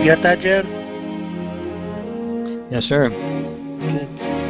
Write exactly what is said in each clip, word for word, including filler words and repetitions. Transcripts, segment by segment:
Get that, Jen? Yes, sir. Good.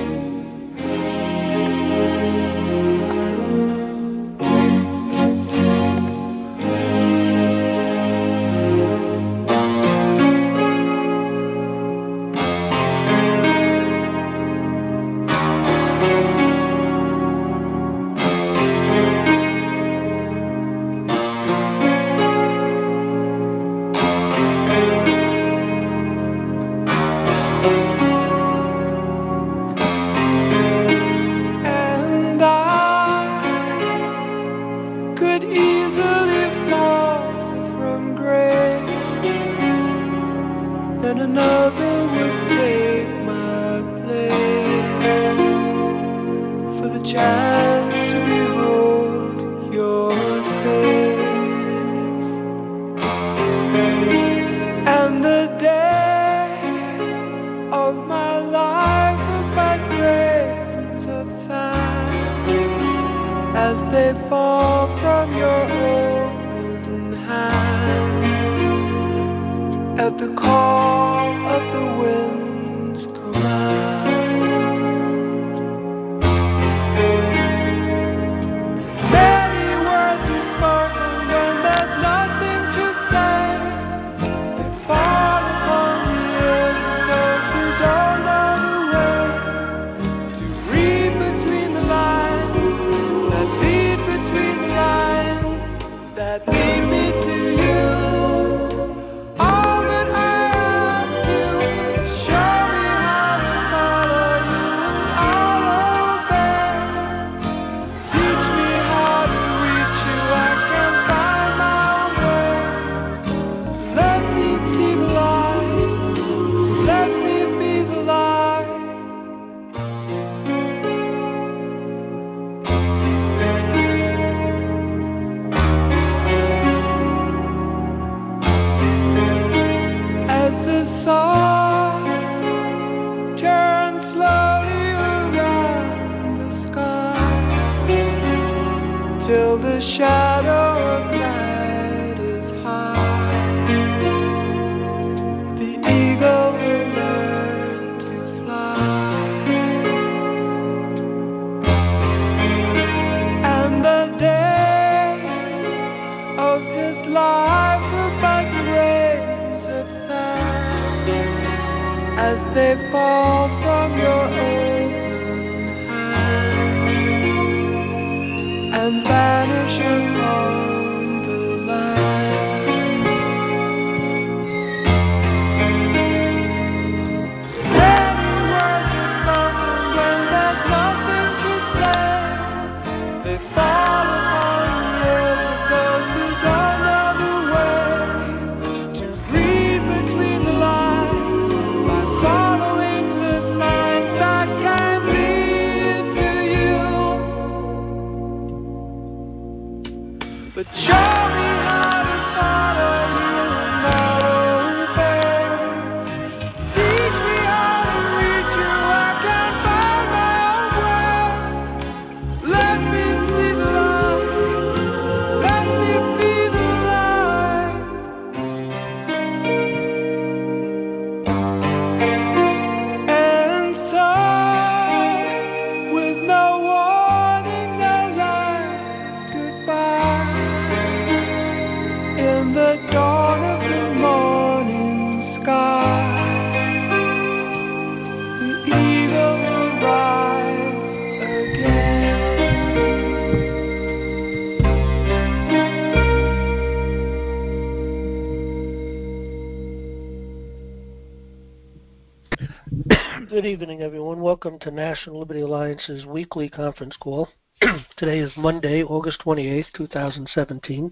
Good evening, everyone. Welcome to National Liberty Alliance's weekly conference call. Today is Monday, August twenty-eighth, two thousand seventeen.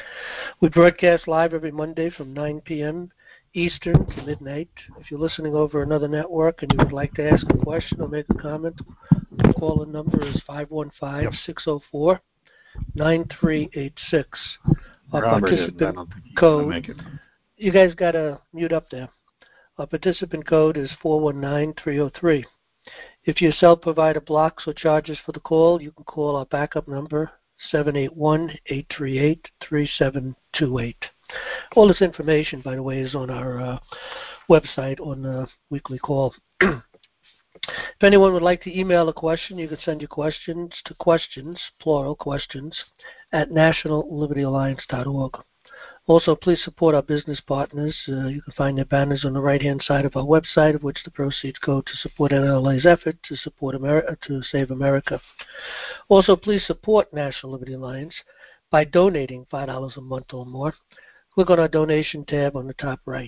We broadcast live every Monday from nine p.m. Eastern to midnight. If you're listening over another network and you would like to ask a question or make a comment, the call-in number is five one five, six oh four, nine three eight six. Our Robert participant is, code, you guys got to mute up there. Our participant code is four one nine, three oh three. If your cell provider blocks or charges for the call, you can call our backup number, seven eight one, eight three eight, three seven two eight. All this information, by the way, is on our uh, website on the weekly call. If anyone would like to email a question, you can send your questions to questions, plural questions, at national liberty alliance dot org. Also, please support our business partners. Uh, you can find their banners on the right-hand side of our website, of which the proceeds go to support N L A's effort to support America, to save America. Also, please support National Liberty Alliance by donating five dollars a month or more. Click on our donation tab on the top right.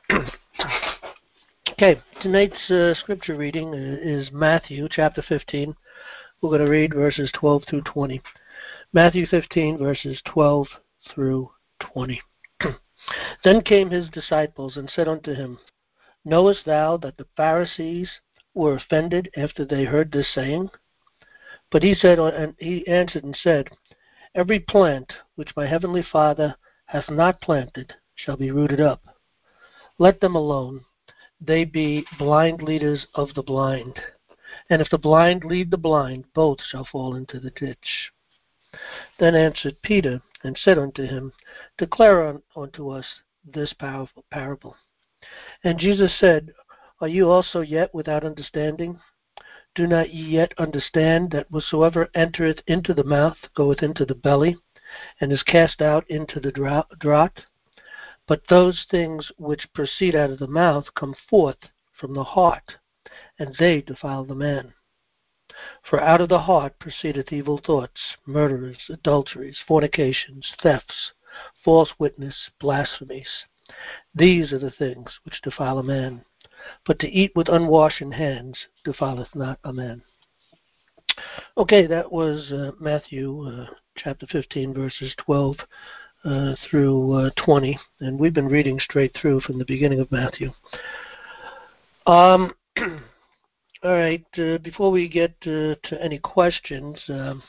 Okay, tonight's uh, scripture reading is Matthew chapter fifteen. We're going to read verses twelve through twenty. Matthew fifteen, verses twelve through twenty. Then came his disciples and said unto him, Knowest thou that the Pharisees were offended after they heard this saying? But he said, and he answered and said, Every plant which my heavenly Father hath not planted shall be rooted up. Let them alone. They be blind leaders of the blind. And if the blind lead the blind, both shall fall into the ditch. Then answered Peter and said unto him, Declare un, unto us this powerful parable. And Jesus said, Are you also yet without understanding? Do not ye yet understand that whatsoever entereth into the mouth goeth into the belly, and is cast out into the draught? But those things which proceed out of the mouth come forth from the heart, and they defile the man. For out of the heart proceedeth evil thoughts, murderers, adulteries, fornications, thefts, false witness, blasphemies. These are the things which defile a man. But to eat with unwashen hands defileth not a man. Okay, that was uh, Matthew uh, chapter fifteen, verses twelve uh, through uh, twenty. And we've been reading straight through from the beginning of Matthew. Um... All right, uh, before we get uh, to any questions, um,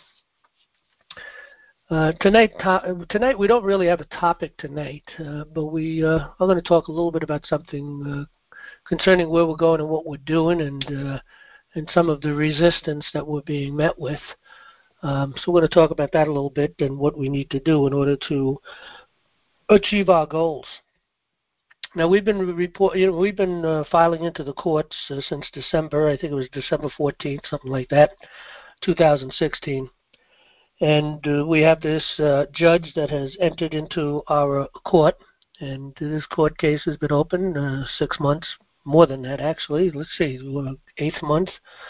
uh, tonight to- tonight we don't really have a topic tonight, uh, but we uh, are going to talk a little bit about something uh, concerning where we're going and what we're doing, and uh, and some of the resistance that we're being met with. Um, so we're going to talk about that a little bit and what we need to do in order to achieve our goals. Now we've been report, you know, we've been uh, filing into the courts uh, since December. I think it was December fourteenth, something like that, two thousand sixteen. And uh, we have this uh, judge that has entered into our court, and this court case has been open uh, six months, more than that actually. Let's see, eighth month,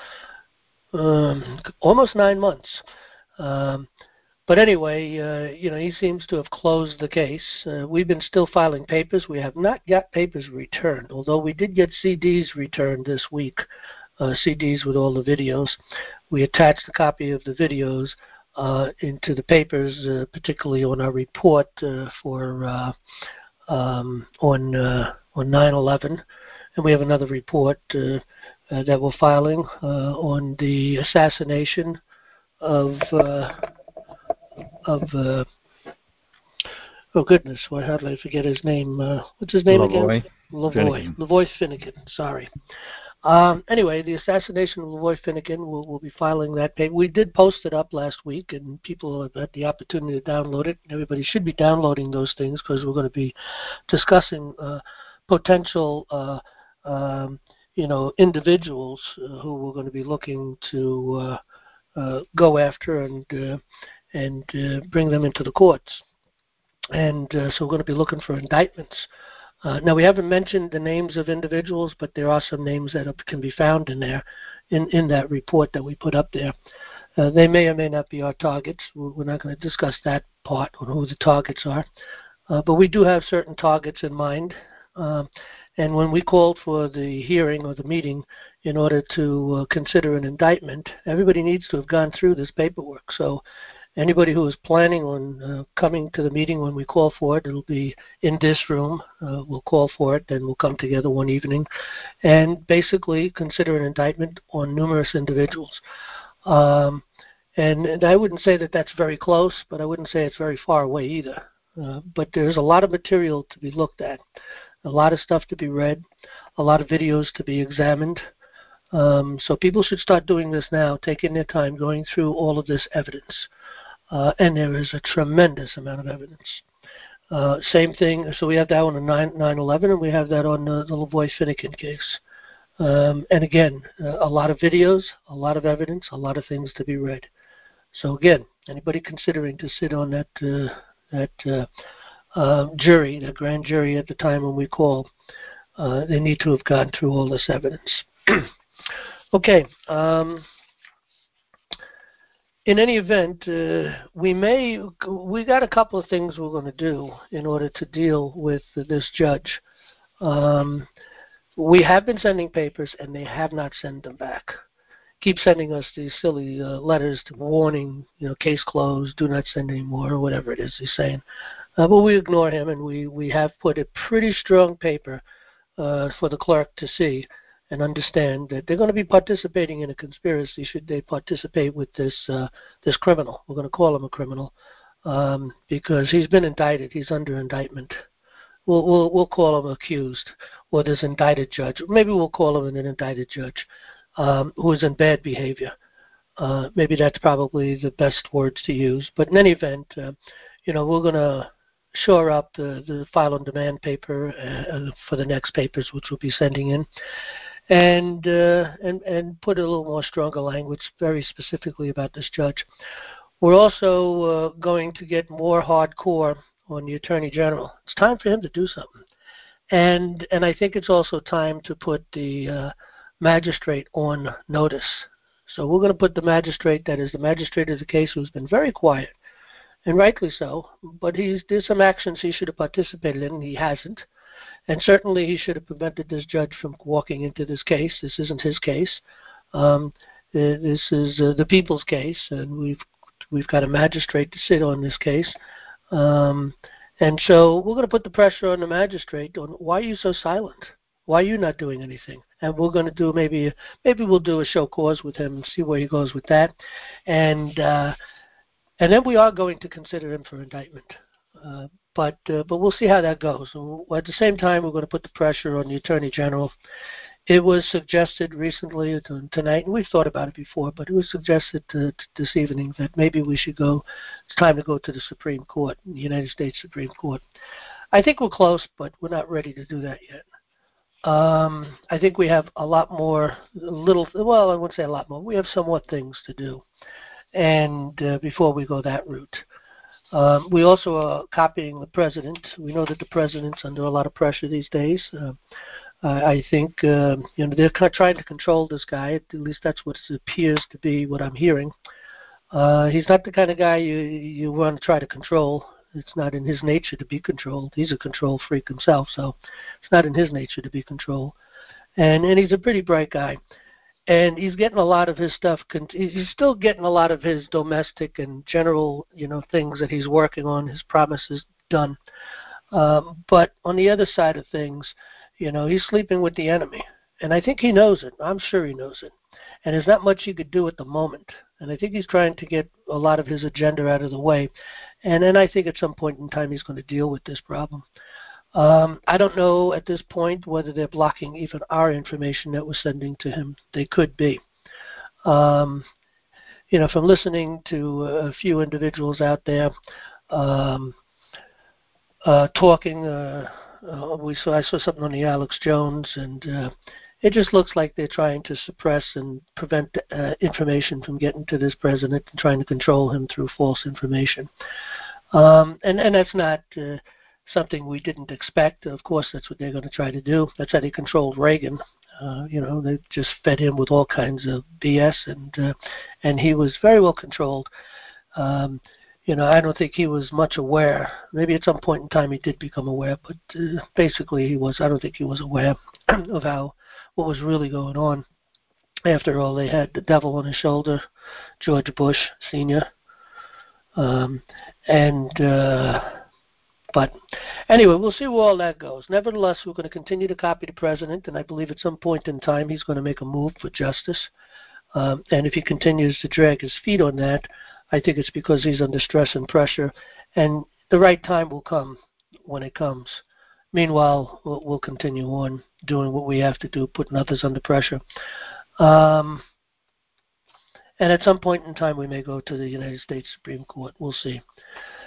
um, almost nine months. Um, But anyway, uh, you know, he seems to have closed the case. Uh, we've been still filing papers. We have not got papers returned, although we did get C Ds returned this week, uh, C Ds with all the videos. We attached a copy of the videos uh, into the papers, uh, particularly on our report uh, for uh, um, on uh, on nine eleven, and we have another report uh, uh, that we're filing uh, on the assassination of. Uh, Of uh, oh goodness, why how did I forget his name? Uh, what's his name Lavoy. again? Lavoy. Finnegan. Lavoy Finnegan. Sorry. Um, anyway, the assassination of Lavoy Finnegan. We'll, we'll be filing that paper. We did post it up last week, and people have had the opportunity to download it. Everybody should be downloading those things because we're going to be discussing uh, potential, uh, um, you know, individuals uh, who we're going to be looking to uh, uh, go after and. Uh, and uh, bring them into the courts. And uh, so we're going to be looking for indictments. Uh, now, we haven't mentioned the names of individuals, but there are some names that can be found in there, in, in that report that we put up there. Uh, they may or may not be our targets. We're not going to discuss that part on who the targets are. Uh, but we do have certain targets in mind. Um, and when we called for the hearing or the meeting in order to uh, consider an indictment, everybody needs to have gone through this paperwork. So anybody who is planning on uh, coming to the meeting when we call for it, it'll be in this room. Uh, we'll call for it, then we'll come together one evening and basically consider an indictment on numerous individuals. Um, and, and I wouldn't say that that's very close, but I wouldn't say it's very far away either. Uh, but there's a lot of material to be looked at, a lot of stuff to be read, a lot of videos to be examined. Um, so people should start doing this now, taking their time, going through all of this evidence. Uh, and there is a tremendous amount of evidence. Uh, same thing. So we have that on the nine eleven, and we have that on the, the Lavoie Finickin case. Um, and again, uh, a lot of videos, a lot of evidence, a lot of things to be read. So again, anybody considering to sit on that uh, that uh, uh, jury, that grand jury at the time when we call, uh, they need to have gone through all this evidence. Okay. Um, in any event, uh, we may we got a couple of things we're going to do in order to deal with this judge. Um, we have been sending papers, and they have not sent them back. Keep sending us these silly uh, letters to warning, you know, case closed, do not send anymore, or whatever it is he's saying. Uh, but we ignore him, and we, we have put a pretty strong paper uh, for the clerk to see and understand that they're going to be participating in a conspiracy should they participate with this uh, this criminal. We're going to call him a criminal um, because he's been indicted. He's under indictment. We'll, we'll, we'll call him accused or this indicted judge. Maybe we'll call him an indicted judge. Um, who is in bad behavior. Uh, maybe that's probably the best words to use. But in any event, uh, you know, we're going to shore up the, the file on demand paper uh, for the next papers, which we'll be sending in, and, uh, and, and put a little more stronger language very specifically about this judge. We're also uh, going to get more hardcore on the Attorney General. It's time for him to do something. And, and I think it's also time to put the uh, magistrate on notice. So we're going to put the magistrate, that is the magistrate of the case, who's been very quiet, and rightly so, but he's, there's some actions he should have participated in, and he hasn't. And certainly he should have prevented this judge from walking into this case. This isn't his case. Um, this is uh, the people's case, and we've, we've got a magistrate to sit on this case. Um, and so we're going to put the pressure on the magistrate on, why are you so silent? Why are you not doing anything? And we're going to do maybe maybe we'll do a show cause with him and see where he goes with that, and uh, and then we are going to consider him for indictment. Uh, but uh, but we'll see how that goes. So at the same time, we're going to put the pressure on the Attorney General. It was suggested recently tonight, and we've thought about it before, but it was suggested to, to this evening that maybe we should go. It's time to go to the Supreme Court, the United States Supreme Court. I think we're close, but we're not ready to do that yet. Um, I think we have a lot more, little, well, I wouldn't say a lot more. We have somewhat things to do, and uh, before we go that route. Um, we also are copying the president. We know that the president's under a lot of pressure these days. Uh, I think uh, you know they're trying to control this guy. At least that's what it appears to be. What I'm hearing. Uh, he's not the kind of guy you you want to try to control. It's not in his nature to be controlled. He's a control freak himself, so it's not in his nature to be controlled. And and he's a pretty bright guy, and he's getting a lot of his stuff. He's still getting a lot of his domestic and general, you know, things that he's working on, his promises done. Um, but on the other side of things, you know, he's sleeping with the enemy, and I think he knows it. I'm sure he knows it. And there's not much he could do at the moment. And I think he's trying to get a lot of his agenda out of the way. And then I think at some point in time he's going to deal with this problem. Um, I don't know at this point whether they're blocking even our information that we're sending to him. They could be. Um, you know, from listening to a few individuals out there um, uh, talking, uh, uh, we saw I saw something on the Alex Jones, and uh, it just looks like they're trying to suppress and prevent uh, information from getting to this president and trying to control him through false information. Um, and, and that's not uh, something we didn't expect. Of course, that's what they're going to try to do. That's how they controlled Reagan. Uh, you know, they just fed him with all kinds of B S, and uh, and he was very well controlled. Um, you know, I don't think he was much aware. Maybe at some point in time he did become aware, but uh, basically he was. I don't think he was aware of how what was really going on. After all, they had the devil on his shoulder, George Bush Senior Um, and uh, but anyway, we'll see where all that goes. Nevertheless, we're going to continue to copy the president, and I believe at some point in time he's going to make a move for justice. Um, and if he continues to drag his feet on that, I think it's because he's under stress and pressure, and the right time will come when it comes. Meanwhile, we'll, we'll continue on doing what we have to do, putting others under pressure. Um, and at some point in time, we may go to the United States Supreme Court. We'll see.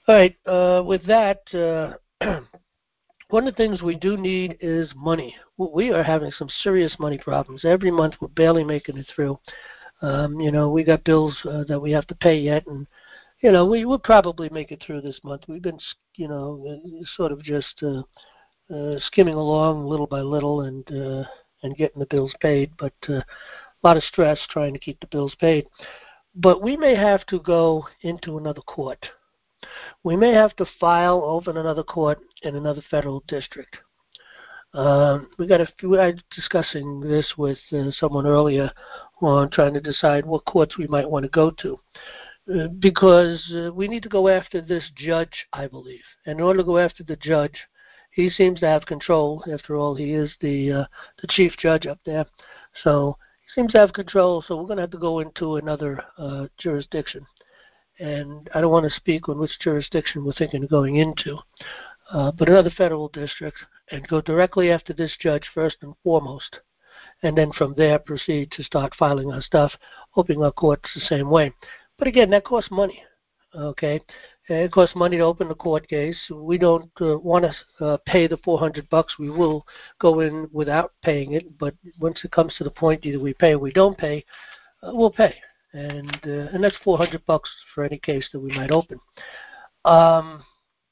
All right. Uh, with that, uh, one of the things we do need is money. We are having some serious money problems. Every month we're barely making it through. Um, you know, we got bills uh, that we have to pay yet, and you know, we will probably make it through this month. We've been, you know, sort of just uh, uh, skimming along little by little and uh, and getting the bills paid, but uh, a lot of stress trying to keep the bills paid. But we may have to go into another court. We may have to file open another court in another federal district. Um, we got a few. I was discussing this with uh, someone earlier on trying to decide what courts we might want to go to. Uh, because uh, we need to go after this judge, I believe. And in order to go after the judge, he seems to have control. After all, he is the uh, the chief judge up there. So he seems to have control, so we're going to have to go into another uh, jurisdiction. And I don't want to speak on which jurisdiction we're thinking of going into, uh, but another federal district, and go directly after this judge first and foremost. And then from there proceed to start filing our stuff, opening our courts the same way. But again, that costs money, okay? It costs money to open a court case. We don't uh, want to uh, pay the four hundred bucks. We will go in without paying it, but once it comes to the point either we pay or we don't pay, uh, we'll pay. And uh, and that's four hundred bucks for any case that we might open. Um,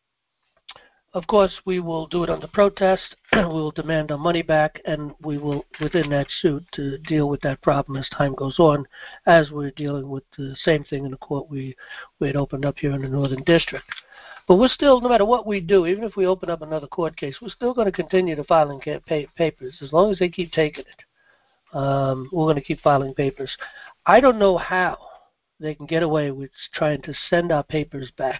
Of course, we will do it under protest. We will demand our money back, and we will, within that suit, to deal with that problem as time goes on, as we're dealing with the same thing in the court we, we had opened up here in the Northern District. But we're still, no matter what we do, even if we open up another court case, we're still going to continue to filing papers as long as they keep taking it. Um, we're going to keep filing papers. I don't know how they can get away with trying to send our papers back.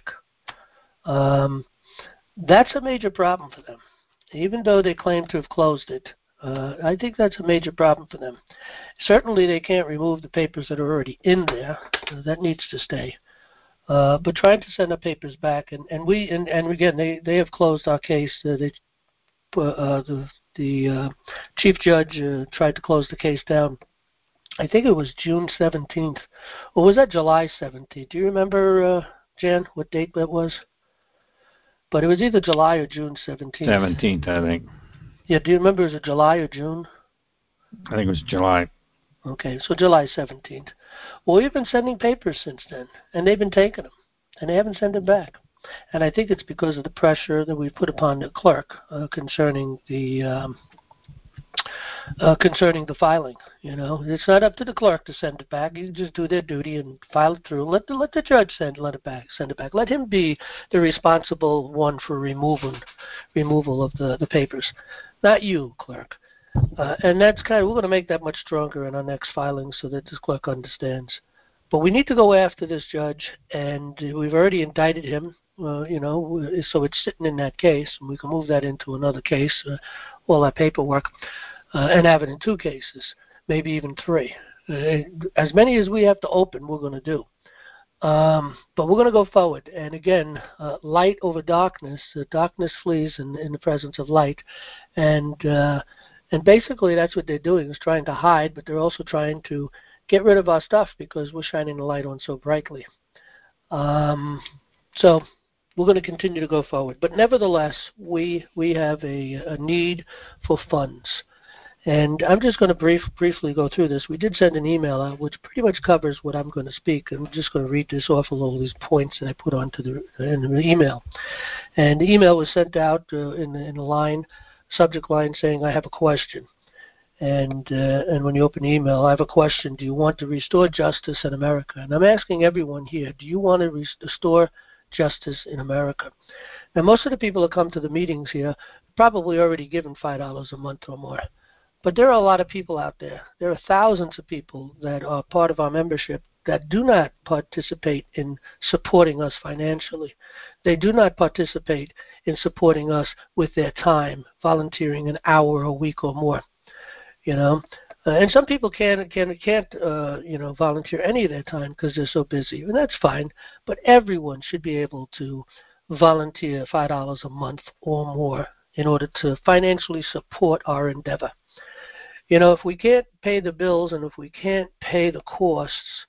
Um, That's a major problem for them. Even though they claim to have closed it, uh, I think that's a major problem for them. Certainly they can't remove the papers that are already in there. Uh, that needs to stay. Uh, but trying to send our papers back, and, and we, and, and again, they, they have closed our case. Uh, they, uh, the the uh, chief judge uh, tried to close the case down. I think it was June seventeenth. Or was that July seventeenth? Do you remember, uh, Jan, what date that was? But it was either July or June seventeenth. seventeenth, I think. Yeah, do you remember, was it July or June? I think it was July. Okay, so July seventeenth. Well, we've been sending papers since then, and they've been taking them, and they haven't sent them back. And I think it's because of the pressure that we put upon the clerk uh, concerning the um, uh, concerning the filing. You know, it's not up to the clerk to send it back. You just do their duty and file it through. Let the let the judge send let it back, send it back. Let him be the responsible one for removal removal of the, the papers, not you, clerk. Uh, and that's kind of, we're going to make that much stronger in our next filing so that this clerk understands. But we need to go after this judge, and we've already indicted him. Uh, you know, so it's sitting in that case, and we can move that into another case, uh, all that paperwork. Uh, and have it in two cases, maybe even three. Uh, as many as we have to open, we're going to do. Um, but we're going to go forward. And again, uh, light over darkness. Uh, darkness flees in, in the presence of light. And uh, and basically that's what they're doing, is trying to hide, but they're also trying to get rid of our stuff because we're shining the light on so brightly. Um, so we're going to continue to go forward. But nevertheless, we, we have a, a need for funds. And I'm just going to brief, briefly go through this. We did send an email out which pretty much covers what I'm going to speak. I'm just going to read this off of all these points that I put onto the, in the email. And the email was sent out uh, in, in a line, subject line saying, I have a question. And, uh, and when you open the email, I have a question. Do you want to restore justice in America? And I'm asking everyone here, do you want to restore justice in America? Now, most of the people that come to the meetings here probably already given five dollars a month or more. But there are a lot of people out there. There are thousands of people that are part of our membership that do not participate in supporting us financially. They do not participate in supporting us with their time, volunteering an hour a week or more. You know, uh, and some people can can can't uh, you know volunteer any of their time because they're so busy, and that's fine. But everyone should be able to volunteer five dollars a month or more in order to financially support our endeavor. You know, if we can't pay the bills and if we can't pay the costs,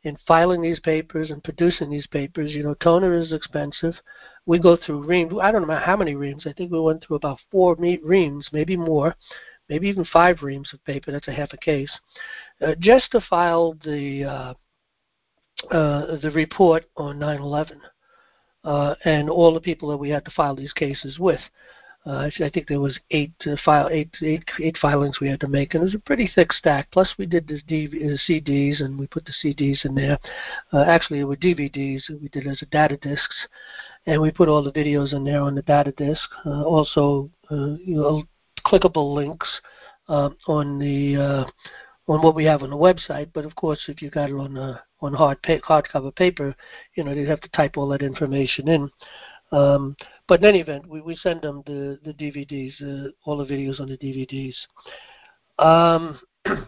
in filing these papers and producing these papers. You know, toner is expensive. We go through reams. I don't know how many reams. I think we went through about four reams, maybe more, maybe even five reams of paper. That's a half a case, uh, just to file the uh, uh, the report on nine eleven uh, and all the people that we had to file these cases with. Uh, I think there was eight, uh, file, eight, eight, eight filings we had to make, and it was a pretty thick stack. Plus, we did the D V, uh, C Ds, and we put the C Ds in there. Uh, actually, it were D V Ds. We did it as a data discs, and we put all the videos in there on the data disc. Uh, also, uh, you know, clickable links uh, on the uh, on what we have on the website. But of course, if you got it on uh, on hard pa- hardcover paper, you know, they'd have to type all that information in. Um, but in any event, we, we send them the, the D V Ds, uh, all the videos on the D V Ds. Um,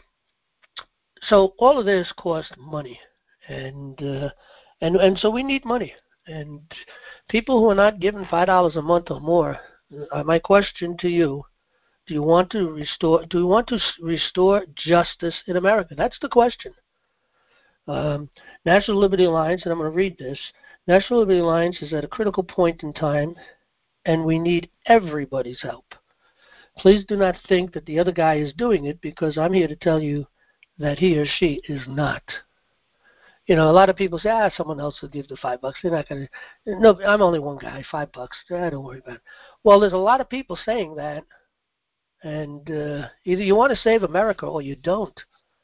so all of this costs money, and uh, and and so we need money. And people who are not given five dollars a month or more, uh, my question to you: Do you want to restore? Do you want to restore justice in America? That's the question. Um, National Liberty Alliance, and I'm going to read this. National Liberty Alliance is at a critical point in time, and we need everybody's help. Please do not think that the other guy is doing it, because I'm here to tell you that he or she is not. You know, a lot of people say, ah, someone else will give the five bucks. They're not going to. No, I'm only one guy, five bucks. I don't worry about it. Well, there's a lot of people saying that, and uh, either you want to save America or you don't.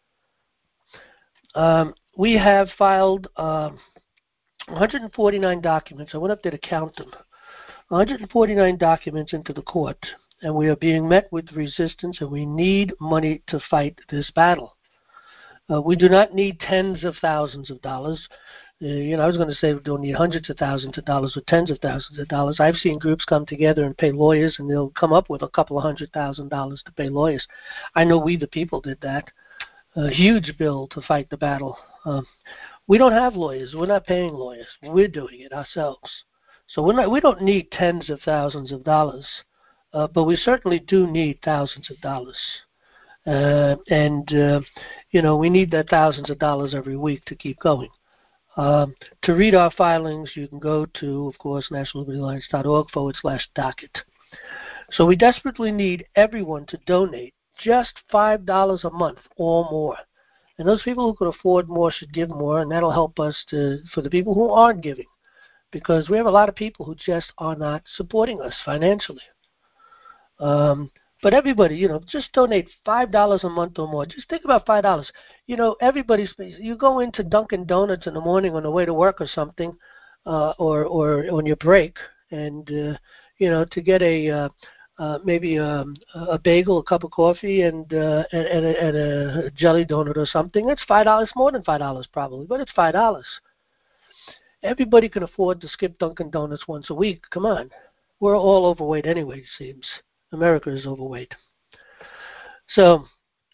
Um, we have filed uh, one hundred forty-nine documents. I went up there to count them. one hundred forty-nine documents into the court, and we are being met with resistance, and we need money to fight this battle. Uh, we do not need tens of thousands of dollars. Uh, you know, I was going to say we don't need hundreds of thousands of dollars or tens of thousands of dollars. I've seen groups come together and pay lawyers, and they'll come up with a couple of hundred thousand dollars to pay lawyers. I know We the People did that. A huge bill to fight the battle. Um, we don't have lawyers. We're not paying lawyers. We're doing it ourselves. So we're not, we don't need tens of thousands of dollars, uh, but we certainly do need thousands of dollars. Uh, and, uh, you know, we need that thousands of dollars every week to keep going. Um, to read our filings, you can go to, of course, national liberty alliance dot org forward slash docket. So we desperately need everyone to donate just five dollars a month or more. And those people who can afford more should give more, and that'll help us to, for the people who aren't giving, because we have a lot of people who just are not supporting us financially. Um, but everybody, you know, just donate five dollars a month or more. Just think about five dollars. You know, everybody's, you go into Dunkin' Donuts in the morning on the way to work or something, uh, or, or on your break, and, uh, you know, to get a, uh, uh, maybe um, a bagel, a cup of coffee, and, uh, and, and, a, and a jelly donut or something, that's five dollars, more than five dollars probably, but it's five dollars. Everybody can afford to skip Dunkin' Donuts once a week. Come on. We're all overweight anyway, it seems. America is overweight. So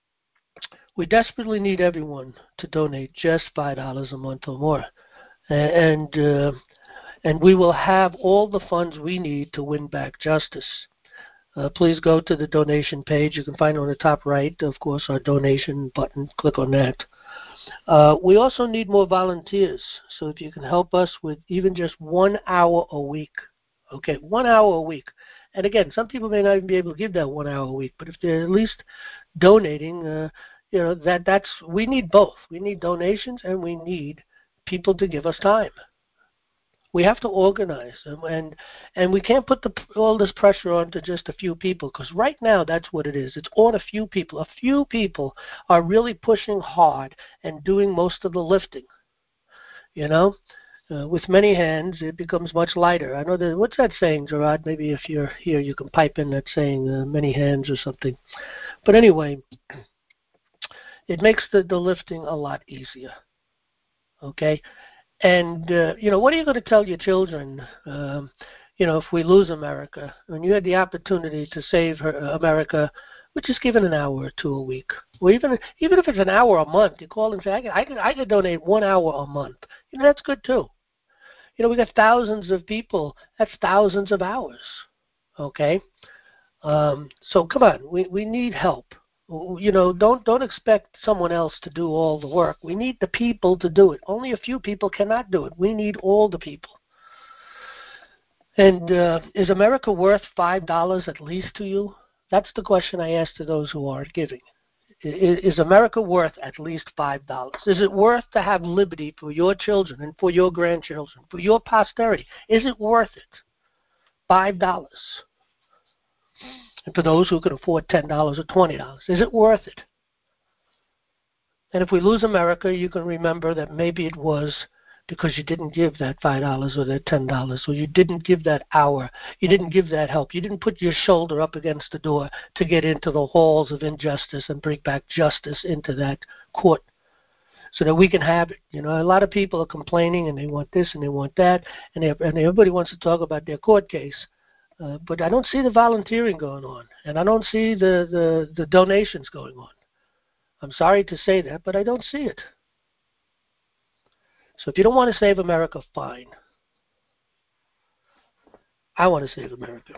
we desperately need everyone to donate just five dollars a month or more. And, uh, and we will have all the funds we need to win back justice. Uh, please go to the donation page. You can find it on the top right, of course, our donation button. Click on that. Uh, we also need more volunteers. So if you can help us with even just one hour a week, okay, one hour a week. And again, some people may not even be able to give that one hour a week, but if they're at least donating, uh, you know, that that's we need both. We need donations, and we need people to give us time. We have to organize, and and, and we can't put the, all this pressure on to just a few people, because right now that's what it is. It's on a few people. A few people are really pushing hard and doing most of the lifting. You know, uh, with many hands, it becomes much lighter. I know that. What's that saying, Gerard? Maybe if you're here, you can pipe in that saying, uh, many hands or something. But anyway, it makes the, the lifting a lot easier. Okay. And, uh, you know, what are you going to tell your children, um, you know, if we lose America? When you had the opportunity to save her, America, we're just giving an hour or two a week. Or even even if it's an hour a month, you call and say, I could, I could, I could donate one hour a month. You know, that's good, too. You know, we got thousands of people. That's thousands of hours, okay? Um, so, come on, we, we need help. You know, don't don't expect someone else to do all the work. We need the people to do it. Only a few people cannot do it. We need all the people. And uh, is America worth five dollars at least to you? That's the question I ask to those who aren't giving. Is, is America worth at least five dollars? Is it worth to have liberty for your children and for your grandchildren, for your posterity? Is it worth it? five dollars. And for those who can afford ten dollars or twenty dollars, is it worth it? And if we lose America, you can remember that maybe it was because you didn't give that five dollars or that ten dollars, or you didn't give that hour, you didn't give that help, you didn't put your shoulder up against the door to get into the halls of injustice and bring back justice into that court so that we can have it. You know, a lot of people are complaining and they want this and they want that, and, they, and everybody wants to talk about their court case. Uh, but I don't see the volunteering going on, and I don't see the, the, the donations going on. I'm sorry to say that, but I don't see it. So if you don't want to save America, fine. I want to save America.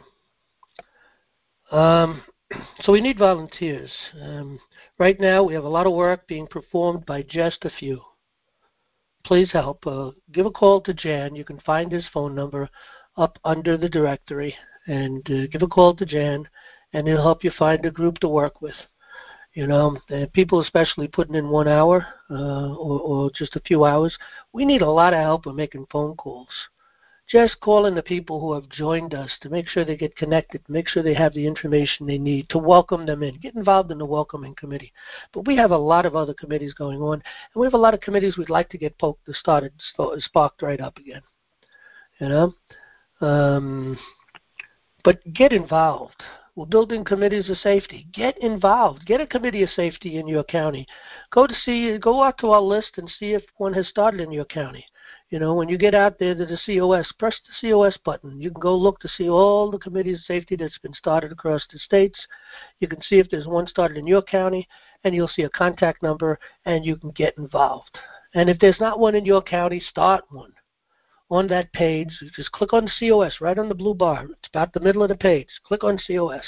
Um, so we need volunteers. Um, right now we have a lot of work being performed by just a few. Please help. Uh, give a call to Jan. You can find his phone number up under the directory. And uh, give a call to Jan, and he'll help you find a group to work with. You know, uh, people especially putting in one hour uh, or, or just a few hours. We need a lot of help in making phone calls. Just calling the people who have joined us to make sure they get connected, make sure they have the information they need, to welcome them in. Get involved in the welcoming committee. But we have a lot of other committees going on, and we have a lot of committees we'd like to get poked, started, sparked right up again. You know? Um, but get involved. We're building committees of safety. Get involved. Get a committee of safety in your county. Go to see. Go out to our list and see if one has started in your county. You know, when you get out there to the C O S, press the C O S button. You can go look to see all the committees of safety that's been started across the states. You can see if there's one started in your county, and you'll see a contact number, and you can get involved. And if there's not one in your county, start one. On that page, just click on C O S right on the blue bar. It's about the middle of the page. Click on C O S.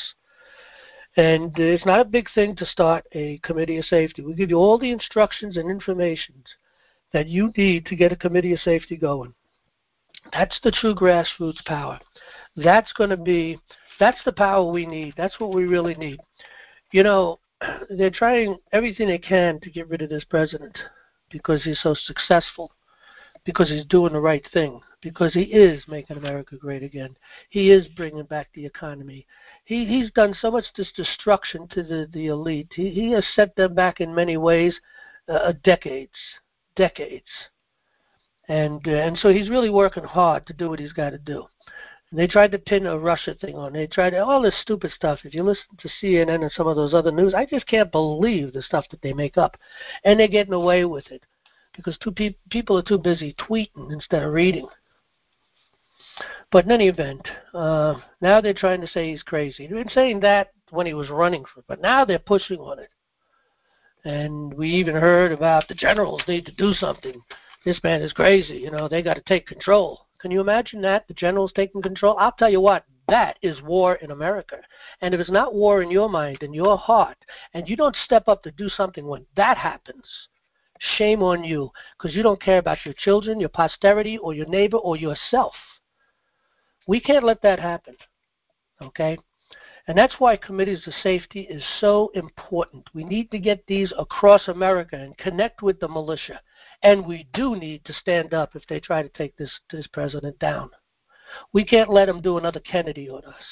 And it's not a big thing to start a committee of safety. We give you all the instructions and information that you need to get a committee of safety going. That's the true grassroots power. That's going to be, that's the power we need. That's what we really need. You know, they're trying everything they can to get rid of this president because he's so successful. Because he's doing the right thing, because he is making America great again. He is bringing back the economy. He, he's done so much this destruction to the, the elite. He, he has set them back in many ways, uh, decades, decades. And, uh, and so he's really working hard to do what he's got to do. And they tried to pin a Russia thing on. They tried all this stupid stuff. If you listen to C N N and some of those other news, I just can't believe the stuff that they make up. And they're getting away with it. Because two pe- people are too busy tweeting instead of reading. But in any event, uh, now they're trying to say he's crazy. They've been saying that when he was running for it, but now they're pushing on it. And we even heard about the generals need to do something. This man is crazy. You know, they got to take control. Can you imagine that, the generals taking control? I'll tell you what, that is war in America. And if it's not war in your mind and your heart, and you don't step up to do something when that happens, shame on you, because you don't care about your children, your posterity, or your neighbor, or yourself. We can't let that happen, okay? And that's why committees of safety is so important. We need to get these across America and connect with the militia. And we do need to stand up if they try to take this, this president down. We can't let them do another Kennedy on us.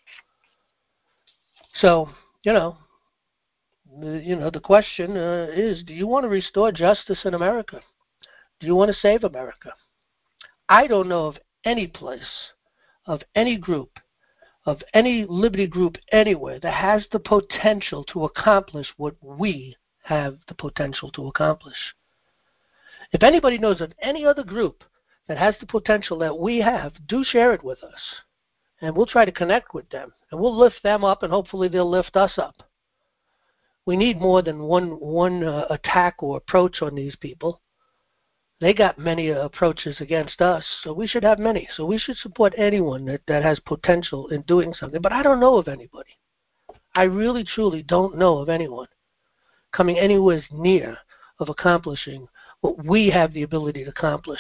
So, you know, You know, the question uh, is, do you want to restore justice in America? Do you want to save America? I don't know of any place, of any group, of any liberty group anywhere that has the potential to accomplish what we have the potential to accomplish. If anybody knows of any other group that has the potential that we have, do share it with us. And we'll try to connect with them. And we'll lift them up, and hopefully they'll lift us up. We need more than one one uh, attack or approach on these people. They got many uh, approaches against us, so we should have many. So we should support anyone that, that has potential in doing something. But I don't know of anybody. I really, truly don't know of anyone coming anywhere near of accomplishing what we have the ability to accomplish.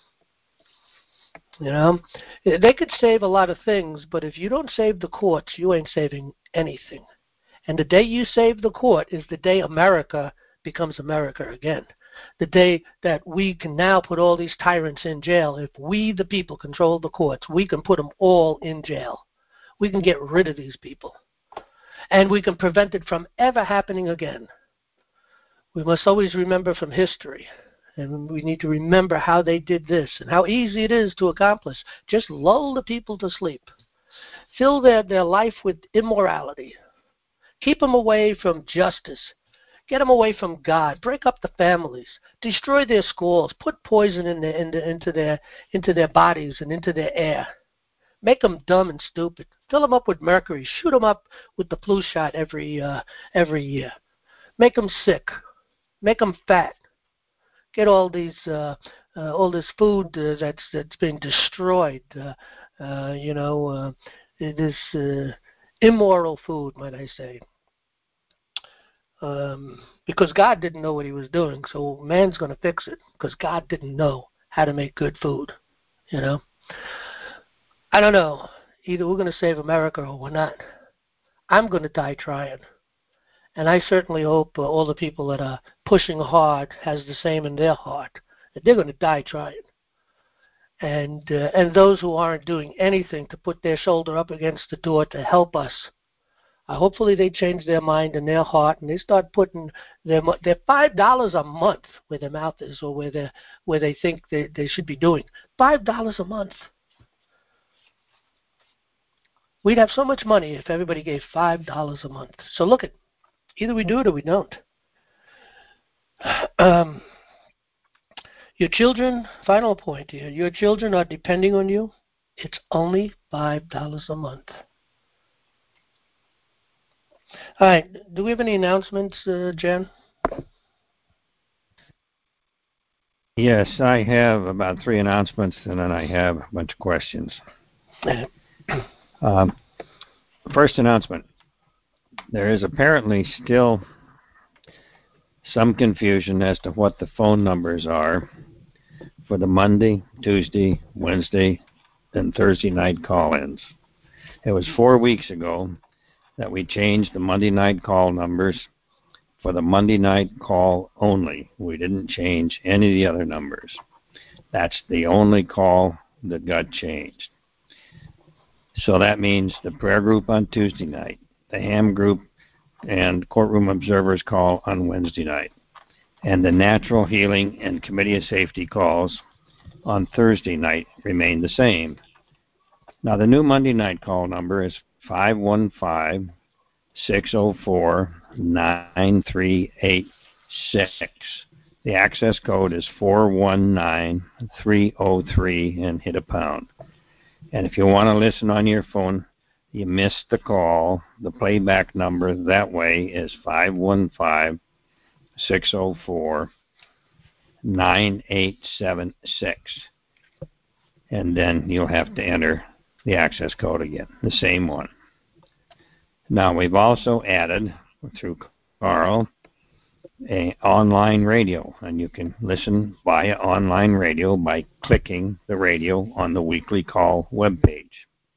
You know, they could save a lot of things, but if you don't save the courts, you ain't saving anything. And the day you save the court is the day America becomes America again. The day that we can now put all these tyrants in jail. If we, the people, control the courts, we can put them all in jail. We can get rid of these people. And we can prevent it from ever happening again. We must always remember from history. And we need to remember how they did this and how easy it is to accomplish. Just lull the people to sleep. Fill their, their life with immorality. Keep them away from justice. Get them away from God. Break up the families. Destroy their schools. Put poison in their, in the, into, their, into their bodies and into their air. Make them dumb and stupid. Fill them up with mercury. Shoot them up with the flu shot every, uh, every year. Make them sick. Make them fat. Get all these, uh, uh, all this food uh, that's that's being destroyed. Uh, uh, you know, uh, this uh, immoral food, might I say? Um, because God didn't know what He was doing, so man's going to fix it. Because God didn't know how to make good food. You know, I don't know. Either we're going to save America or we're not. I'm going to die trying. And I certainly hope uh, all the people that are pushing hard has the same in their heart, that they're going to die trying. And uh, and those who aren't doing anything to put their shoulder up against the door to help us, uh, hopefully they change their mind and their heart, and they start putting their their five dollars a month where their mouth is, or where they where they think they, they should be doing five dollars a month. We'd have so much money if everybody gave five dollars a month. So look at. Either we do it or we don't. Um, your children, final point here, your children are depending on you. It's only five dollars a month. All right. Do we have any announcements, uh, Jen? Yes, I have about three announcements, and then I have a bunch of questions. um, first announcement. There is apparently still some confusion as to what the phone numbers are for the Monday, Tuesday, Wednesday, and Thursday night call-ins. It was four weeks ago that we changed the Monday night call numbers for the Monday night call only. We didn't change any of the other numbers. That's the only call that got changed. So that means the prayer group on Tuesday night, the ham group and courtroom observers call on Wednesday night, and the natural healing and committee of safety calls on Thursday night remain the same. Now the new Monday night call number is five one five, six zero four, nine three eight six. The access code is four one nine, three zero three and hit a pound. And if you want to listen on your phone, you missed the call, the playback number that way is five one five, six zero four, nine eight seven six. And then you'll have to enter the access code again, the same one. Now we've also added, through Carl, a online radio, and you can listen via online radio by clicking the radio on the weekly call webpage.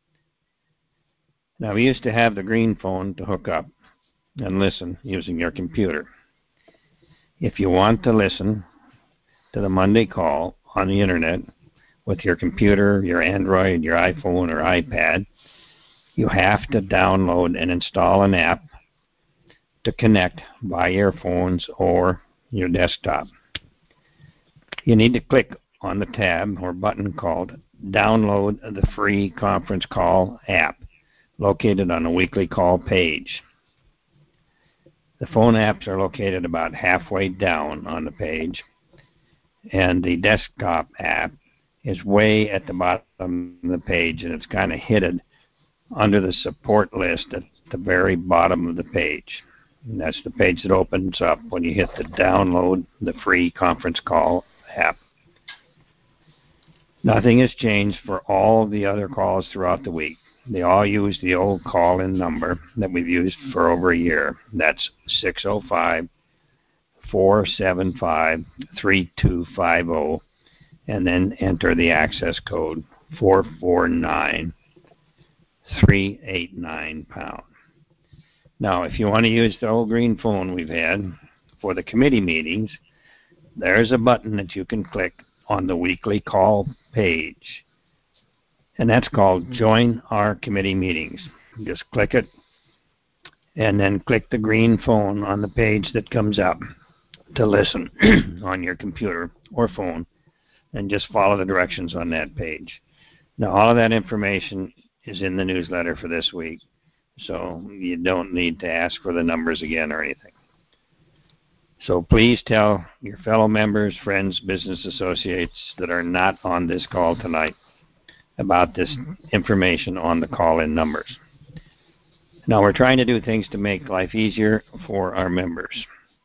Now, we used to have the green phone to hook up and listen using your computer. If you want to listen to the Monday call on the internet with your computer, your Android, your iPhone, or iPad, you have to download and install an app to connect via your phones or your desktop. You need to click on the tab or button called Download the Free Conference Call App, located on the weekly call page. The phone apps are located about halfway down on the page, and the desktop app is way at the bottom of the page, and it's kind of hidden under the support list at the very bottom of the page. And that's the page that opens up when you hit the Download the Free Conference Call app. Nothing has changed for all of the other calls throughout the week. They all use the old call-in number that we've used for over a year. That's six oh five, four seven five, three two five zero, and then enter the access code four four nine, three eight nine pound. Now, if you want to use the old green phone we've had for the committee meetings, there's a button that you can click on the weekly call page, and that's called Join Our Committee Meetings. Just click it, and then click the green phone on the page that comes up to listen on your computer or phone, and just follow the directions on that page. Now, all of that information is in the newsletter for this week, so you don't need to ask for the numbers again or anything. So please tell your fellow members, friends, business associates that are not on this call tonight about this information on the call-in numbers. Now, we're trying to do things to make life easier for our members.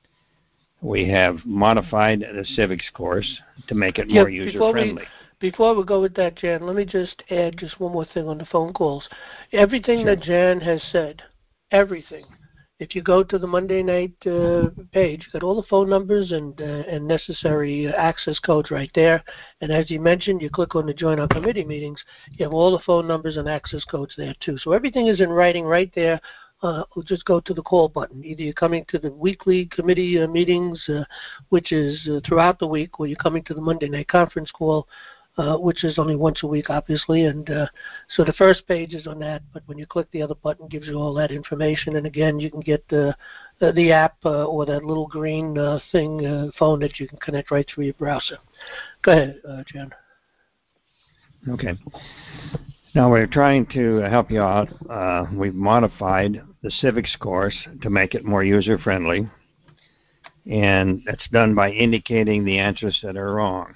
We have modified the civics course to make it more yeah, user-friendly. Before we go with that, Jan, let me just add just one more thing on the phone calls. Everything Sure. that Jan has said, everything. If you go to the Monday night uh, page, you got all the phone numbers and uh, and necessary uh, access codes right there. And as you mentioned, you click on the Join Our Committee Meetings, you have all the phone numbers and access codes there too. So everything is in writing right there. Uh, we'll just go to the call button. Either you're coming to the weekly committee uh, meetings, uh, which is uh, throughout the week, or you're coming to the Monday night conference call, Uh, which is only once a week, obviously. And uh, so the first page is on that, but when you click the other button, it gives you all that information. And again, you can get the uh, the app uh, or that little green uh, thing uh, phone that you can connect right through your browser. Go ahead, uh, Jan. Okay. Now, we're trying to help you out. Uh, we've modified the civics course to make it more user-friendly, and that's done by indicating the answers that are wrong.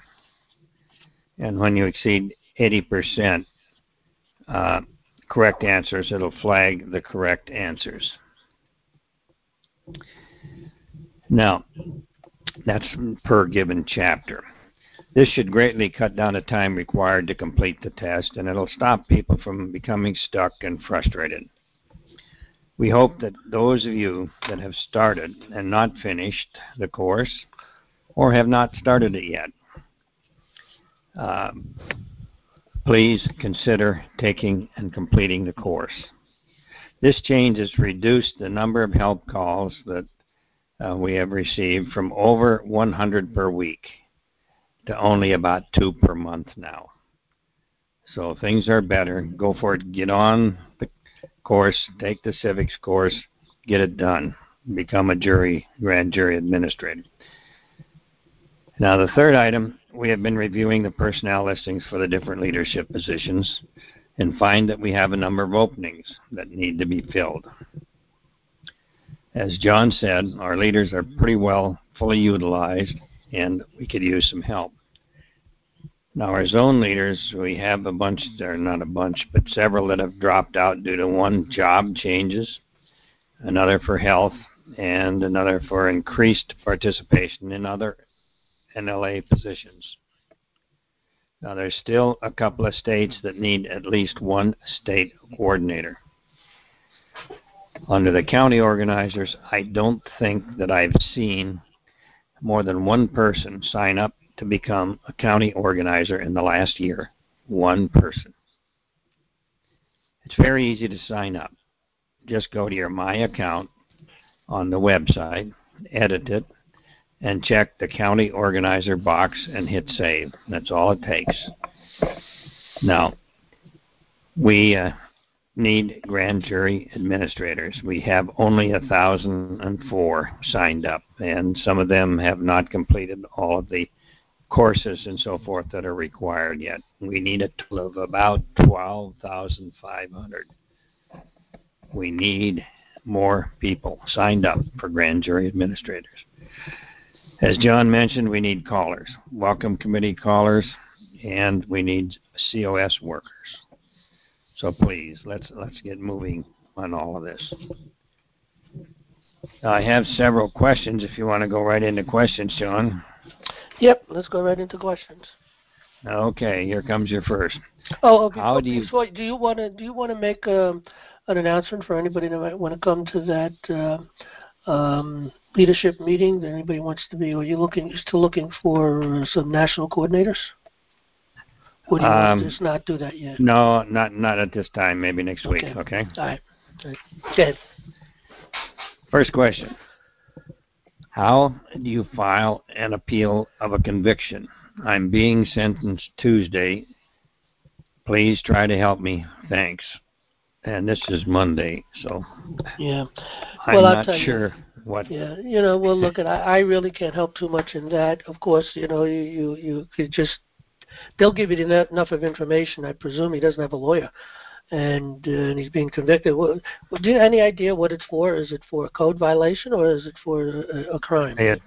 And when you exceed eighty percent uh, correct answers, it'll flag the correct answers. Now, that's per given chapter. This should greatly cut down the time required to complete the test, and it'll stop people from becoming stuck and frustrated. We hope that those of you that have started and not finished the course, or have not started it yet, Um, please consider taking and completing the course. This change has reduced the number of help calls that uh, we have received from over one hundred per week to only about two per month now. So things are better. Go for it. Get on the course. Take the civics course. Get it done. Become a jury, grand jury administrator. Now, the third item, we have been reviewing the personnel listings for the different leadership positions and find that we have a number of openings that need to be filled. As John said, our leaders are pretty well fully utilized, and we could use some help. Now, our zone leaders, we have a bunch, or not a bunch, but several that have dropped out due to one, job changes, another for health, and another for increased participation in other N L A positions. Now, there's still a couple of states that need at least one state coordinator. Under the county organizers, I don't think that I've seen more than one person sign up to become a county organizer in the last year. One person. It's very easy to sign up. Just go to your My Account on the website, edit it, and check the county organizer box and hit save. That's all it takes. Now, we uh, need grand jury administrators. We have only one thousand four signed up, and some of them have not completed all of the courses and so forth that are required yet. We need a total of about twelve thousand five hundred. We need more people signed up for grand jury administrators. As John mentioned, we need callers, welcome committee callers, and we need C O S workers. So please, let's let's get moving on all of this. Now, I have several questions if you want to go right into questions, John. Yep, let's go right into questions. Okay, here comes your first. Oh, oh, How before, do you? before, do you want to do you want to make um, an announcement for anybody that might want to come to that uh, um, leadership meeting? That anybody wants to be? Or are you looking still looking for uh, some national coordinators? Or do you want to Um, just not do that yet? no, not not at this time. Maybe next week. Okay. Okay. All right. All right. Go ahead. First question. How do you file an appeal of a conviction? I'm being sentenced Tuesday. Please try to help me. Thanks. And this is Monday, so Yeah. I'm Well, I'll not tell you. sure what. Yeah. You know. Well, look, at I, I really can't help too much in that. Of course, you know, you you, you could just they'll give you enough enough of information. I presume he doesn't have a lawyer. And, uh, and he's being convicted. Well, do you have any idea what it's for? Is it for a code violation or is it for a, a crime? It,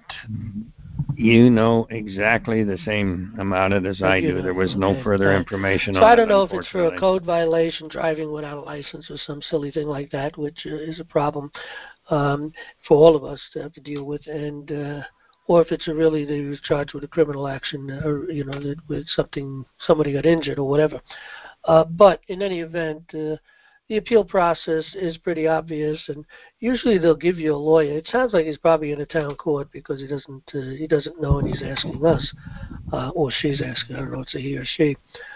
you know exactly the same amount of it as Like I you do. know. There was no Okay. further All right. information So on I it, don't know if it's for a unfortunately. code violation, driving without a license, or some silly thing like that, which uh, is a problem um, for all of us to have to deal with, and uh, or if it's a really they was charged with a criminal action, or you know, that with something somebody got injured or whatever. Uh, but in any event, uh, the appeal process is pretty obvious, and usually they'll give you a lawyer. It sounds like he's probably in a town court because he doesn't uh, he doesn't know, and he's asking us, uh, or she's asking. I don't know if it's a he or she.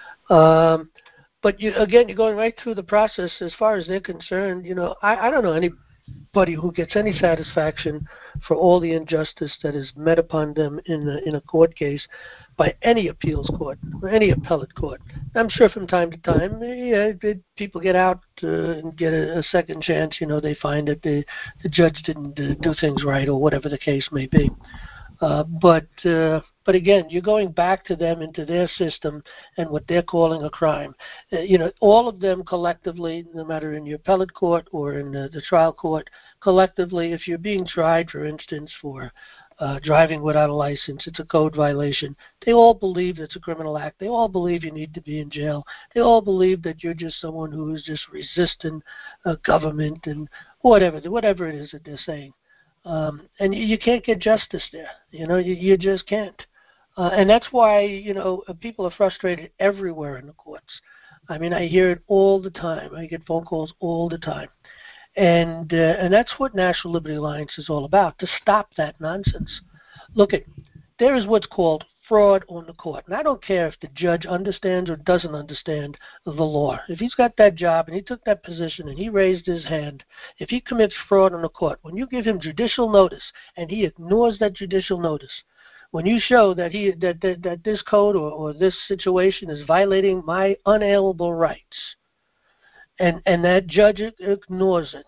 Um, but you, again, you're going right through the process. As far as they're concerned, you know, I, I don't know anybody who gets any satisfaction for all the injustice that is met upon them in a, in a court case by any appeals court or any appellate court. I'm sure from time to time, yeah, people get out uh, and get a, a second chance. You know, they find that the the judge didn't uh, do things right or whatever the case may be. Uh, but uh, but again, you're going back to them into their system and what they're calling a crime. Uh, you know, all of them collectively, no matter in your appellate court or in the, the trial court, collectively, if you're being tried, for instance, for uh, driving without a license, it's a code violation. They all believe it's a criminal act. They all believe you need to be in jail. They all believe that you're just someone who is just resisting uh, government and whatever whatever it is that they're saying. Um, and you, you can't get justice there. You know, you, you just can't. Uh, and that's why, you know, people are frustrated everywhere in the courts. I mean, I hear it all the time. I get phone calls all the time. And uh, and that's what National Liberty Alliance is all about, to stop that nonsense. Look, at there is what's called fraud on the court. And I don't care if the judge understands or doesn't understand the law. If he's got that job and he took that position and he raised his hand, if he commits fraud on the court, when you give him judicial notice and he ignores that judicial notice, when you show that he that that, that this code or, or this situation is violating my unalienable rights, and, and that judge ignores it,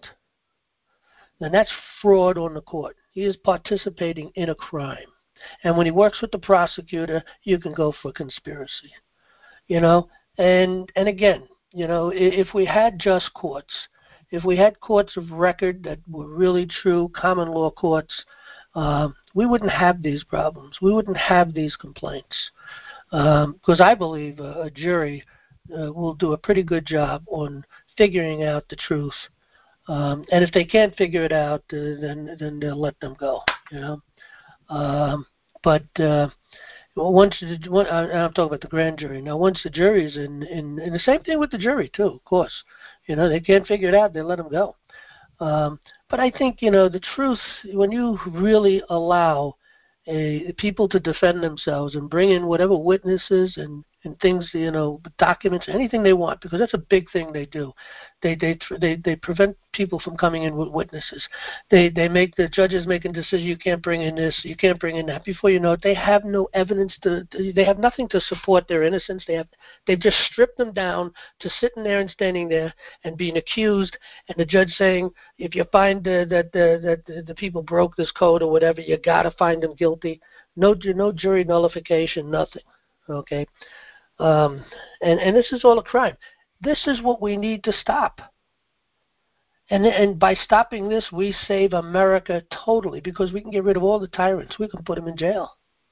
then that's fraud on the court. He is participating in a crime. And when he works with the prosecutor, you can go for conspiracy. You know, and and again, you know, if we had just courts, if we had courts of record that were really true common law courts, uh, we wouldn't have these problems. We wouldn't have these complaints. Because um, I believe a, a jury uh, will do a pretty good job on figuring out the truth. Um, and if they can't figure it out, uh, then then they'll let them go. You know. Um, but uh, once the, one, I'm talking about the grand jury now. Once the jury's in, in, and the same thing with the jury too, of course. You know, they can't figure it out; they let them go. Um, but I think you know the truth. When you really allow a, people to defend themselves and bring in whatever witnesses and and things, you know, documents, anything they want, because that's a big thing they do. They they they they prevent people from coming in with witnesses. They they make the judges making decisions. You can't bring in this. You can't bring in that. Before you know it, they have no evidence to. to they have nothing to support their innocence. They have they've just stripped them down to sitting there and standing there and being accused, and the judge saying, if you find uh, that the that the, the people broke this code or whatever, you got to find them guilty. No no jury nullification, nothing. Okay. Um, and, and this is all a crime. This is what we need to stop. And, and by stopping this, we save America totally, because we can get rid of all the tyrants. We can put them in jail.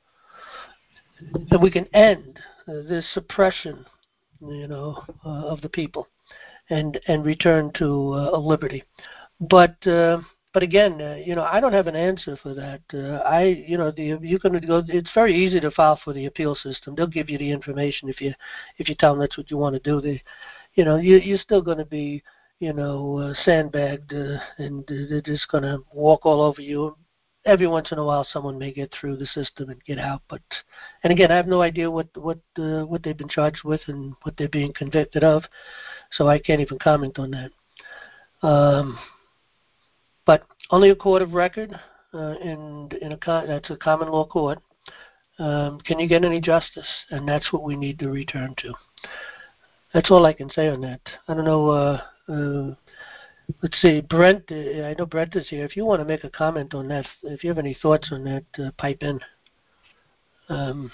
And we can end uh, this suppression, you know, uh, of the people and, and return to uh, a liberty. But, uh, but again, uh, you know, I don't have an answer for that. Uh, I, you know, the you can go. It's very easy to file for the appeal system. They'll give you the information if you if you tell them that's what you want to do. They, you know, you, you're still going to be, you know, uh, sandbagged, uh, and uh, they're just going to walk all over you. Every once in a while, someone may get through the system and get out. But, and again, I have no idea what what uh, what they've been charged with and what they're being convicted of, so I can't even comment on that. Um, but only a court of record, uh, in in a con- that's a common law court. Um, can you get any justice? And that's what we need to return to. That's all I can say on that. I don't know. Uh, uh, let's see, Brent. Uh, I know Brent is here. If you want to make a comment on that, if you have any thoughts on that, uh, pipe in. Um,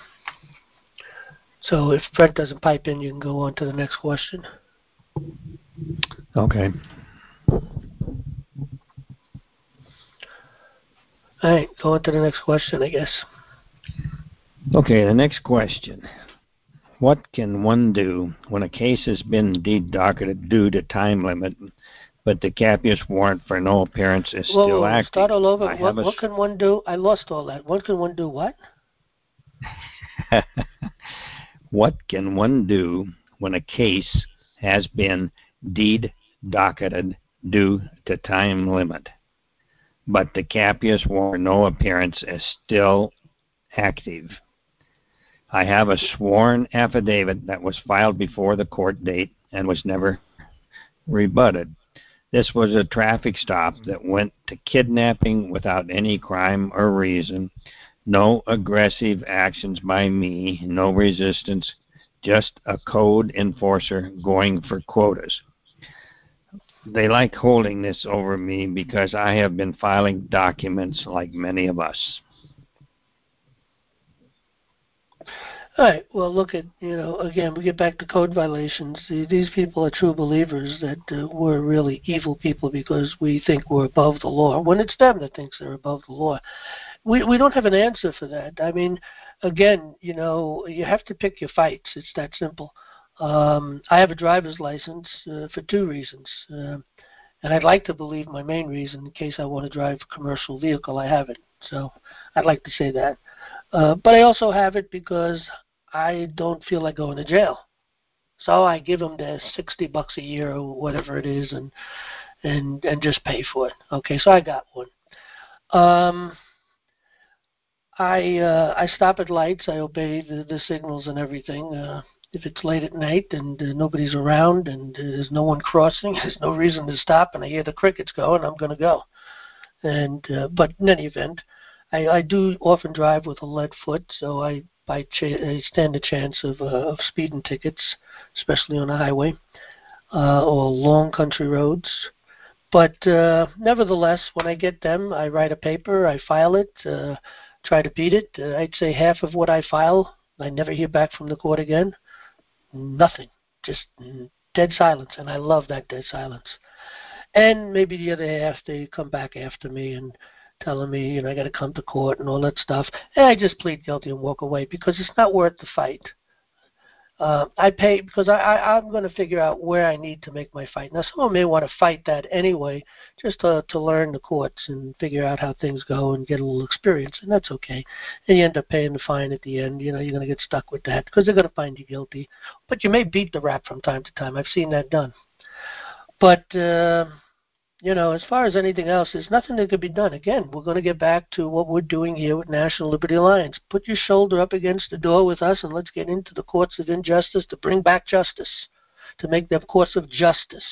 so if Brent doesn't pipe in, you can go on to the next question. Okay. All right, go on to the next question, I guess. Okay, the next question. What can one do when a case has been de-docketed due to time limit, but the capious warrant for no appearance is Whoa, still whoa, active? start all over. I What, have what can one do? I lost all that. What can one do? What? What can one do when a case has been de-docketed due to time limit, but the capious warrant no appearance is still active? I have a sworn affidavit that was filed before the court date and was never rebutted. This was a traffic stop that went to kidnapping without any crime or reason. No aggressive actions by me, no resistance, just a code enforcer going for quotas. They like holding this over me because I have been filing documents like many of us. All right. Well, look at, you know, again, we get back to code violations. These people are true believers that uh, we're really evil people because we think we're above the law, when it's them that thinks they're above the law. We we don't have an answer for that. I mean, again, you know, you have to pick your fights. It's that simple. Um, I have a driver's license uh, for two reasons. Uh, and I'd like to believe my main reason, in case I want to drive a commercial vehicle, I have it. So I'd like to say that. Uh, but I also have it because I don't feel like going to jail. So I give them the sixty bucks a year or whatever it is and and, and just pay for it. Okay, so I got one. Um, I uh, I stop at lights. I obey the, the signals and everything. Uh, if it's late at night and uh, nobody's around and uh, there's no one crossing, there's no reason to stop, and I hear the crickets going, I'm going to go. And uh, but in any event, I, I do often drive with a lead foot, so I I, ch- I stand a chance of uh, of speeding tickets, especially on a highway uh, or long country roads. But uh, nevertheless, when I get them, I write a paper, I file it, uh, try to beat it. Uh, I'd say half of what I file, I never hear back from the court again. Nothing, just dead silence, and I love that dead silence. And maybe the other half, they come back after me and telling me, you know, I got to come to court and all that stuff. And I just plead guilty and walk away because it's not worth the fight. Uh, I pay because I, I, I'm going to figure out where I need to make my fight. Now, someone may want to fight that anyway, just to, to learn the courts and figure out how things go and get a little experience, and that's okay. And you end up paying the fine at the end. You know, you're going to get stuck with that because they're going to find you guilty. But you may beat the rap from time to time. I've seen that done. But, uh, you know, as far as anything else, there's nothing that could be done. Again, we're going to get back to what we're doing here with National Liberty Alliance. Put your shoulder up against the door with us and let's get into the courts of injustice to bring back justice, to make them courts of justice.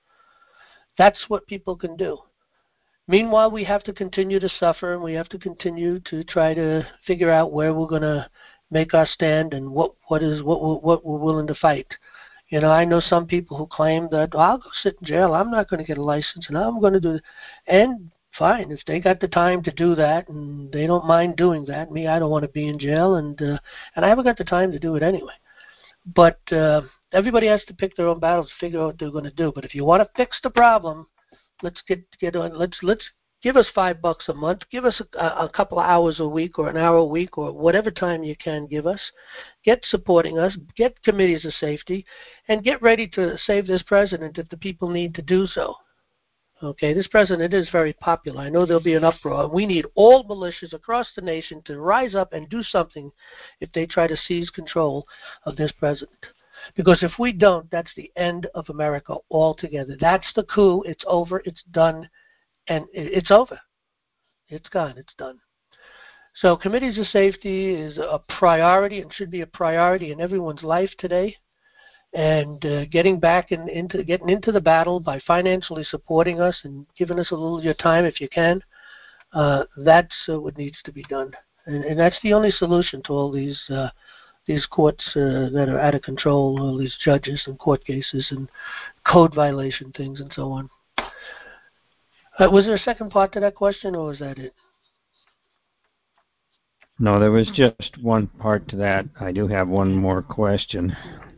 That's what people can do. Meanwhile, we have to continue to suffer and we have to continue to try to figure out where we're going to make our stand and what, what is what we're, what we're willing to fight. You know, I know some people who claim that, well, I'll go sit in jail. I'm not going to get a license, and I'm going to do it. And fine, if they got the time to do that, and they don't mind doing that. Me, I don't want to be in jail, and uh, and I haven't got the time to do it anyway. But uh, everybody has to pick their own battles, figure out what they're going to do. But if you want to fix the problem, let's get get on. Let's let's give us five bucks a month. Give us a, a couple of hours a week, or an hour a week, or whatever time you can give us. Get supporting us. Get committees of safety, and get ready to save this president if the people need to do so. Okay, this president is very popular. I know there'll be an uproar. We need all militias across the nation to rise up and do something if they try to seize control of this president. Because if we don't, that's the end of America altogether. That's the coup. It's over. It's done. And it's over. It's gone. It's done. So committees of safety is a priority and should be a priority in everyone's life today. And uh, getting back in, into getting into the battle by financially supporting us and giving us a little of your time if you can, uh, that's uh, what needs to be done. And, and that's the only solution to all these uh, these courts uh, that are out of control, all these judges and court cases and code violation things and so on. Uh, was there a second part to that question, or was that it? No, there was just one part to that. I do have one more question.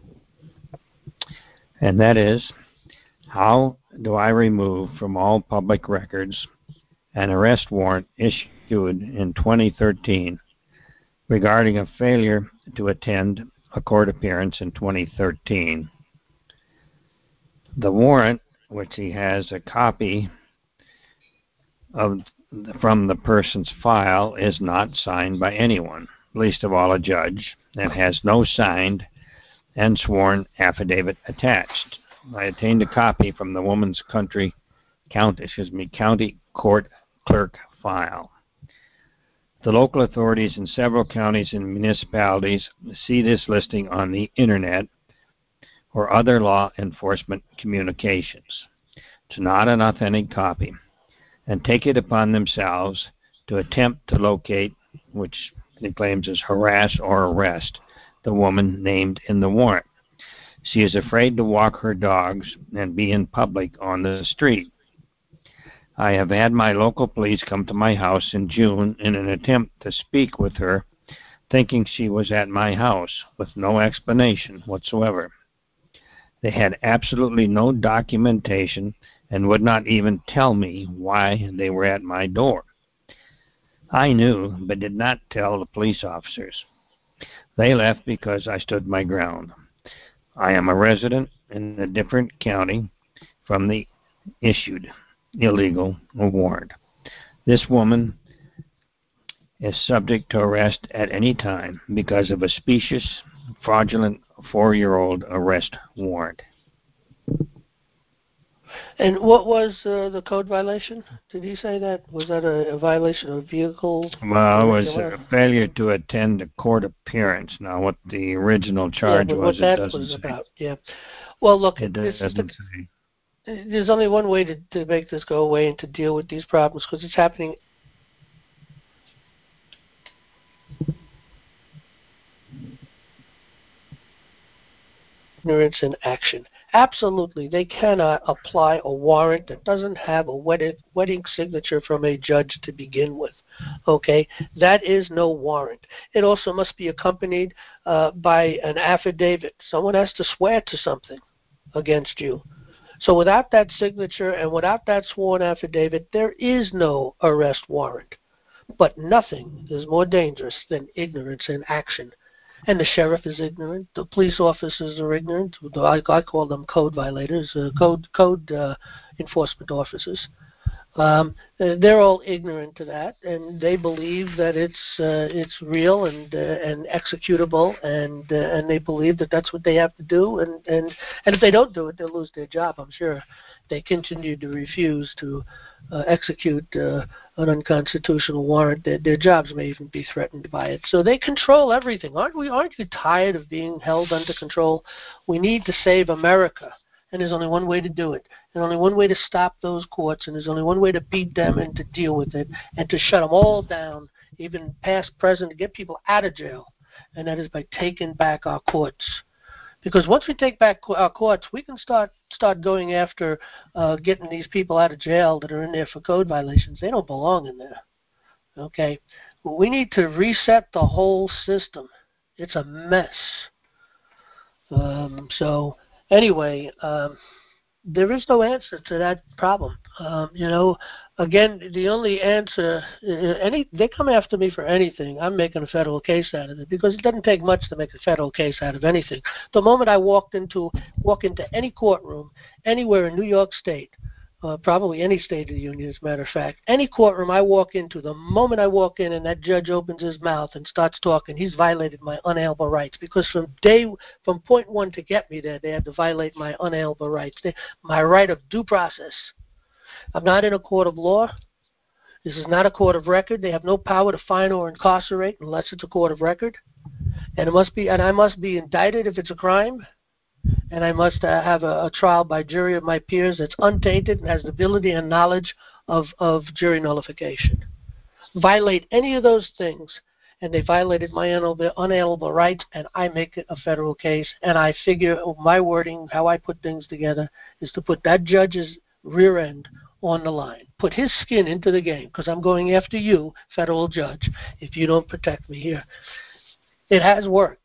And that is, how do I remove from all public records an arrest warrant issued in twenty thirteen regarding a failure to attend a court appearance in twenty thirteen? The warrant, which he has a copy of from the person's file, is not signed by anyone, least of all a judge, and has no signed and sworn affidavit attached. I obtained a copy from the woman's country county, excuse me, county court clerk file. The local authorities in several counties and municipalities see this listing on the internet or other law enforcement communications. It's not an authentic copy, and take it upon themselves to attempt to locate, which he claims is harass or arrest, the woman named in the warrant. She is afraid to walk her dogs and be in public on the street. I have had my local police come to my house in June in an attempt to speak with her, thinking she was at my house, with no explanation whatsoever. They had absolutely no documentation and would not even tell me why they were at my door. I knew, but did not tell the police officers. They left because I stood my ground. I am a resident in a different county from the issued illegal warrant. This woman is subject to arrest at any time because of a specious, fraudulent four-year-old arrest warrant. And what was uh, the code violation? Did he say that? Was that a, a violation of vehicle? Well, it was a failure to attend a court appearance. Now, what the original charge yeah, but was, what that it doesn't was say. about. Yeah. Well, look, It this doesn't is the, say. there's only one way to, to make this go away and to deal with these problems, because it's happening. Ignorance in action. Absolutely, they cannot apply a warrant that doesn't have a wedding, wedding signature from a judge to begin with. Okay, that is no warrant. It also must be accompanied uh, by an affidavit. Someone has to swear to something against you. So without that signature and without that sworn affidavit, there is no arrest warrant. But nothing is more dangerous than ignorance in action. And the sheriff is ignorant. The police officers are ignorant. I, I call them code violators, uh, code code uh, enforcement officers. Um, they're all ignorant to that, and they believe that it's uh, it's real and uh, and executable, and uh, and they believe that that's what they have to do. And, and and if they don't do it, they'll lose their job. I'm sure. They continue to refuse to uh, execute uh, an unconstitutional warrant. Their, their jobs may even be threatened by it. So they control everything. Aren't we? Aren't you tired of being held under control? We need to save America, and there's only one way to do it. There's only one way to stop those courts, and there's only one way to beat them and to deal with it and to shut them all down, even past, present, to get people out of jail, and that is by taking back our courts. Because once we take back our courts, we can start start going after uh, getting these people out of jail that are in there for code violations. They don't belong in there. Okay? We need to reset the whole system. It's a mess. Um, so anyway, um, there is no answer to that problem. Um, you know, again, the only answer, any they come after me for anything, I'm making a federal case out of it, because it doesn't take much to make a federal case out of anything. The moment I walked into walk into any courtroom anywhere in New York State, uh, probably any State of the Union, as a matter of fact. Any courtroom I walk into, the moment I walk in and that judge opens his mouth and starts talking, he's violated my unalienable rights. Because from day, from point one to get me there, they had to violate my unalienable rights, they, my right of due process. I'm not in a court of law. This is not a court of record. They have no power to fine or incarcerate unless it's a court of record. And it must be, and I must be indicted if it's a crime. And I must uh, have a, a trial by jury of my peers that's untainted and has the ability and knowledge of, of jury nullification. Violate any of those things, and they violated my unalienable rights, and I make it a federal case. And I figure my wording, how I put things together, is to put that judge's rear end on the line, put his skin into the game, because I'm going after you, federal judge, if you don't protect me here. It has worked.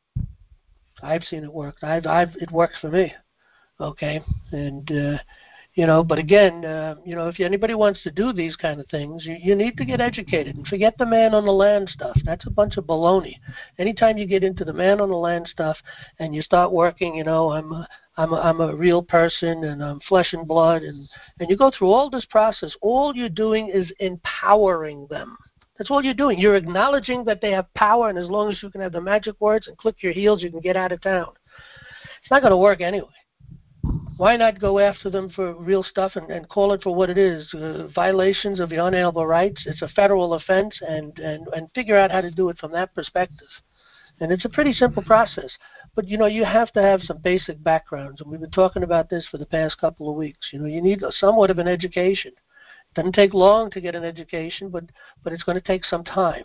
I've seen it work. I've, I've, it works for me. Okay, and uh, you know, but again, uh, you know, if anybody wants to do these kind of things, you, you need to get educated and forget the man on the land stuff. That's a bunch of baloney. Anytime you get into the man on the land stuff and you start working, you know, I'm a, I'm a, I'm a real person and I'm flesh and blood, and and you go through all this process, all you're doing is empowering them. That's all you're doing. You're acknowledging that they have power, and as long as you can have the magic words and click your heels, you can get out of town. It's not going to work anyway. Why not go after them for real stuff and, and call it for what it is, uh, violations of your unalienable rights? It's a federal offense, and, and, and figure out how to do it from that perspective. And it's a pretty simple process. But, you know, you have to have some basic backgrounds, and we've been talking about this for the past couple of weeks. You know, you need somewhat of an education. It doesn't take long to get an education, but, but it's going to take some time.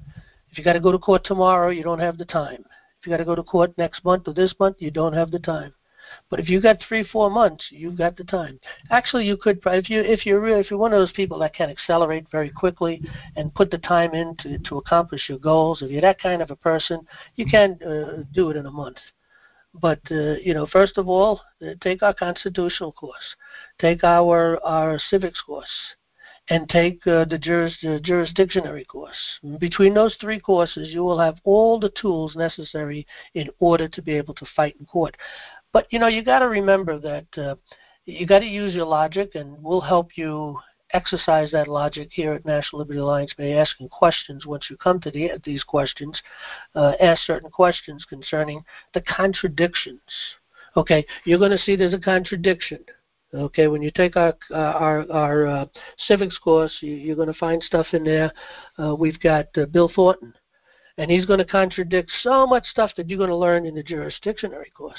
If you got to go to court tomorrow, you don't have the time. If you got to go to court next month or this month, you don't have the time. But if you got three, four months, you've got the time. Actually, you could, if you if you're really, if you're one of those people that can accelerate very quickly and put the time in to, to accomplish your goals, if you're that kind of a person, you can uh, do it in a month. But uh, you know, first of all, uh, take our constitutional course, take our our civics course, and take uh, the juris, uh, jurisdictionary course. Between those three courses, you will have all the tools necessary in order to be able to fight in court. But, you know, you got to remember that uh, you got to use your logic, and we'll help you exercise that logic here at National Liberty Alliance by asking questions. Once you come to the, these questions, uh, ask certain questions concerning the contradictions. Okay, you're going to see there's a contradiction. Okay, when you take our uh, our, our uh, civics course, you, you're going to find stuff in there. Uh, we've got uh, Bill Thornton, and he's going to contradict so much stuff that you're going to learn in the jurisdictionary course.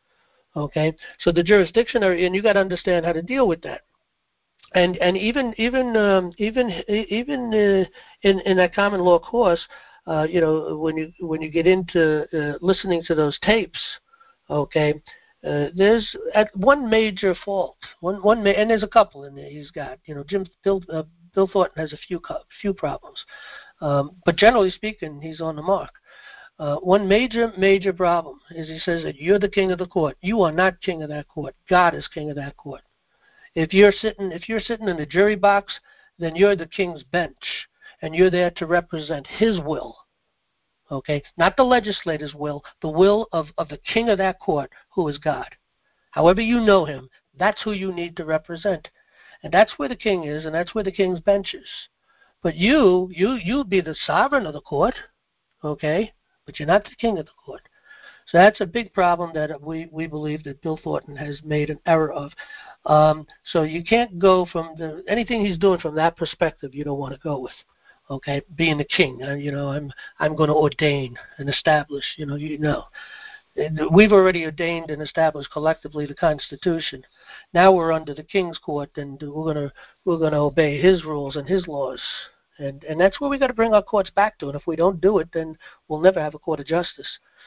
Okay, so the jurisdictionary, and you got to understand how to deal with that. And and even even um, even even uh, in in that common law course, uh, you know, when you when you get into uh, listening to those tapes, okay, uh, there's at one major fault, one one ma- and there's a couple in there. He's got, you know, Jim Bill uh, Bill Thornton has a few few problems, um, but generally speaking, he's on the mark. Uh, one major, major problem is he says that you're the king of the court. You are not king of that court. God is king of that court. If you're sitting, if you're sitting in the jury box, then you're the king's bench, and you're there to represent his will. Okay, not the legislator's will, the will of, of the king of that court, who is God. However you know him, that's who you need to represent, and that's where the king is, and that's where the king's bench is. But you, you, you be the sovereign of the court. Okay. But you're not the king of the court. So that's a big problem that we, we believe that Bill Thornton has made an error of. Um, so you can't go from the, anything he's doing from that perspective you don't want to go with. Okay, being the king, uh, you know, I'm I'm going to ordain and establish, you know, you know. We've already ordained and established collectively the Constitution. Now we're under the king's court, and we're going to we're going to obey his rules and his laws. And and that's where we got to bring our courts back to. And if we don't do it, then we'll never have a court of justice.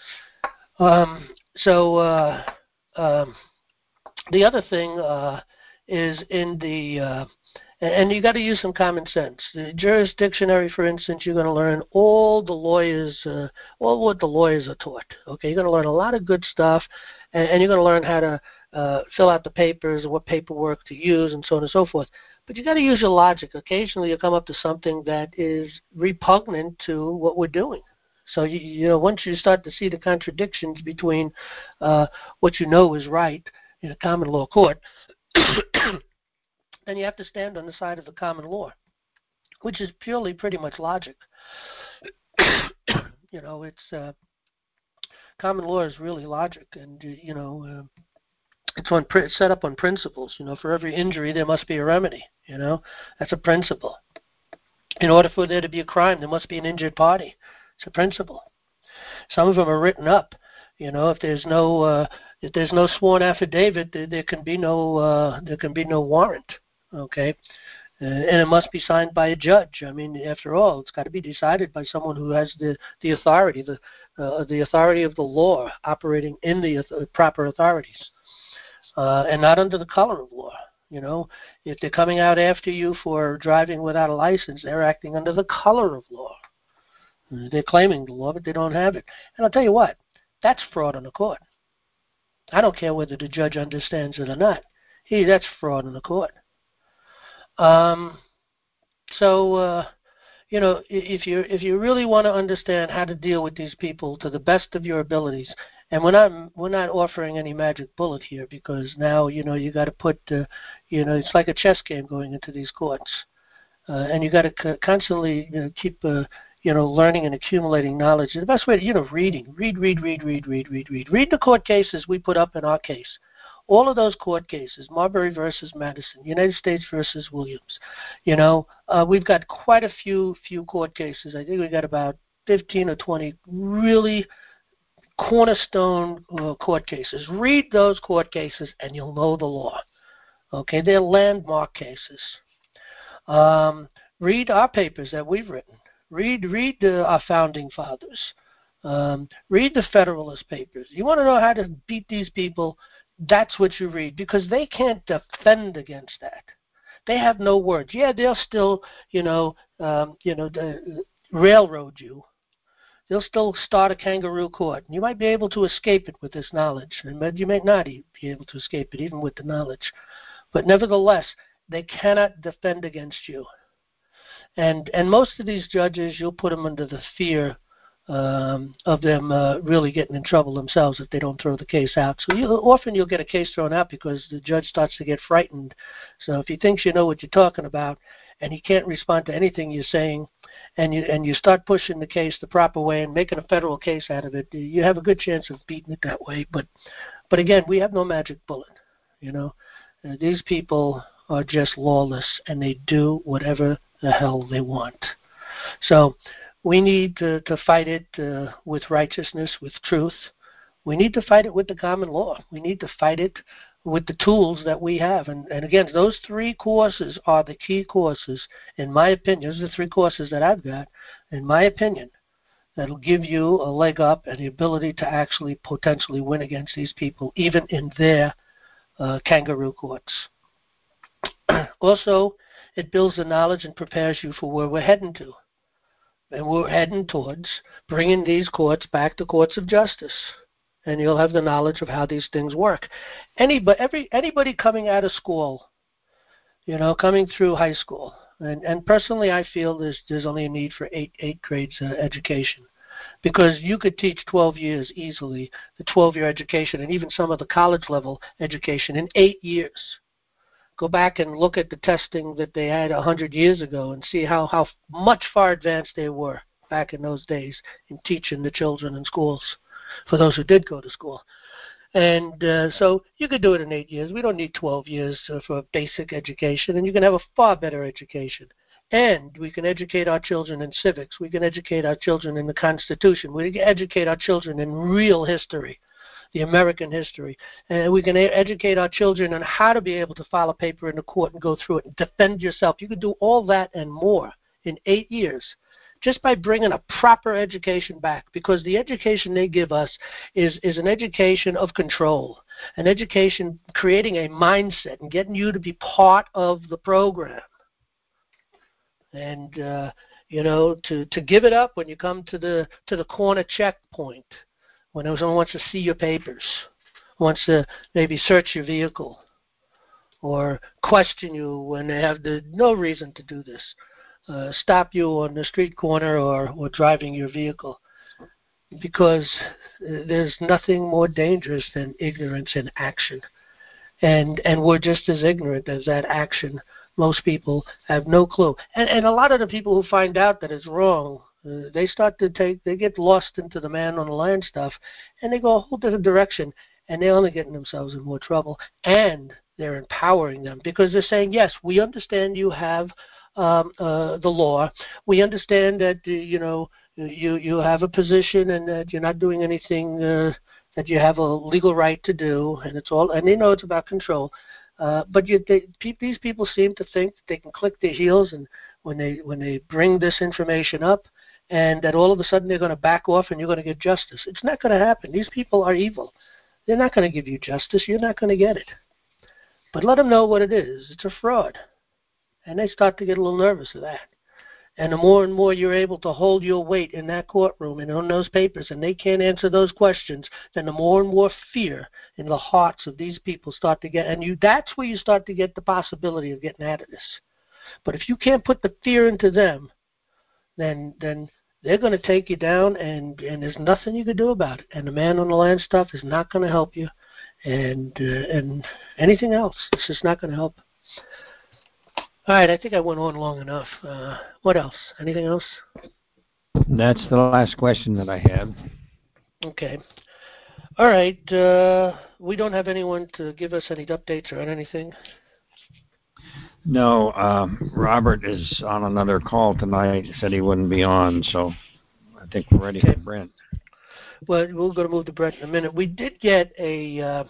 Um, so uh, um, the other thing uh, is in the, uh, and you got to use some common sense. The jurisdictionary, for instance, you're going to learn all the lawyers, uh, all what the lawyers are taught. Okay, you're going to learn a lot of good stuff, and, and you're going to learn how to uh, fill out the papers and what paperwork to use and so on and so forth. But you got to use your logic. Occasionally you come up to something that is repugnant to what we're doing. So, you, you know, once you start to see the contradictions between uh, what you know is right in a common law court then you have to stand on the side of the common law, which is purely pretty much logic. you know, it's uh, common law is really logic, and you know, uh, it's on it's set up on principles. You know, for every injury there must be a remedy. You know, that's a principle. In order for there to be a crime, there must be an injured party. It's a principle. Some of them are written up. You know, if there's no uh, if there's no sworn affidavit, there, there can be no uh, there can be no warrant. Okay. Uh, and it must be signed by a judge. I mean, after all, it's got to be decided by someone who has the, the authority, the uh, the authority of the law, operating in the uh, proper authorities, uh, and not under the color of law. You know, if they're coming out after you for driving without a license, they're acting under the color of law. They're claiming the law, but they don't have it. And I'll tell you what, that's fraud on the court. I don't care whether the judge understands it or not. He, that's fraud on the court. Um, so, uh, you know, if you if you really want to understand how to deal with these people to the best of your abilities, and we're not we're not offering any magic bullet here, because now you know you got to put, uh, you know, it's like a chess game going into these courts, uh, and you got to c- constantly you know, keep, uh, you know, learning and accumulating knowledge. And the best way to, you know, reading, read, read, read, read, read, read, read, read the court cases we put up in our case. All of those court cases, Marbury versus Madison, United States versus Williams, you know, uh, we've got quite a few few court cases. I think we got about fifteen or twenty really cornerstone uh, court cases. Read those court cases and you'll know the law. Okay, they're landmark cases. Um, read our papers that we've written. Read read uh, our founding fathers. Um, read the Federalist Papers. You want to know how to beat these people? That's what you read, because they can't defend against that. They have no words. Yeah, they'll still, you know, um, you know, the, railroad you. They'll still start a kangaroo court. You might be able to escape it with this knowledge, and you may not be able to escape it even with the knowledge. But nevertheless, they cannot defend against you. And and most of these judges, you'll put them under the fear um, of them uh, really getting in trouble themselves if they don't throw the case out. So you, often you'll get a case thrown out because the judge starts to get frightened. So if he thinks you know what you're talking about and he can't respond to anything you're saying, and you and you start pushing the case the proper way and making a federal case out of it, you have a good chance of beating it that way. But but again, we have no magic bullet. You know, uh, these people are just lawless, and they do whatever the hell they want. So we need to, to fight it uh, with righteousness, with truth. We need to fight it with the common law. We need to fight it with the tools that we have. And, and again, those three courses are the key courses, in my opinion. Those are the three courses that I've got, in my opinion, that'll give you a leg up and the ability to actually potentially win against these people, even in their uh, kangaroo courts. Also, it builds the knowledge and prepares you for where we're heading to. And we're heading towards bringing these courts back to courts of justice. And you'll have the knowledge of how these things work. Anybody, every, anybody coming out of school, you know, coming through high school, and, and personally I feel there's, there's only a need for eight, eight grades uh, education. Because you could teach twelve years easily, the twelve-year education, and even some of the college-level education in eight years. Go back and look at the testing that they had one hundred years ago and see how, how much far advanced they were back in those days in teaching the children in schools, for those who did go to school. And uh, so you could do it in eight years. We don't need twelve years uh, for basic education, and you can have a far better education. And we can educate our children in civics. We can educate our children in the Constitution. We can educate our children in real history, the American history. And we can educate our children on how to be able to file a paper in the court and go through it and defend yourself. You can do all that and more in eight years just by bringing a proper education back, because the education they give us is, is an education of control, an education creating a mindset and getting you to be part of the program. And, uh, you know, to, to give it up when you come to the to the corner checkpoint, when someone wants to see your papers, wants to maybe search your vehicle or question you when they have the, no reason to do this, uh, stop you on the street corner or, or driving your vehicle, because there's nothing more dangerous than ignorance in action. and and we're just as ignorant as that action. Most people have no clue, and and a lot of the people who find out that it's wrong, uh, they start to take, they get lost into the man on the land stuff, and they go a whole different direction, and they're only getting themselves in more trouble, and they're empowering them because they're saying, yes, we understand you have um, uh, the law, we understand that uh, you know you you have a position and that you're not doing anything uh, that you have a legal right to do, and it's all, and they know it's about control. Uh, but you, they, pe- these people seem to think that they can click their heels, and when they when they bring this information up, and that all of a sudden they're going to back off and you're going to get justice. It's not going to happen. These people are evil. They're not going to give you justice. You're not going to get it. But let them know what it is. It's a fraud, and they start to get a little nervous of that. And the more and more you're able to hold your weight in that courtroom and on those papers, and they can't answer those questions, then the more and more fear in the hearts of these people start to get, and you that's where you start to get the possibility of getting out of this. But if you can't put the fear into them, then then they're going to take you down, and, and there's nothing you can do about it. And the man on the land stuff is not going to help you, and uh, and anything else. It's just not going to help. All right, I think I went on long enough. Uh, what else? Anything else? That's the last question that I have. Okay. All right. Uh, we don't have anyone to give us any updates or anything. No, uh, Robert is on another call tonight. He said he wouldn't be on, so I think we're ready okay. for Brent. Well, we're going to move to Brent in a minute. We did get a uh,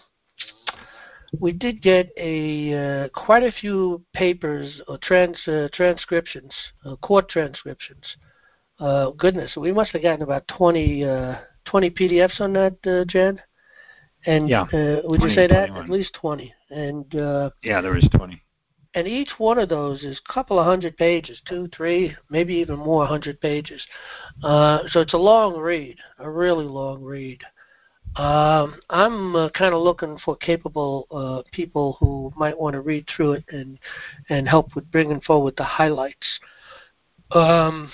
we did get a uh, quite a few papers or trans uh, transcriptions, uh, court transcriptions. Uh, goodness, we must have gotten about twenty, uh, twenty P D Fs on that, uh, Jan. And yeah, uh, would twenty, you say that? twenty-one. At least twenty. And uh, yeah, there was twenty. And each one of those is a couple of hundred pages, two, three, maybe even more hundred pages. Uh, so it's a long read, a really long read. Um, I'm uh, kind of looking for capable uh, people who might want to read through it and and help with bringing forward the highlights. Um,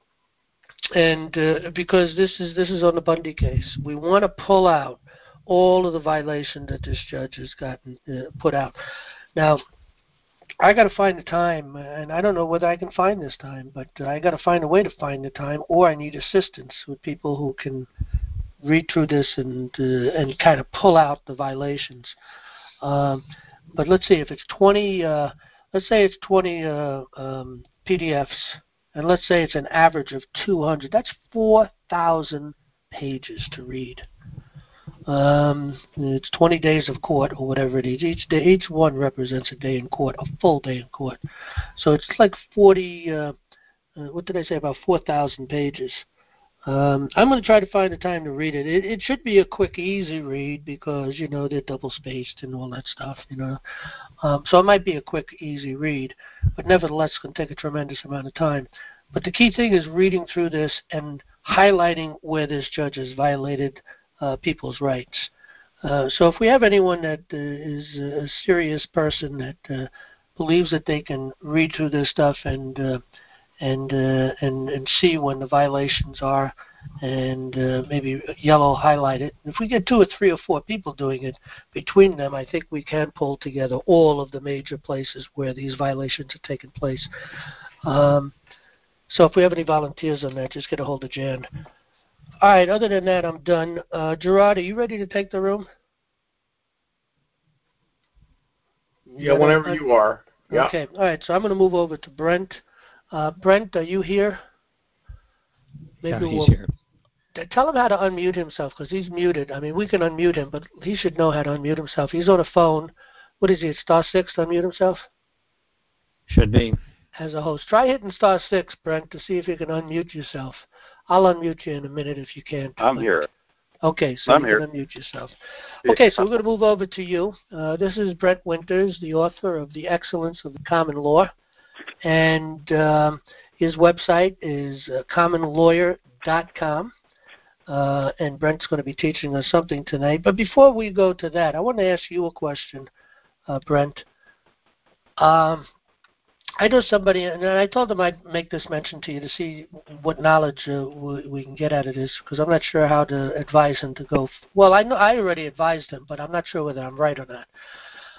and uh, because this is this is on the Bundy case, we want to pull out all of the violation that this judge has gotten uh, put out. Now, I got to find the time, and I don't know whether I can find this time, but I got to find a way to find the time, or I need assistance with people who can read through this and uh, and kind of pull out the violations. Um, but let's see if it's twenty. Uh, let's say it's twenty uh, um, P D Fs, and let's say it's an average of two hundred. That's four thousand pages to read. Um, it's twenty days of court or whatever it is. Each day, each one represents a day in court, a full day in court. So it's like forty. Uh, uh, what did I say? About four thousand pages. Um, I'm going to try to find the time to read it. it. It should be a quick, easy read because, you know, they're double-spaced and all that stuff, you know. Um, so it might be a quick, easy read, but nevertheless it can take a tremendous amount of time. But the key thing is reading through this and highlighting where this judge has violated uh, people's rights. Uh, so if we have anyone that uh, is a serious person that uh, believes that they can read through this stuff and uh, and uh, and and see when the violations are, and uh, maybe yellow highlight it. If we get two or three or four people doing it between them, I think we can pull together all of the major places where these violations have taken place. Um, so if we have any volunteers on that, just get a hold of Jan. All right, other than that, I'm done. Uh, Gerard, are you ready to take the room? You yeah, whenever a, you are. Yeah. Okay, all right, so I'm going to move over to Brent. Uh, Brent, are you here? Maybe yeah, he's we'll, here. Tell him how to unmute himself because he's muted. I mean, we can unmute him, but he should know how to unmute himself. He's on a phone. What is he, star six to unmute himself? Should be. As a host. Try hitting star six, Brent, to see if you can unmute yourself. I'll unmute you in a minute if you can. I'm here. Okay, so I'm you here. can unmute yourself. Okay, so we're going to move over to you. Uh, this is Brent Winters, the author of The Excellence of the Common Law. And um, his website is uh, common lawyer dot com. Uh, and Brent's going to be teaching us something tonight. But before we go to that, I want to ask you a question, uh, Brent. Um, I know somebody, and I told them I'd make this mention to you to see what knowledge uh, we, we can get out of this, because I'm not sure how to advise him to go. Well, I know I already advised him, but I'm not sure whether I'm right or not.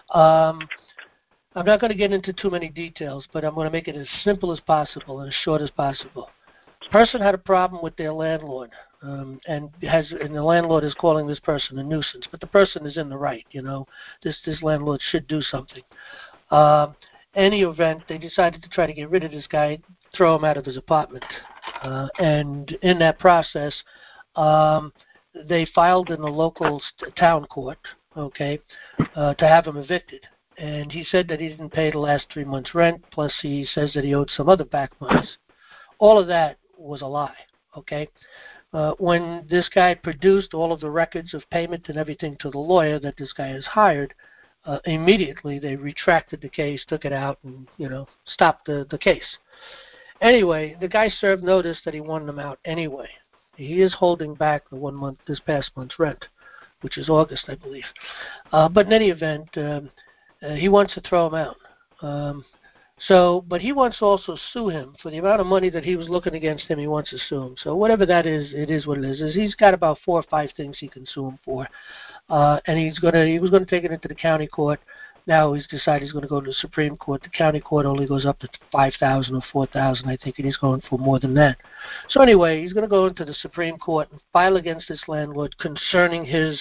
Um, I'm not going to get into too many details, but I'm going to make it as simple as possible and as short as possible. The person had a problem with their landlord, um, and has, and the landlord is calling this person a nuisance. But the person is in the right, you know. This this landlord should do something. Um, any event, they decided to try to get rid of this guy, throw him out of his apartment, uh, and in that process, um, they filed in the local st- town court, okay, uh, to have him evicted. And he said that he didn't pay the last three months' rent, plus he says that he owed some other back monies. All of that was a lie, okay? Uh, when this guy produced all of the records of payment and everything to the lawyer that this guy has hired, uh, immediately they retracted the case, took it out, and, you know, stopped the, the case. Anyway, the guy served notice that he wanted him out anyway. He is holding back the one month, this past month's rent, which is August, I believe. Uh, but in any event, um, uh, he wants to throw him out. Um, so, but he wants to also sue him for the amount of money that he was looking against him. He wants to sue him. So whatever that is, it is what it is. Is he's got about four or five things he can sue him for, uh, and he's gonna he was going to take it into the county court. Now he's decided he's going to go to the Supreme Court. The county court only goes up to five thousand or four thousand, I think, and he's going for more than that. So anyway, he's going to go into the Supreme Court and file against this landlord concerning his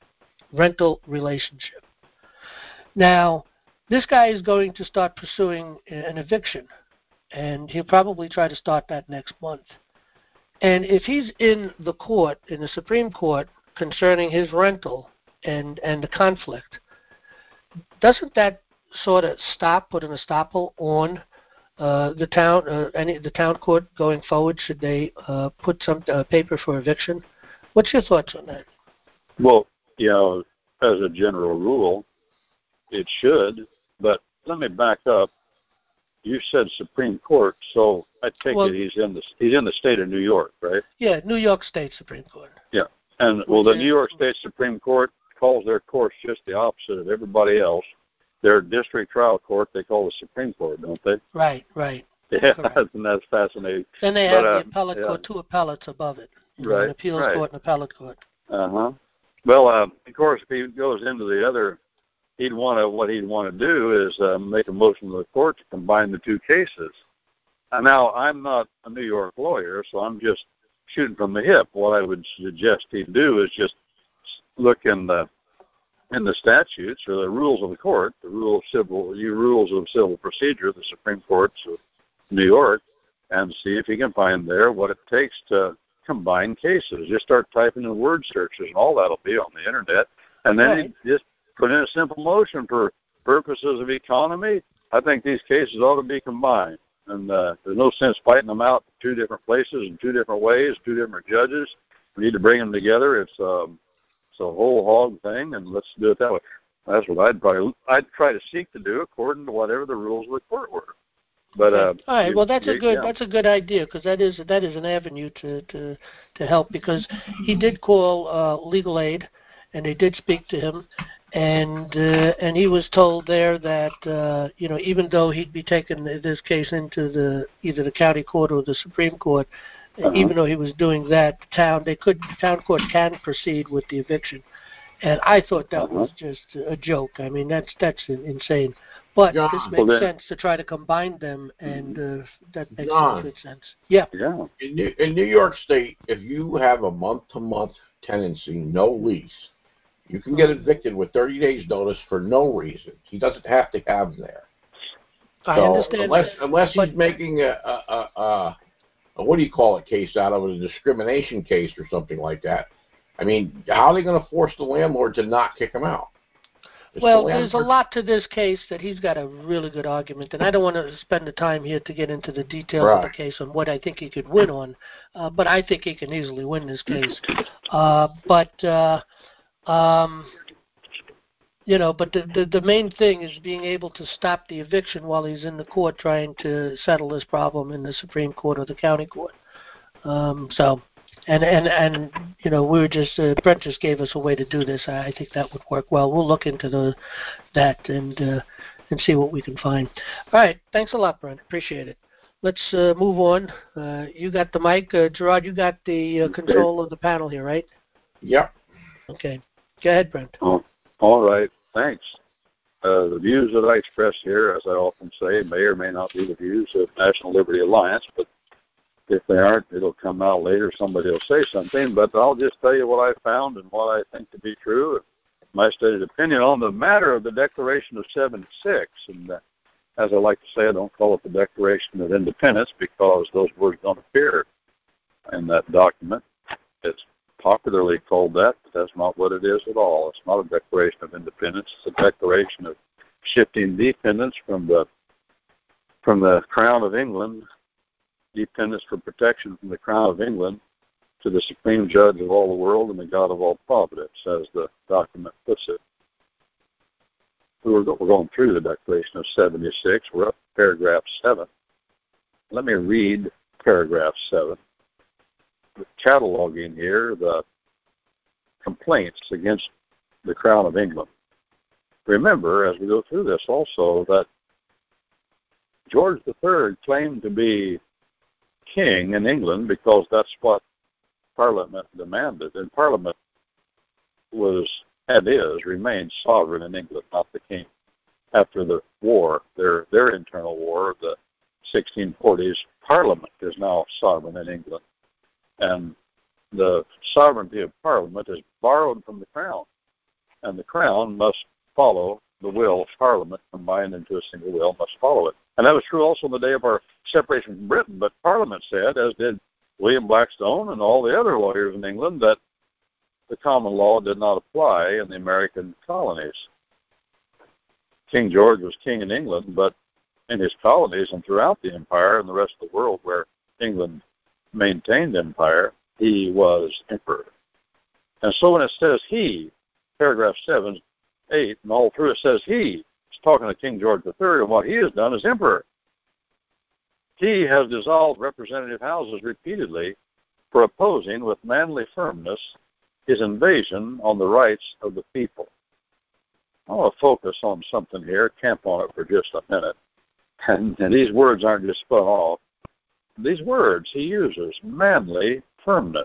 rental relationship. Now, this guy is going to start pursuing an eviction, and he'll probably try to start that next month. And if he's in the court, in the Supreme Court, concerning his rental and, and the conflict, doesn't that sort of stop, put an estoppel on uh, the town, uh, any the town court going forward? Should they uh, put some uh, paper for eviction? What's your thoughts on that? Well, you know, as a general rule, it should. But let me back up. You said Supreme Court, so I take well, it he's in the he's in the state of New York, right? Yeah, New York State Supreme Court. Yeah, and well, the New York State Supreme Court calls their courts just the opposite of everybody else. Their district trial court they call the Supreme Court, don't they? Right, right. Yeah, and that's fascinating. Then they but, have uh, the appellate yeah. court, two appellates above it. Right, An appeals right. court and appellate court. Uh huh. Well, uh, of course, if he goes into the other, he'd want to. What he'd want to do is uh, make a motion to the court to combine the two cases. And now, I'm not a New York lawyer, so I'm just shooting from the hip. What I would suggest he do is just look in the in the statutes or the rules of the court, the rule of civil, the rules of civil procedure, the Supreme Courts of New York, and see if he can find there what it takes to combine cases. Just start typing in word searches, and all that'll be on the internet. And then Right. he just put in a simple motion for purposes of economy. I think these cases ought to be combined, and uh, there's no sense fighting them out in two different places in two different ways, two different judges. We need to bring them together. It's um, it's a whole hog thing, and let's do it that way. That's what I'd probably I'd try to seek to do according to whatever the rules of the court were. But uh, all right, you, well that's you, a good yeah. that's a good idea because that is that is an avenue to, to to help because he did call uh, legal aid and they did speak to him and uh, and he was told there that uh, you know even though he'd be taking this case into the either the county court or the Supreme Court, uh-huh. even though he was doing that, the town they could the town court can proceed with the eviction. And I thought that uh-huh. was just a joke. I mean, that's that's insane. But John, this makes well, then, sense to try to combine them, and uh, that makes John, good sense. Yeah. Yeah. In New, in New York State, if you have a month-to-month tenancy, no lease, you can get evicted with thirty days notice for no reason. He doesn't have to have them there. I so understand. Unless, that, unless but, he's making a, a, a, a, a, what do you call it, case out of it, a discrimination case or something like that. I mean, how are they going to force the landlord to not kick him out? It's well, the there's a lot to this case that he's got a really good argument, and I don't want to spend the time here to get into the details right. of the case on what I think he could win on, uh, but I think he can easily win this case. Uh, but, uh, um, you know, but the, the, the main thing is being able to stop the eviction while he's in the court trying to settle this problem in the Supreme Court or the county court. Um, so... And, and, and you know, we were just, uh, Brent just gave us a way to do this. I, I think that would work well. We'll look into the that and uh, and see what we can find. All right. Thanks a lot, Brent. Appreciate it. Let's uh, move on. Uh, you got the mic. Uh, Gerard, you got the uh, control of the panel here, right? Yep. Okay. Go ahead, Brent. Oh, all right. Thanks. Uh, the views that I express here, as I often say, may or may not be the views of National Liberty Alliance, but if they aren't, it'll come out later. Somebody will say something, but I'll just tell you what I found and what I think to be true, my stated opinion on the matter of the Declaration of seventy-six. And uh, as I like to say, I don't call it the Declaration of Independence because those words don't appear in that document. It's popularly called that, but that's not what it is at all. It's not a Declaration of Independence. It's a declaration of shifting dependence from the from the Crown of England, dependence for protection from the Crown of England, to the Supreme Judge of all the world and the God of all providence, as the document puts it. We're, we're going through the Declaration of seventy-six. We're up to paragraph seven. Let me read paragraph seven. Cataloging here the complaints against the Crown of England. Remember, as we go through this also, that George the Third claimed to be king in England because that's what Parliament demanded, and Parliament was and is remained sovereign in England, not the king. After the war, their their internal war, the sixteen forties, Parliament is now sovereign in England. And the sovereignty of Parliament is borrowed from the Crown. And the Crown must follow the will of Parliament, combined into a single will, must follow it. And that was true also in the day of our separation from Britain. But Parliament said, as did William Blackstone and all the other lawyers in England, that the common law did not apply in the American colonies. King George was king in England, but in his colonies and throughout the empire and the rest of the world where England maintained empire, he was emperor. And so when it says he, paragraph seven, eight, and all through it says he, it's talking to King George the Third, and what he has done as emperor. He has dissolved representative houses repeatedly for opposing with manly firmness his invasion on the rights of the people. I want to focus on something here, camp on it for just a minute. And, and these words aren't just spun off. These words he uses, manly firmness.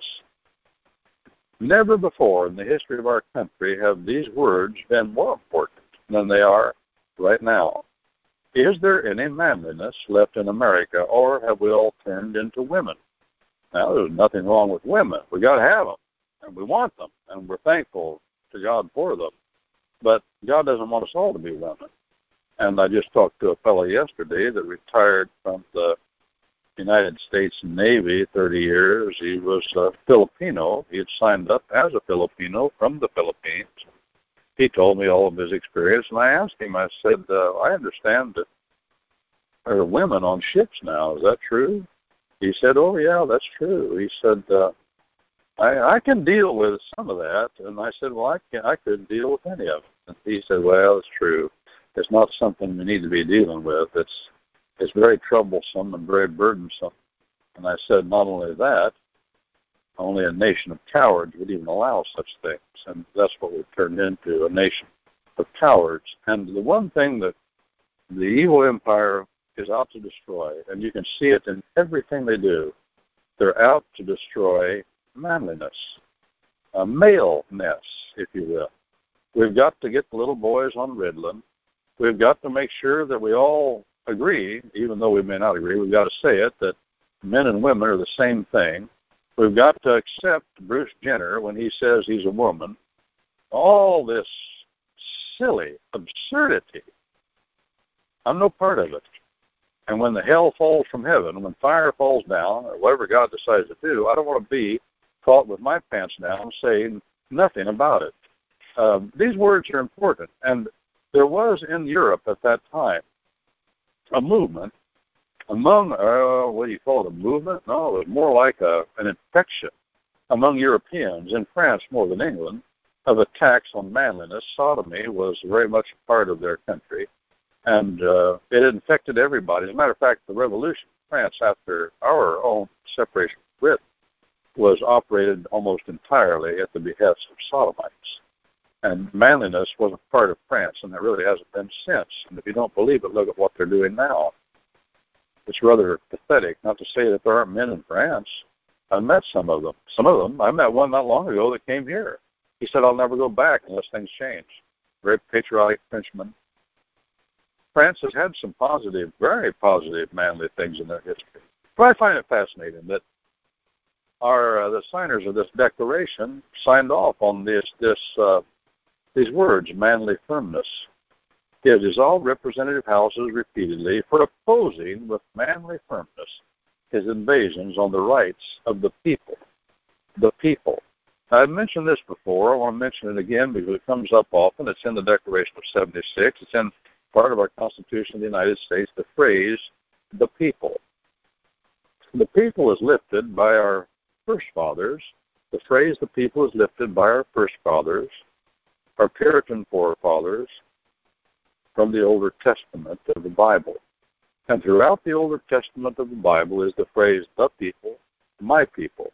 Never before in the history of our country have these words been more important than they are right now. Is there any manliness left in America, or have we all turned into women? Now, there's nothing wrong with women. We got to have them, and we want them, and we're thankful to God for them. But God doesn't want us all to be women. And I just talked to a fellow yesterday that retired from the United States Navy, thirty years. He was a Filipino. He had signed up as a Filipino from the Philippines. He told me all of his experience, and I asked him, I said, uh, I understand that there are women on ships now. Is that true? He said, oh, yeah, that's true. He said, uh, I, I can deal with some of that. And I said, well, I, can, I couldn't deal with any of it. And he said, well, it's true. It's not something we need to be dealing with. It's It's very troublesome and very burdensome. And I said, not only that, only a nation of cowards would even allow such things. And that's what we've turned into, a nation of cowards. And the one thing that the evil empire is out to destroy, and you can see it in everything they do, they're out to destroy manliness, uh, maleness, if you will. We've got to get the little boys on Ritalin. We've got to make sure that we all agree, even though we may not agree, we've got to say it, that men and women are the same thing. We've got to accept Bruce Jenner when he says he's a woman. All this silly absurdity, I'm no part of it. And when the hell falls from heaven, when fire falls down, or whatever God decides to do, I don't want to be caught with my pants down saying nothing about it. Um, these words are important. And there was in Europe at that time a movement among, uh, what do you call it, a movement? No, it was more like a, an infection among Europeans, in France more than England, of attacks on manliness. Sodomy was very much a part of their country, and uh, it infected everybody. As a matter of fact, the revolution in France after our own separation from Britain was operated almost entirely at the behest of sodomites. And manliness was a part of France, and it really hasn't been since. And if you don't believe it, look at what they're doing now. It's rather pathetic, not to say that there aren't men in France. I've met some of them. Some of them. I met one not long ago that came here. He said, I'll never go back unless things change. Very patriotic Frenchman. France has had some positive, very positive manly things in their history. But I find it fascinating that our uh, the signers of this declaration signed off on this this uh, these words, manly firmness. He has dissolved representative houses repeatedly for opposing with manly firmness his invasions on the rights of the people. The people. I've mentioned this before. I want to mention it again because it comes up often. It's in the Declaration of seventy-six. It's in part of our Constitution of the United States, the phrase, the people. The people is lifted by our first fathers. The phrase, the people, is lifted by our first fathers, our Puritan forefathers, from the Older Testament of the Bible. And throughout the Older Testament of the Bible is the phrase, the people, my people.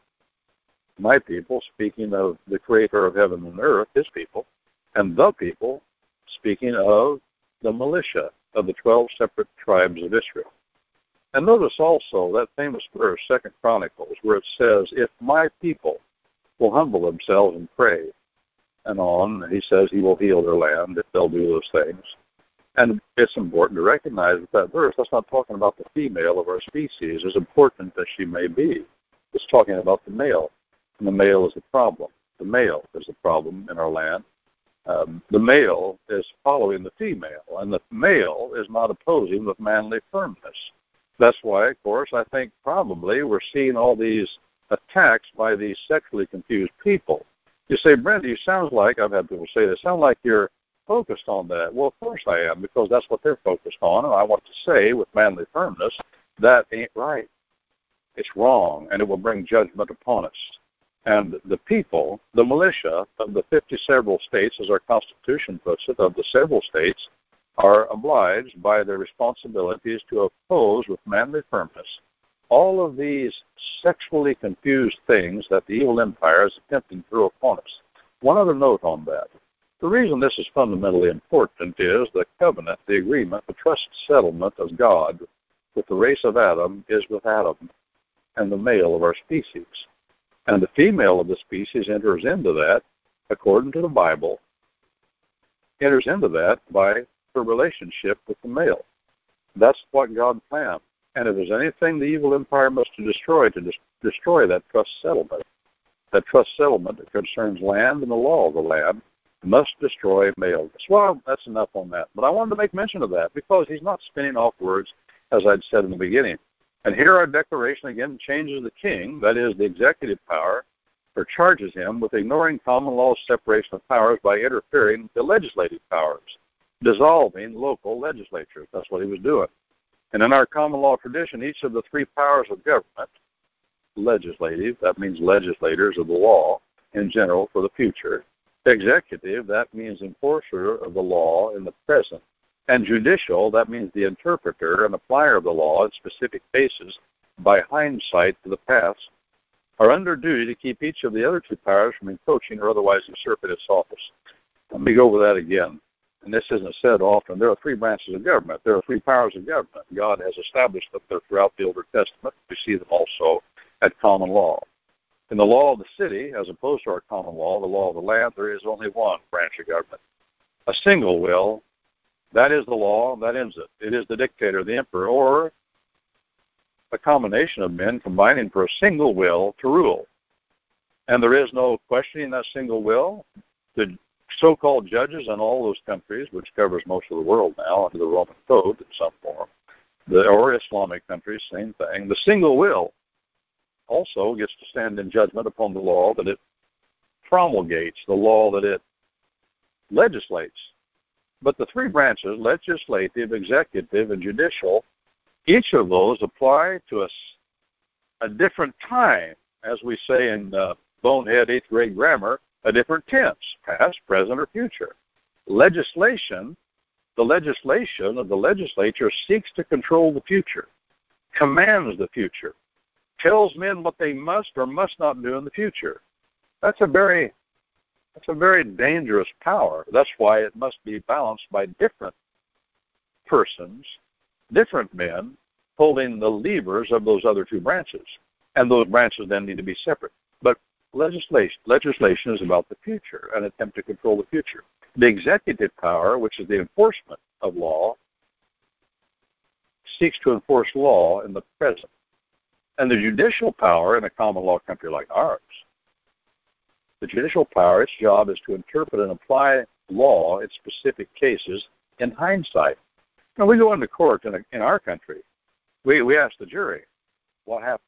My people, speaking of the creator of heaven and earth, his people, and the people, speaking of the militia of the twelve separate tribes of Israel. And notice also that famous verse, Second Chronicles, where it says, if my people will humble themselves and pray, and on, he says he will heal their land if they'll do those things. And it's important to recognize with that verse, that's not talking about the female of our species, as important as she may be. It's talking about the male. And the male is the problem. The male is the problem in our land. Um, the male is following the female, and the male is not opposing with manly firmness. That's why, of course, I think probably we're seeing all these attacks by these sexually confused people. You say, Brenda, you sound like, I've had people say this, sound like you're focused on that. Well, of course I am, because that's what they're focused on, and I want to say with manly firmness, that ain't right. It's wrong, and it will bring judgment upon us. And the people, the militia of the fifty several states, as our Constitution puts it, of the several states, are obliged by their responsibilities to oppose with manly firmness all of these sexually confused things that the evil empire is attempting to throw upon us. One other note on that. The reason this is fundamentally important is the covenant, the agreement, the trust settlement of God with the race of Adam is with Adam and the male of our species. And the female of the species enters into that, according to the Bible, enters into that by her relationship with the male. That's what God planned. And if there's anything the evil empire must destroy, to dis- destroy that trust settlement, that trust settlement that concerns land and the law of the land, must destroy male. Well, that's enough on that. But I wanted to make mention of that because he's not spinning off words, as I'd said in the beginning. And here our declaration again changes the king, that is the executive power, or charges him with ignoring common law's separation of powers by interfering with the legislative powers, dissolving local legislatures. That's what he was doing. And in our common law tradition, each of the three powers of government, legislative, that means legislators of the law in general for the future, executive, that means enforcer of the law in the present, and judicial, that means the interpreter and applier of the law in specific cases by hindsight to the past, are under duty to keep each of the other two powers from encroaching or otherwise usurping its office. Let me go over that again. And this isn't said often. There are three branches of government. There are three powers of government. God has established them throughout the Older Testament. We see them also at common law. In the law of the city, as opposed to our common law, the law of the land, there is only one branch of government. A single will. That is the law, that ends it. It is the dictator, the emperor, or a combination of men combining for a single will to rule. And there is no questioning that single will. The so-called judges in all those countries, which covers most of the world now under the Roman Code in some form, the, or Islamic countries, same thing. The single will also gets to stand in judgment upon the law that it promulgates, the law that it legislates. But the three branches, legislative, executive, and judicial, each of those apply to us a different time, as we say in uh, bonehead eighth grade grammar, a different tense, past, present, or future. Legislation, the legislation of the legislature seeks to control the future, commands the future, tells men what they must or must not do in the future. That's a very That's a very dangerous power. That's why it must be balanced by different persons, different men, holding the levers of those other two branches. And those branches then need to be separate. But legislation, legislation is about the future, an attempt to control the future. The executive power, which is the enforcement of law, seeks to enforce law in the present. And the judicial power in a common law country like ours, the judicial power, its job is to interpret and apply law in specific cases in hindsight. Now, we go into court in, a, in our country. We, we ask the jury, what happened?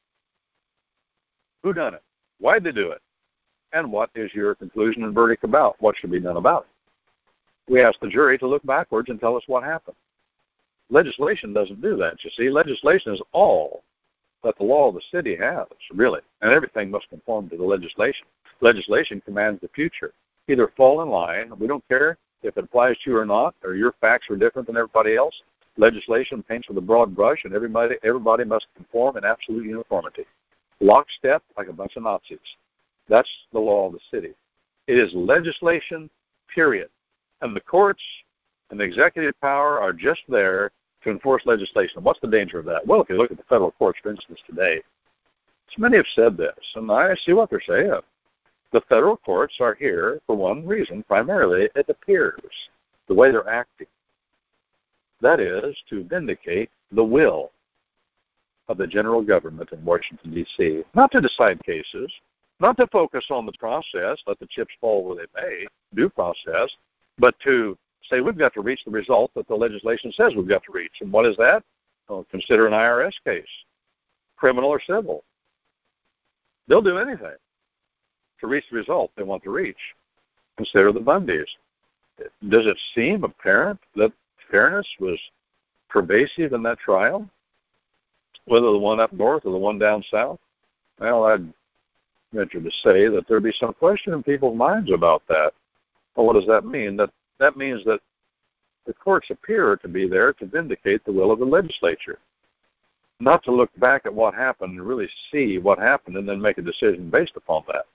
Who done it? Why did they do it? And what is your conclusion and verdict about? What should be done about it? We ask the jury to look backwards and tell us what happened. Legislation doesn't do that, you see. Legislation is all that the law of the city has, really. And everything must conform to the legislation. Legislation commands the future. Either fall in line, we don't care if it applies to you or not, or your facts are different than everybody else. Legislation paints with a broad brush, and everybody everybody must conform in absolute uniformity. Lockstep, like a bunch of Nazis. That's the law of the city. It is legislation, period. And the courts and the executive power are just there to enforce legislation. What's the danger of that? Well, if you look at the federal courts, for instance, today, so many have said this, and I see what they're saying. The federal courts are here for one reason, primarily, it appears, the way they're acting. That is to vindicate the will of the general government in Washington, D C, not to decide cases, not to focus on the process, let the chips fall where they may, due process, but to say we've got to reach the result that the legislation says we've got to reach. And what is that? Well, consider an I R S case, criminal or civil. They'll do anything to reach the result they want to reach. Consider the Bundys. Does it seem apparent that fairness was pervasive in that trial, whether the one up north or the one down south? Well, I'd venture to say that there'd be some question in people's minds about that. Well, what does that mean? That that means that the courts appear to be there to vindicate the will of the legislature, not to look back at what happened and really see what happened and then make a decision based upon that.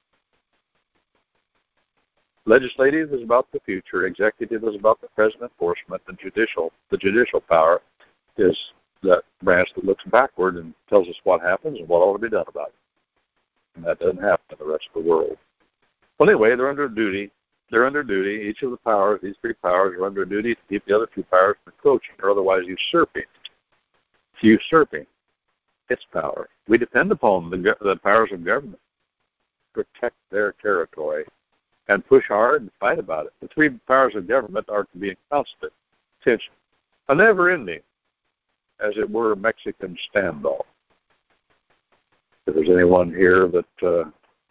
Legislative is about the future, executive is about the present enforcement, and judicial, the judicial power is that branch that looks backward and tells us what happens and what ought to be done about it. And that doesn't happen in the rest of the world. Well, anyway, they're under duty. They're under duty. Each of the powers, these three powers, are under duty to keep the other two powers from encroaching or otherwise usurping. Usurping its power. We depend upon the, the powers of government to protect their territory and push hard and fight about it. The three powers of government are to be in constant tension, a never-ending, as it were, Mexican standoff. If there's anyone here that uh,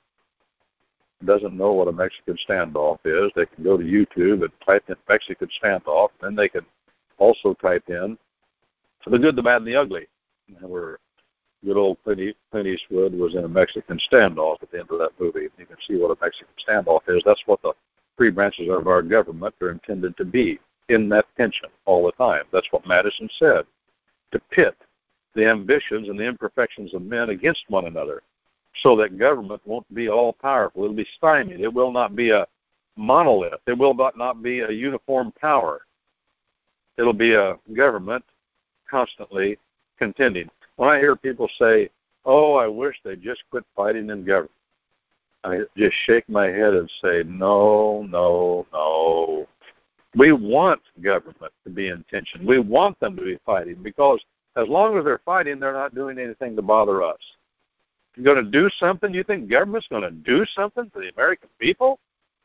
doesn't know what a Mexican standoff is, they can go to YouTube and type in Mexican standoff, and then they can also type in the good, the bad, and the ugly. And where good old Clint, Clint Eastwood was in a Mexican standoff at the end of that movie. You can see what a Mexican standoff is. That's what the three branches of our government are intended to be, in that tension all the time. That's what Madison said, to pit the ambitions and the imperfections of men against one another, so that government won't be all-powerful. It'll be stymied. It will not be a monolith. It will not, not be a uniform power. It'll be a government constantly contending. When I hear people say, oh, I wish they'd just quit fighting in government, I just shake my head and say, no, no, no. We want government to be in tension. We want them to be fighting, because as long as they're fighting, they're not doing anything to bother us. You're going to do something? You think government's going to do something for the American people?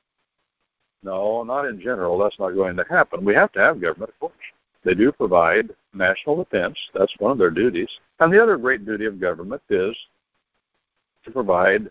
No, not in general. That's not going to happen. We have to have government, of course. They do provide national defense. That's one of their duties. And the other great duty of government is to provide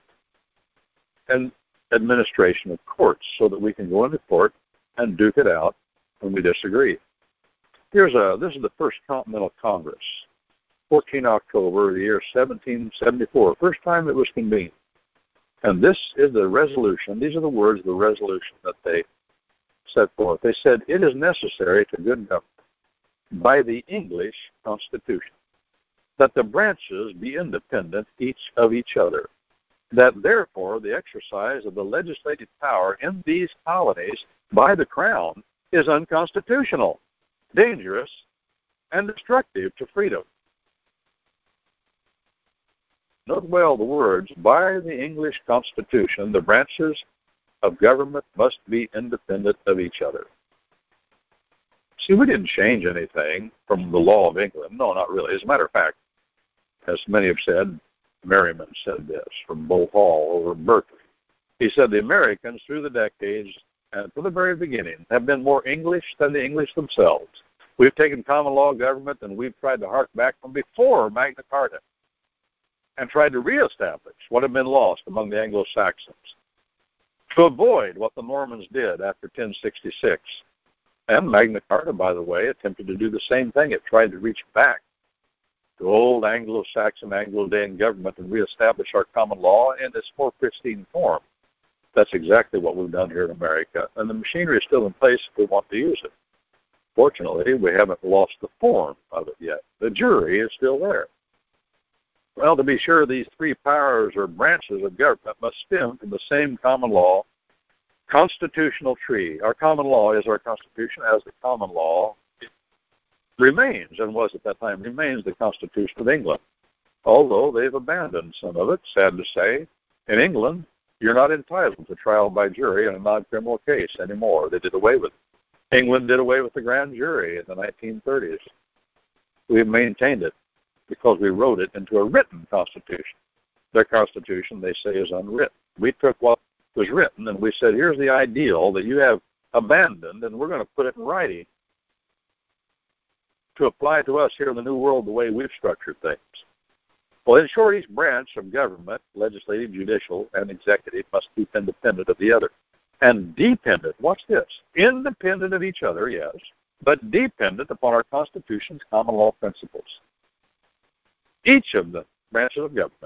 an administration of courts so that we can go into court and duke it out when we disagree. Here's a, this is the First Continental Congress, the fourteenth of October, the year seventeen seventy-four, first time it was convened. And this is the resolution, these are the words of the resolution that they set forth. They said, it is necessary to good government by the English Constitution that the branches be independent each of each other, that therefore the exercise of the legislative power in these colonies by the Crown is unconstitutional, dangerous, and destructive to freedom. Note well the words, by the English Constitution, the branches of government must be independent of each other. See, we didn't change anything from the law of England. No, not really. As a matter of fact, as many have said, Merriman said this from Bull Hall over in Berkeley. He said the Americans, through the decades and from the very beginning, have been more English than the English themselves. We've taken common law government and we've tried to hark back from before Magna Carta and tried to reestablish what had been lost among the Anglo-Saxons to avoid what the Normans did after ten sixty-six. And Magna Carta, by the way, attempted to do the same thing. It tried to reach back to old Anglo-Saxon, Anglo-Daen government and reestablish our common law in its more pristine form. That's exactly what we've done here in America. And the machinery is still in place if we want to use it. Fortunately, we haven't lost the form of it yet. The jury is still there. Well, to be sure, these three powers or branches of government must stem from the same common law, constitutional tree. Our common law is our Constitution, as the common law remains, and was at that time, remains the Constitution of England. Although they've abandoned some of it, sad to say. In England, you're not entitled to trial by jury in a non-criminal case anymore. They did away with it. England did away with the grand jury in the nineteen thirties. We've maintained it because we wrote it into a written constitution. Their constitution, they say, is unwritten. We took what was written and we said, here's the ideal that you have abandoned, and we're going to put it in writing to apply to us here in the New World the way we've structured things. Well, in short, each branch of government, legislative, judicial, and executive, must keep independent of the other. And dependent, watch this, independent of each other, yes, but dependent upon our Constitution's common law principles. Each of the branches of government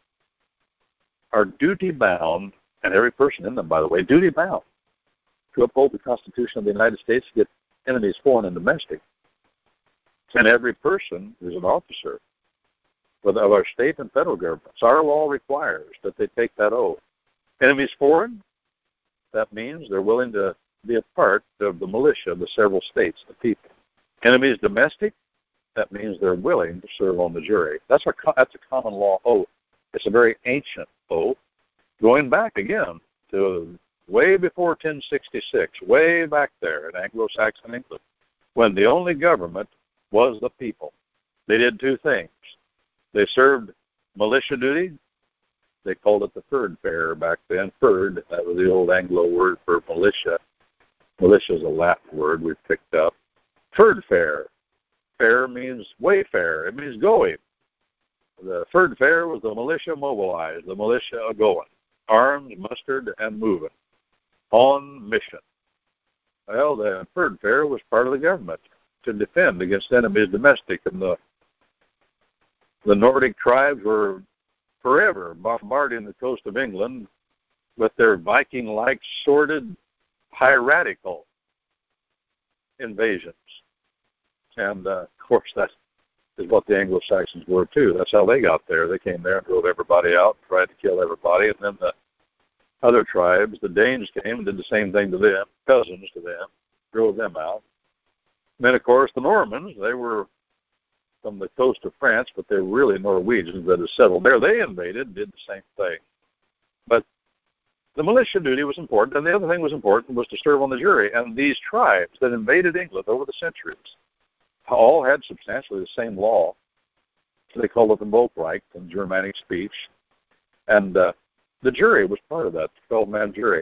are duty-bound, and every person in them, by the way, duty-bound, to uphold the Constitution of the United States against enemies foreign and domestic. And every person who's an officer of our state and federal governments, our law requires that they take that oath. Enemies foreign, that means they're willing to be a part of the militia of the several states, the people. Enemies domestic, that means they're willing to serve on the jury. That's a, that's a common law oath. It's a very ancient oath, going back again to way before ten sixty-six, way back there in Anglo-Saxon England, when the only government was the people. They did two things. They served militia duty. They called it the Ferd Fair back then. Ferd, that was the old Anglo word for militia. Militia is a Latin word we've picked up. Ferd Fair. Fair means wayfare. It means going. The Ferd Fair was the militia mobilized, the militia going, armed, mustered, and moving, on mission. Well, the Ferd Fair was part of the government to defend against enemies domestic, and the the Nordic tribes were forever bombarding the coast of England with their Viking-like, sordid, piratical invasions. And, uh, of course, that is what the Anglo-Saxons were, too. That's how they got there. They came there and drove everybody out, tried to kill everybody, and then the other tribes, the Danes, came and did the same thing to them, cousins to them, drove them out. And then, of course, the Normans, they were from the coast of France, but they're really Norwegians that had settled there. They invaded, did the same thing. But the militia duty was important, and the other thing was important was to serve on the jury. And these tribes that invaded England over the centuries all had substantially the same law. They called it the Volksrecht in Germanic speech. And uh, the jury was part of that, twelve-man jury,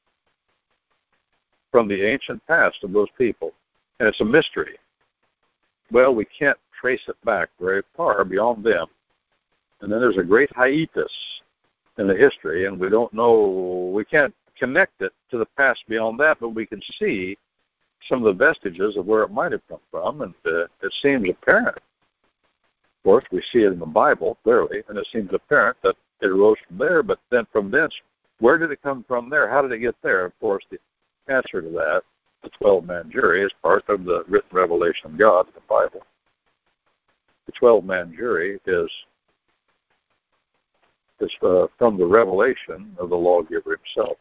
from the ancient past of those people. And it's a mystery. Well, we can't trace it back very far beyond them. And then there's a great hiatus in the history, and we don't know, we can't connect it to the past beyond that, but we can see some of the vestiges of where it might have come from, and uh, it seems apparent. Of course, we see it in the Bible, clearly, and it seems apparent that it arose from there, but then from thence, where did it come from there? How did it get there? Of course, the answer to that, the twelve-man jury, is part of the written revelation of God in the Bible. The twelve-man jury is, is uh, from the revelation of the lawgiver himself.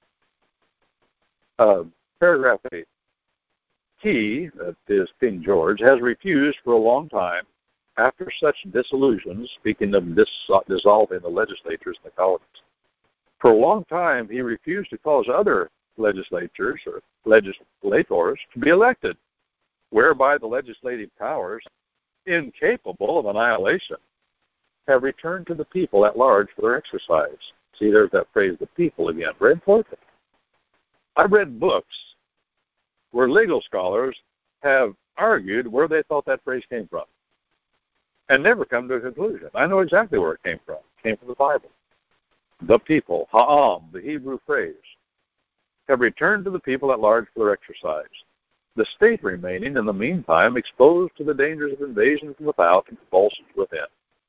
Uh, paragraph eight. He, that is King George, has refused for a long time, after such dissolutions, speaking of dis- dissolving the legislatures and the colonies, for a long time he refused to cause other legislatures or legislators to be elected. whereby the legislative powers, incapable of annihilation, have returned to the people at large for their exercise. See, there's that phrase, the people, again. Very important. I've read books where legal scholars have argued where they thought that phrase came from and never come to a conclusion. I know exactly where it came from. It came from the Bible. The people, ha'am, the Hebrew phrase, have returned to the people at large for their exercise, the state remaining, in the meantime, exposed to the dangers of invasion from without and convulsions within.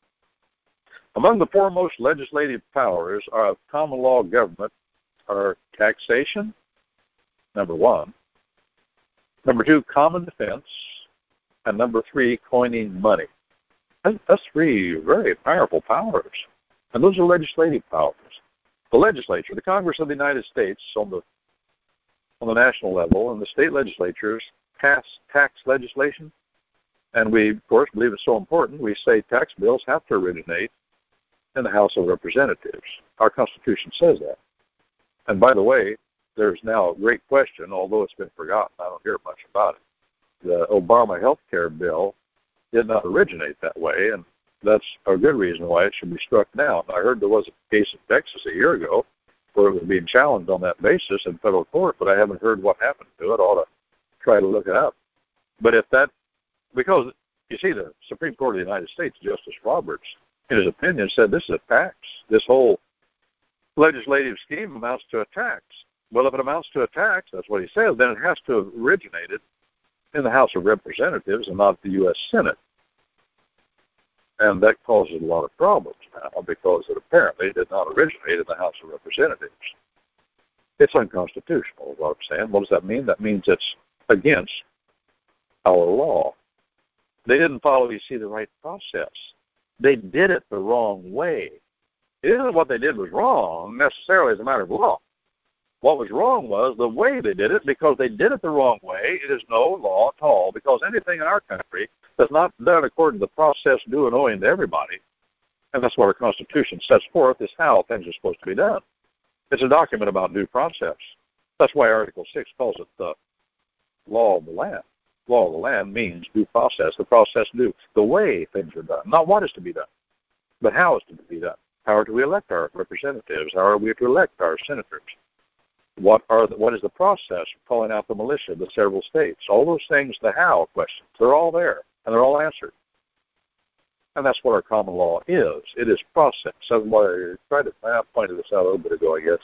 Among the foremost legislative powers of common law government are taxation, number one, number two, common defense, and number three, coining money. That's three very powerful powers, and those are legislative powers. The legislature, the Congress of the United States on the on the national level, and the state legislatures pass tax legislation, and we, of course, believe it's so important, we say tax bills have to originate in the House of Representatives. Our Constitution says that. And by the way, there's now a great question, although it's been forgotten. I don't hear much about it. The Obama health care bill did not originate that way, and that's a good reason why it should be struck down. I heard there was a case in Texas a year ago where it was being challenged on that basis in federal court, but I haven't heard what happened to it. I ought to try to look it up. But if that, because, you see, the Supreme Court of the United States, Justice Roberts, in his opinion, said this is a tax. This whole legislative scheme amounts to a tax. Well, if it amounts to a tax, that's what he says, then it has to have originated in the House of Representatives and not the U S Senate. And that causes a lot of problems now because it apparently did not originate in the House of Representatives. It's unconstitutional, is what I'm saying. What does that mean? That means it's against our law. They didn't follow, you see, the right process. They did it the wrong way. It isn't what they did was wrong necessarily as a matter of law. What was wrong was the way they did it, because they did it the wrong way. It is no law at all, because anything in our country that's not done according to the process due and owing to everybody, and that's what our Constitution sets forth, is how things are supposed to be done. It's a document about due process. That's why Article six calls it the law of the land. Law of the land means due process, the process due, the way things are done, not what is to be done, but how is to be done. How are we elect our representatives? How are we to elect our senators? What are the, what is the process for calling out the militia, the several states? All those things, the how questions, they're all there, and they're all answered. And that's what our common law is. It is process. That's why I tried to I pointed this out a little bit ago, I guess.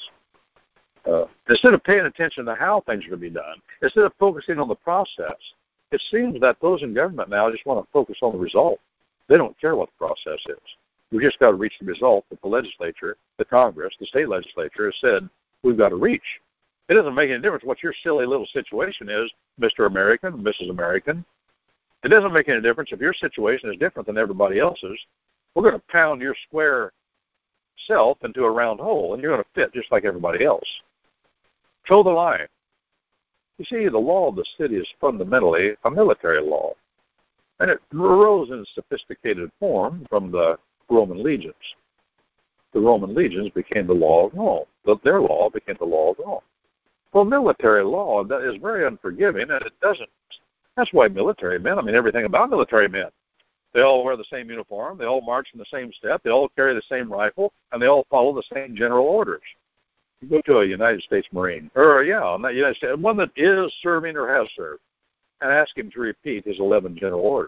Uh, instead of paying attention to how things are to be done, instead of focusing on the process, it seems that those in government now just want to focus on the result. They don't care what the process is. We just got to reach the result that the legislature, the Congress, the state legislature has said we've got to reach. It doesn't make any difference what your silly little situation is, Mister American, Missus American. It doesn't make any difference if your situation is different than everybody else's. We're going to pound your square self into a round hole, and you're going to fit just like everybody else. Toe the line. You see, the law of the city is fundamentally a military law, and it arose in sophisticated form from the Roman legions. The Roman legions became the law of Rome. Their law became the law of Rome. Well, military law that is very unforgiving, and it doesn't. That's why military men, I mean, everything about military men, they all wear the same uniform, they all march in the same step, they all carry the same rifle, and they all follow the same general orders. You go to a United States Marine, or, yeah, not United States, one that is serving or has served, and ask him to repeat his eleven general orders.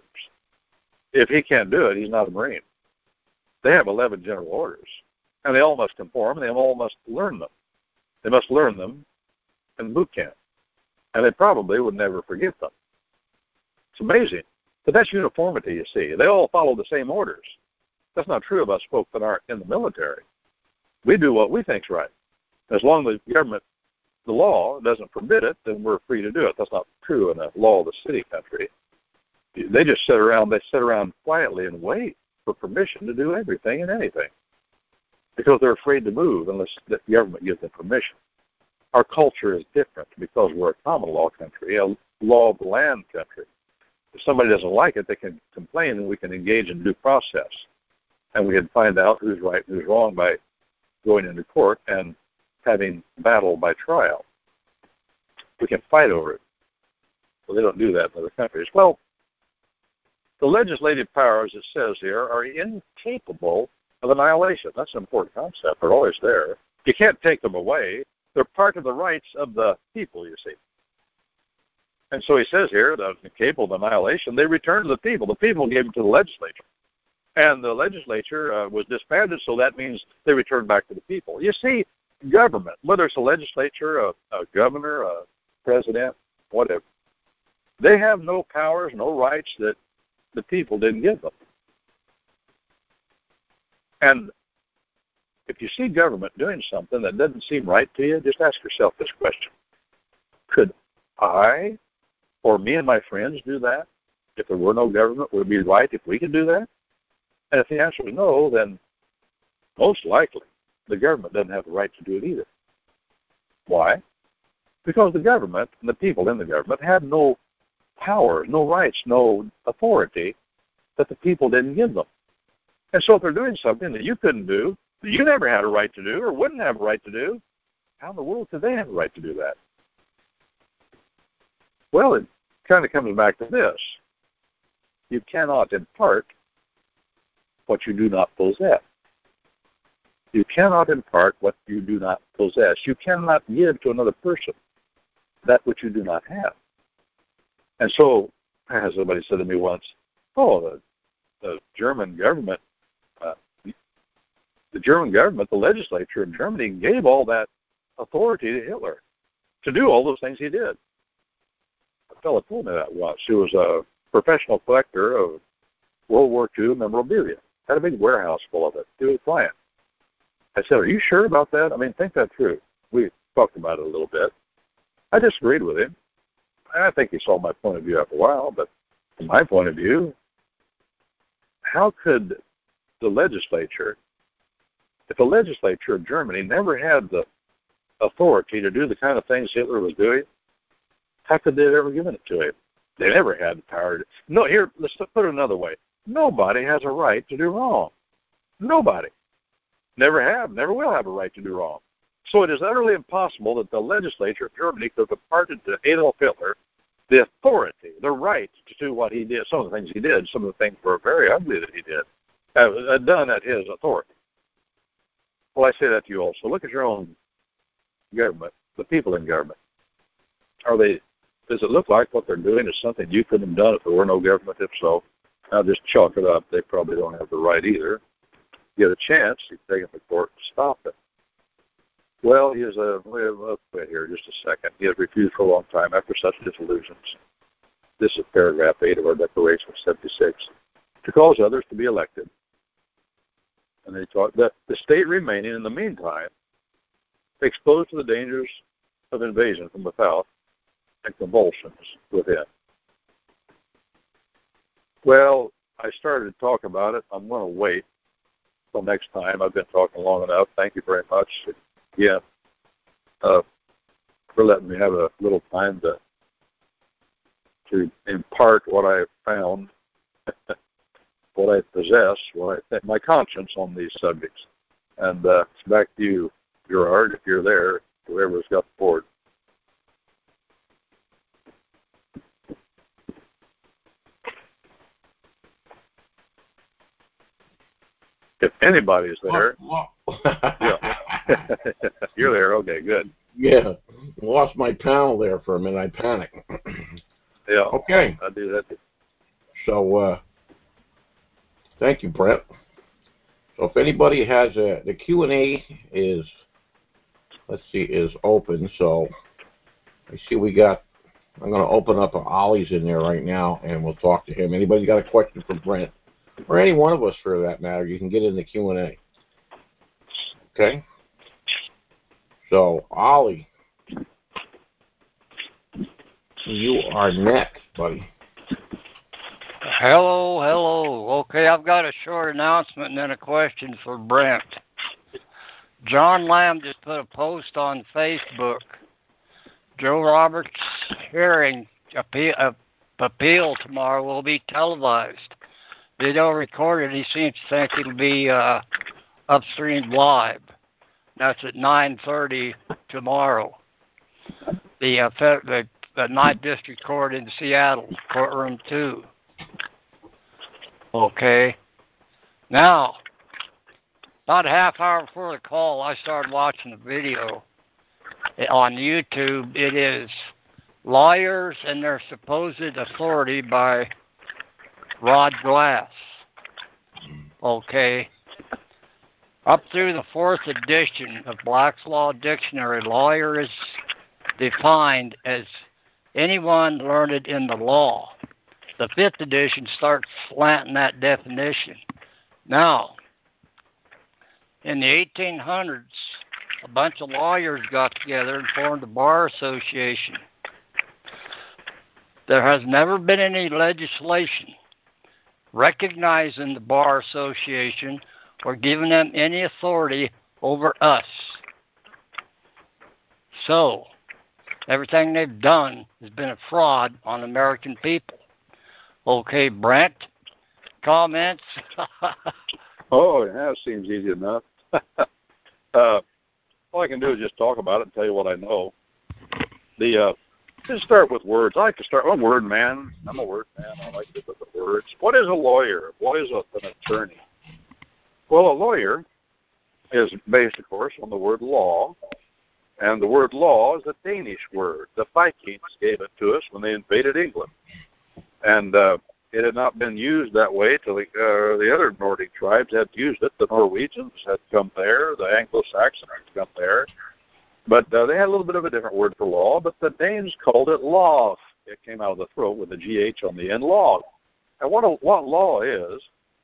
If he can't do it, he's not a Marine. They have eleven general orders, and they all must conform, and they all must learn them. They must learn them in boot camp, and they probably would never forget them. It's amazing. But that's uniformity, you see. They all follow the same orders. That's not true of us folk that aren't in the military. We do what we think's right. As long as the government, the law, doesn't forbid it, then we're free to do it. That's not true in a law of the city country. They just sit around, they sit around quietly and wait for permission to do everything and anything, because they're afraid to move unless the government gives them permission. Our culture is different because we're a common law country, a law of the land country. If somebody doesn't like it, they can complain, and we can engage in due process. And we can find out who's right and who's wrong by going into court and having battle by trial. We can fight over it. Well, they don't do that in other countries. Well, the legislative powers, it says here, are incapable of annihilation. That's an important concept. They're always there. You can't take them away. They're part of the rights of the people, you see. And so he says here, that incapable of annihilation, they return to the people. The people gave them to the legislature. And the legislature uh, was disbanded, so that means they return back to the people. You see, government, whether it's a legislature, a, a governor, a president, whatever, they have no powers, no rights that the people didn't give them. And if you see government doing something that doesn't seem right to you, just ask yourself this question. Could I or me and my friends do that? If there were no government, would it be right if we could do that? And if the answer is no, then most likely the government doesn't have the right to do it either. Why? Because the government and the people in the government have no power, no rights, no authority that the people didn't give them. And so if they're doing something that you couldn't do, that you never had a right to do or wouldn't have a right to do, how in the world could they have a right to do that? Well, it kind of comes back to this. You cannot impart what you do not possess. You cannot impart what you do not possess. You cannot give to another person that which you do not have. And so, as somebody said to me once, oh, the, the German government, uh, the German government, the legislature in Germany gave all that authority to Hitler to do all those things he did. A fellow told me that once. He was a professional collector of World War Two memorabilia. Had a big warehouse full of it. He was a client. I said, are you sure about that? I mean, think that through. We talked about it a little bit. I disagreed with him. I think he saw my point of view after a while, but from my point of view, how could the legislature, if the legislature of Germany never had the authority to do the kind of things Hitler was doing, how could they have ever given it to him? They never had the power to. No, here, let's put it another way. Nobody has a right to do wrong. Nobody. Never have, never will have a right to do wrong. So it is utterly impossible that the legislature of Germany could have imparted to Adolf Hitler the authority, the right to do what he did. Some of the things he did, some of the things were very ugly that he did, uh, done at his authority. Well, I say that to you also. Look at your own government, the people in government. Are they? Does it look like what they're doing is something you couldn't have done if there were no government? If so, I'll just chalk it up. They probably don't have the right either. Get a chance, you take it to court and stop it. Well, he is a, wait, wait here just a second. He has refused for a long time after such disillusions. This is paragraph eight of our Declaration of seventy-six. To cause others to be elected. And they taught that the state remaining in the meantime exposed to the dangers of invasion from without and convulsions within. Well, I started to talk about it. I'm going to wait till next time. I've been talking long enough. Thank you very much. Yeah, uh, for letting me have a little time to to impart what I found, what I possess, what I think, my conscience on these subjects. And uh, it's back to you, Gerard, if you're there, whoever's got the board. If anybody's there, oh, oh. yeah, you're there. Okay, good. Yeah, lost my panel there for a minute. I panicked. Yeah. Okay. I do that. So, uh, thank you, Brent. So, if anybody has a, the Q and A is, let's see, is open. So, I see we got. I'm going to open up. Ollie's in there right now, and we'll talk to him. Anybody got a question for Brent? Or any one of us, for that matter, you can get in the Q and A. Okay? So, Ollie, you are next, buddy. Hello, hello. Okay, I've got a short announcement and then a question for Brent. John Lamb just put a post on Facebook. Joe Roberts' hearing appeal, uh, appeal tomorrow will be televised. Video recorded. He seems to think it'll be uh, upstreamed live. That's at nine thirty tomorrow. The, uh, fe- the the Ninth District Court in Seattle, courtroom two. Okay. Now, about a half hour before the call, I started watching the video on YouTube. It is Lawyers and Their Supposed Authority by Rod Glass. Okay. Up through the fourth edition of Black's Law Dictionary, lawyer is defined as anyone learned in the law. The fifth edition starts slanting that definition. Now, in the eighteen hundreds, a bunch of lawyers got together and formed a bar association. There has never been any legislation recognizing the bar association or giving them any authority over us. So, everything they've done has been a fraud on American people. Okay, Brent, comments? Oh, yeah, it seems easy enough. uh, all I can do is just talk about it and tell you what I know. The uh, just start with words. I like to start. I'm a word man. I'm a word man. I like to look at the words. What is a lawyer? What is a, an attorney? Well, a lawyer is based, of course, on the word law. And the word law is a Danish word. The Vikings gave it to us when they invaded England. And uh, it had not been used that way till the, uh, the other Nordic tribes had used it. The Norwegians had come there. The Anglo-Saxons had come there. But uh, they had a little bit of a different word for law, but the Danes called it lov. It came out of the throat with a G H on the end, log. And what, a, what law is,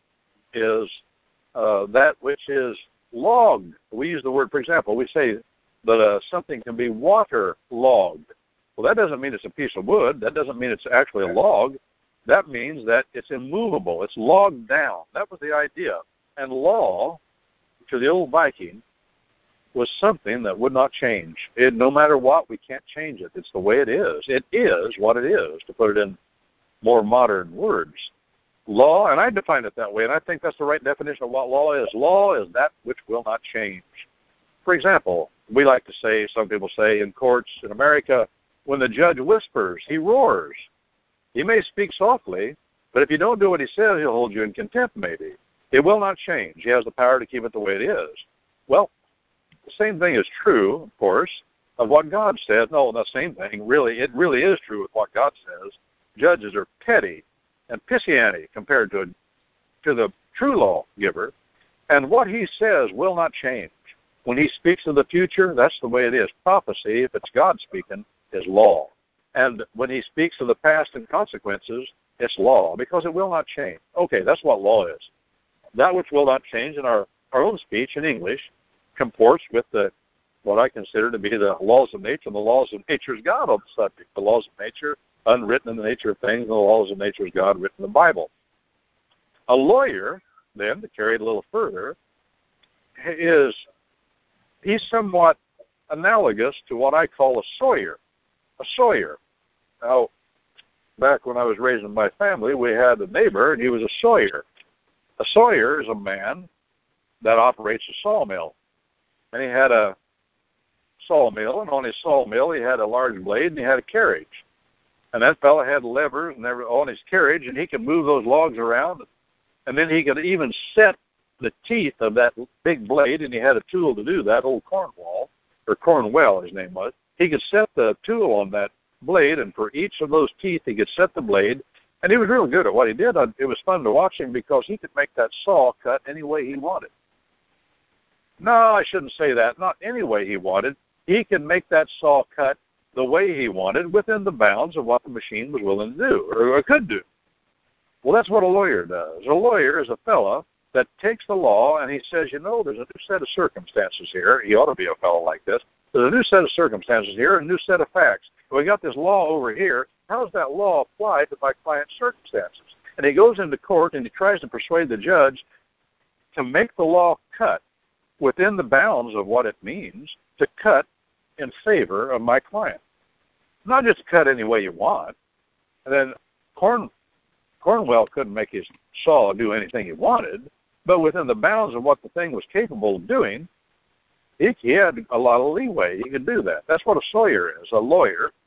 is uh, that which is logged. We use the word, for example, we say that uh, something can be water logged. Well, that doesn't mean it's a piece of wood. That doesn't mean it's actually a log. That means that it's immovable. It's logged down. That was the idea. And law, to the old Viking, was something that would not change. It, no matter what, we can't change it. It's the way it is. It is what it is, to put it in more modern words. Law, and I define it that way, and I think that's the right definition of what law is. Law is that which will not change. For example, we like to say, some people say in courts in America, when the judge whispers, he roars. He may speak softly, but if you don't do what he says, he'll hold you in contempt maybe. It will not change. He has the power to keep it the way it is. Well, the same thing is true, of course, of what God says. No, the same thing. Really, it really is true with what God says. Judges are petty and pissy-ante compared to, to the true lawgiver. And what he says will not change. When he speaks of the future, that's the way it is. Prophecy, if it's God speaking, is law. And when he speaks of the past and consequences, it's law, because it will not change. Okay, that's what law is. That which will not change in our, our own speech in English comports with the what I consider to be the laws of nature, and the laws of nature's God on the subject. The laws of nature, unwritten in the nature of things, and the laws of nature's God written in the Bible. A lawyer, then, to carry it a little further, is he's somewhat analogous to what I call a sawyer. A sawyer. Now, back when I was raising my family, we had a neighbor, and he was a sawyer. A sawyer is a man that operates a sawmill. And he had a sawmill, and on his sawmill he had a large blade, and he had a carriage. And that fellow had levers and every, on his carriage, and he could move those logs around. And then he could even set the teeth of that big blade, and he had a tool to do that, old Cornwall, or Cornwell his name was. He could set the tool on that blade, and for each of those teeth he could set the blade. And he was really good at what he did. It was fun to watch him because he could make that saw cut any way he wanted. No, I shouldn't say that. Not any way he wanted. He could make that saw cut the way he wanted within the bounds of what the machine was willing to do, or, or could do. Well, that's what a lawyer does. A lawyer is a fella that takes the law and he says, you know, there's a new set of circumstances here. He ought to be a fellow like this. There's a new set of circumstances here, a new set of facts. We got this law over here. How does that law apply to my client's circumstances? And he goes into court and he tries to persuade the judge to make the law cut within the bounds of what it means to cut in favor of my client. Not just cut any way you want. And then Corn, Cornwell couldn't make his saw do anything he wanted, but within the bounds of what the thing was capable of doing, he, he had a lot of leeway. He could do that. That's what a sawyer is, a lawyer.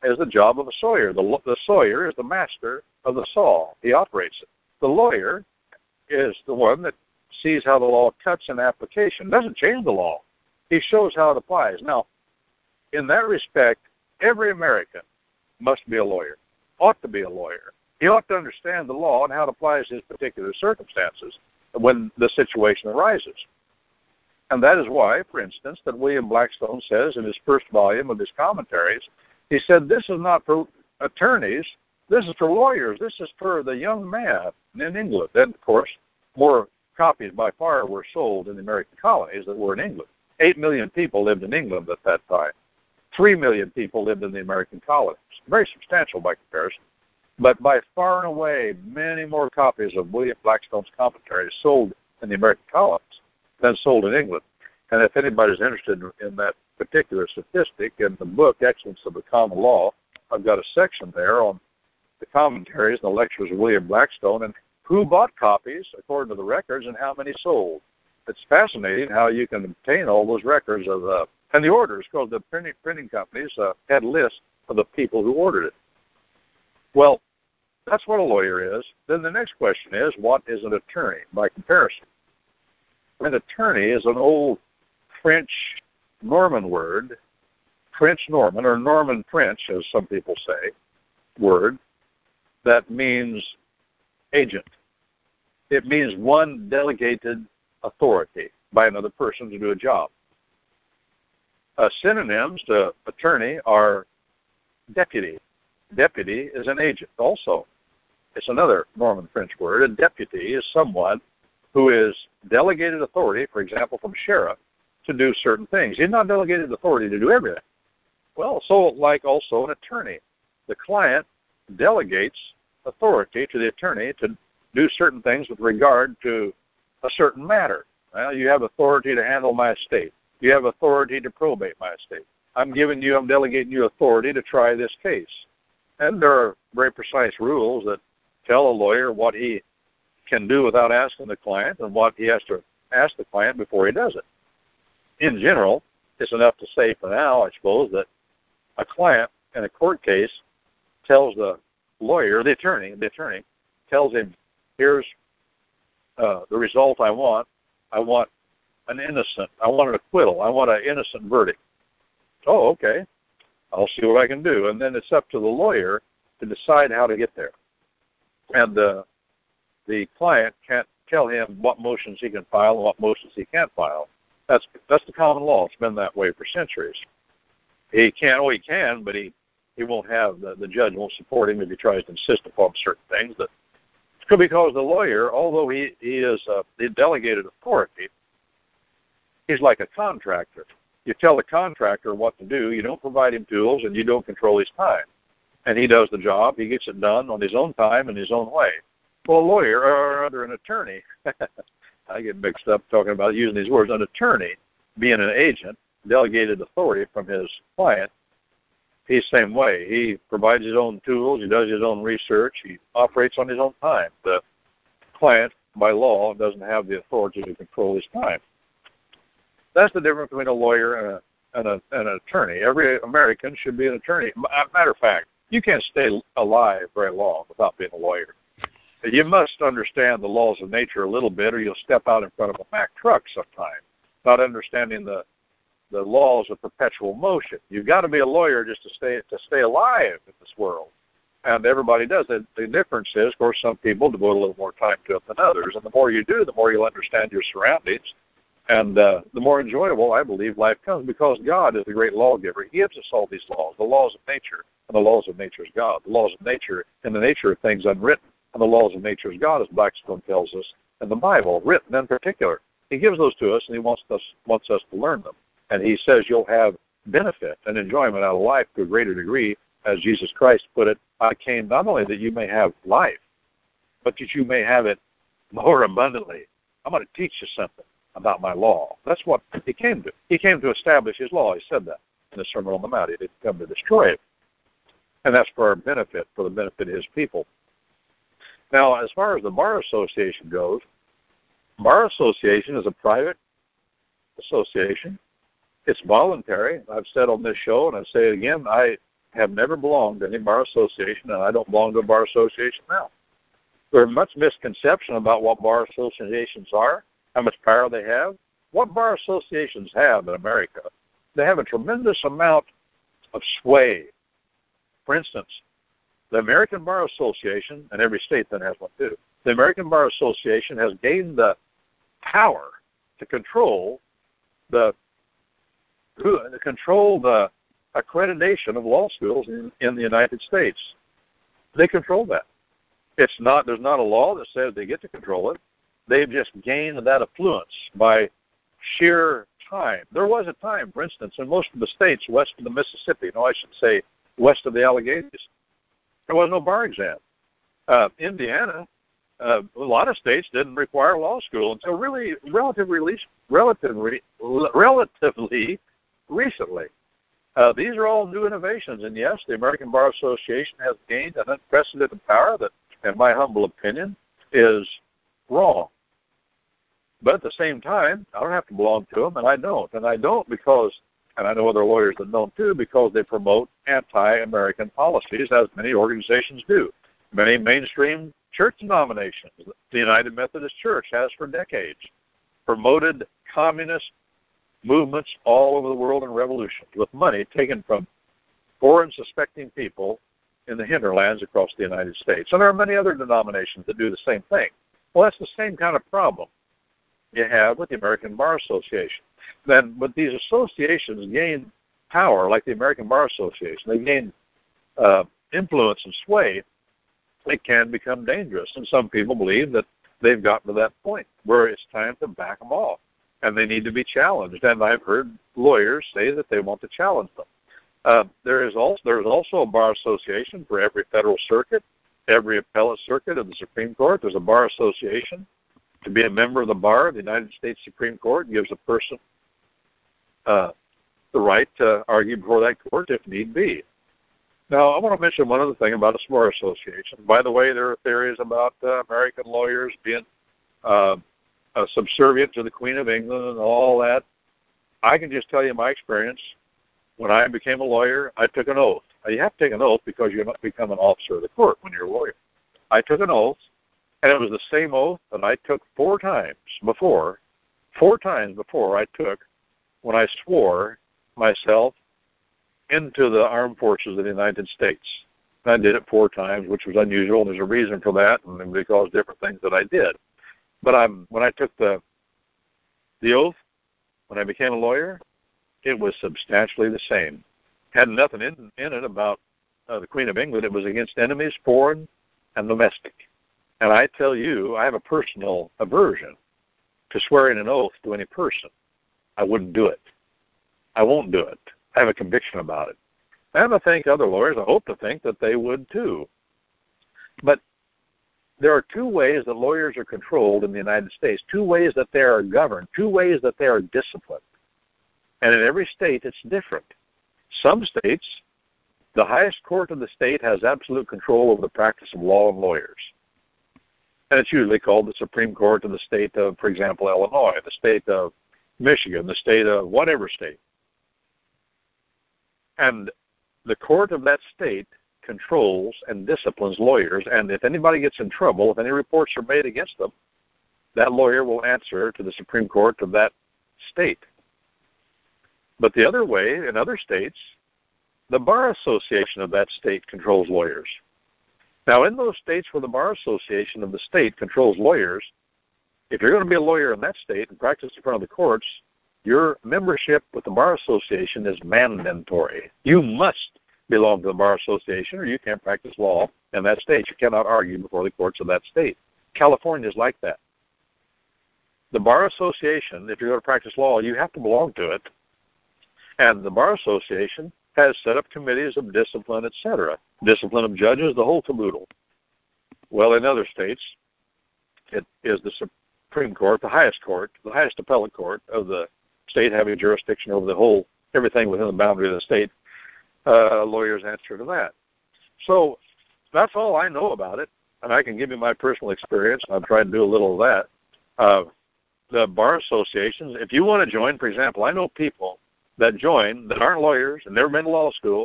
is the job of a sawyer. The, the sawyer is the master of the saw. He operates it. The lawyer is the one that sees how the law cuts in application. Doesn't change the law. He shows how it applies. Now, in that respect, every American must be a lawyer, ought to be a lawyer. He ought to understand the law and how it applies to his particular circumstances when the situation arises. And that is why, for instance, that William Blackstone says in his first volume of his commentaries, he said, this is not for attorneys, this is for lawyers, this is for the young man in England. And, of course, more copies by far were sold in the American colonies than were in England. Eight million people lived in England at that time. Three million people lived in the American colonies. Very substantial by comparison. But by far and away, many more copies of William Blackstone's commentaries sold in the American colonies than sold in England. And if anybody's interested in that particular statistic, in the book, Excellence of the Common Law, I've got a section there on the commentaries and the lectures of William Blackstone and who bought copies according to the records and how many sold. It's fascinating how you can obtain all those records of uh, and the orders, because the printing, printing companies uh, had lists of the people who ordered it. Well, that's what a lawyer is. Then the next question is, what is an attorney by comparison? An attorney is an old French Norman word, French Norman, or Norman French, as some people say, word, that means agent. It means one delegated authority by another person to do a job. Uh, synonyms to attorney are deputy. Deputy is an agent also. It's another Norman French word. A deputy is someone who is delegated authority, for example, from sheriff, to do certain things. He's not delegated authority to do everything. Well, so like also an attorney. The client delegates authority to the attorney to do certain things with regard to a certain matter. Well, you have authority to handle my estate. You have authority to probate my estate. I'm giving you, I'm delegating you authority to try this case. And there are very precise rules that tell a lawyer what he can do without asking the client and what he has to ask the client before he does it. In general, it's enough to say for now, I suppose, that a client in a court case tells the lawyer, the attorney, the attorney tells him, here's uh, the result I want. I want an innocent, I want an acquittal. I want an innocent verdict. Oh, okay. I'll see what I can do. And then it's up to the lawyer to decide how to get there. And uh, the client can't tell him what motions he can file and what motions he can't file. That's that's the common law. It's been that way for centuries. He can, oh, he can, but he, he won't have, the, the judge won't support him if he tries to insist upon certain things. That because the lawyer, although he, he is uh, the delegated authority, he's like a contractor. You tell the contractor what to do. You don't provide him tools, and you don't control his time. And he does the job. He gets it done on his own time in his own way. Well, a lawyer, or rather an attorney, I get mixed up talking about using these words, an attorney, being an agent, delegated authority from his client, he's the same way. He provides his own tools. He does his own research. He operates on his own time. The client, by law, doesn't have the authority to control his time. That's the difference between a lawyer and, a, and, a, and an attorney. Every American should be an attorney. Matter of fact, you can't stay alive very long without being a lawyer. You must understand the laws of nature a little bit, or you'll step out in front of a Mack truck sometime, not understanding the the laws of perpetual motion. You've got to be a lawyer just to stay to stay alive in this world, and everybody does. The, the difference is, of course, some people devote a little more time to it than others, and the more you do, the more you'll understand your surroundings. And uh, the more enjoyable, I believe, life comes, because God is the great lawgiver. He gives us all these laws, the laws of nature, and the laws of nature is God. The laws of nature and the nature of things unwritten, and the laws of nature is God, as Blackstone tells us in the Bible, written in particular. He gives those to us, and he wants us wants us to learn them. And he says you'll have benefit and enjoyment out of life to a greater degree, as Jesus Christ put it, I came not only that you may have life, but that you may have it more abundantly. I'm going to teach you something about my law. That's what he came to. He came to establish his law. He said that in the Sermon on the Mount. He didn't come to destroy it. And that's for our benefit, for the benefit of his people. Now, as far as the Bar Association goes, Bar Association is a private association. It's voluntary. I've said on this show, and I say it again, I have never belonged to any bar association, and I don't belong to a bar association now. There's much misconception about what bar associations are, how much power they have. What bar associations have in America, they have a tremendous amount of sway. For instance, the American Bar Association, and every state then has one too, the American Bar Association has gained the power to control the to control the accreditation of law schools in, in the United States. They control that. It's not there's not a law that says they get to control it. They've just gained that affluence by sheer time. There was a time, for instance, in most of the states west of the Mississippi, no, I should say west of the Alleghenies, there was no bar exam. Uh, Indiana, uh, a lot of states didn't require law school until really relatively, relatively, relatively recently. Uh, these are all new innovations, and yes, the American Bar Association has gained an unprecedented power that, in my humble opinion, is wrong. But at the same time, I don't have to belong to them, and I don't. And I don't because, and I know other lawyers that don't too, because they promote anti-American policies, as many organizations do. Many mainstream church denominations, the United Methodist Church has for decades, promoted communist movements all over the world and revolutions with money taken from poor and suspecting people in the hinterlands across the United States. And there are many other denominations that do the same thing. Well, that's the same kind of problem you have with the American Bar Association. Then, but these associations gain power, like the American Bar Association. They gain uh, influence and sway. It can become dangerous, and some people believe that they've gotten to that point where it's time to back them off, and they need to be challenged. And I've heard lawyers say that they want to challenge them. Uh, there is also there is also a bar association for every federal circuit, every appellate circuit of the Supreme Court. There's a bar association. To be a member of the bar of the United States Supreme Court gives a person uh, the right to argue before that court if need be. Now, I want to mention one other thing about a bar association. By the way, there are theories about uh, American lawyers being uh, uh, subservient to the Queen of England and all that. I can just tell you my experience. When I became a lawyer, I took an oath. Now, you have to take an oath because you become an officer of the court when you're a lawyer. I took an oath. And it was the same oath that I took four times before, four times before I took when I swore myself into the armed forces of the United States. And I did it four times, which was unusual, and there's a reason for that, and because different things that I did. But I'm, when I took the the oath, when I became a lawyer, it was substantially the same. Had nothing in, in it about uh, the Queen of England. It was against enemies, foreign and domestic. And I tell you, I have a personal aversion to swearing an oath to any person. I wouldn't do it. I won't do it. I have a conviction about it. And I think other lawyers, I hope to think that they would too. But there are two ways that lawyers are controlled in the United States, two ways that they are governed, two ways that they are disciplined. And in every state, it's different. Some states, the highest court of the state has absolute control over the practice of law and lawyers. And it's usually called the Supreme Court of the state of, for example, Illinois, the state of Michigan, the state of whatever state. And the court of that state controls and disciplines lawyers, and if anybody gets in trouble, if any reports are made against them, that lawyer will answer to the Supreme Court of that state. But the other way, in other states, the Bar Association of that state controls lawyers. Now, in those states where the Bar Association of the state controls lawyers, if you're going to be a lawyer in that state and practice in front of the courts, your membership with the Bar Association is mandatory. You must belong to the Bar Association or you can't practice law in that state. You cannot argue before the courts of that state. California is like that. The Bar Association, if you're going to practice law, you have to belong to it. And the Bar Association has set up committees of discipline, et cetera. Discipline of judges, the whole caboodle. Well, in other states, it is the Supreme Court, the highest court, the highest appellate court of the state having jurisdiction over the whole, everything within the boundary of the state. Uh, lawyers answer to that. So that's all I know about it, and I can give you my personal experience. I've tried to do a little of that. Uh, the Bar Associations, if you want to join, for example, I know people that join that aren't lawyers and never been to law school,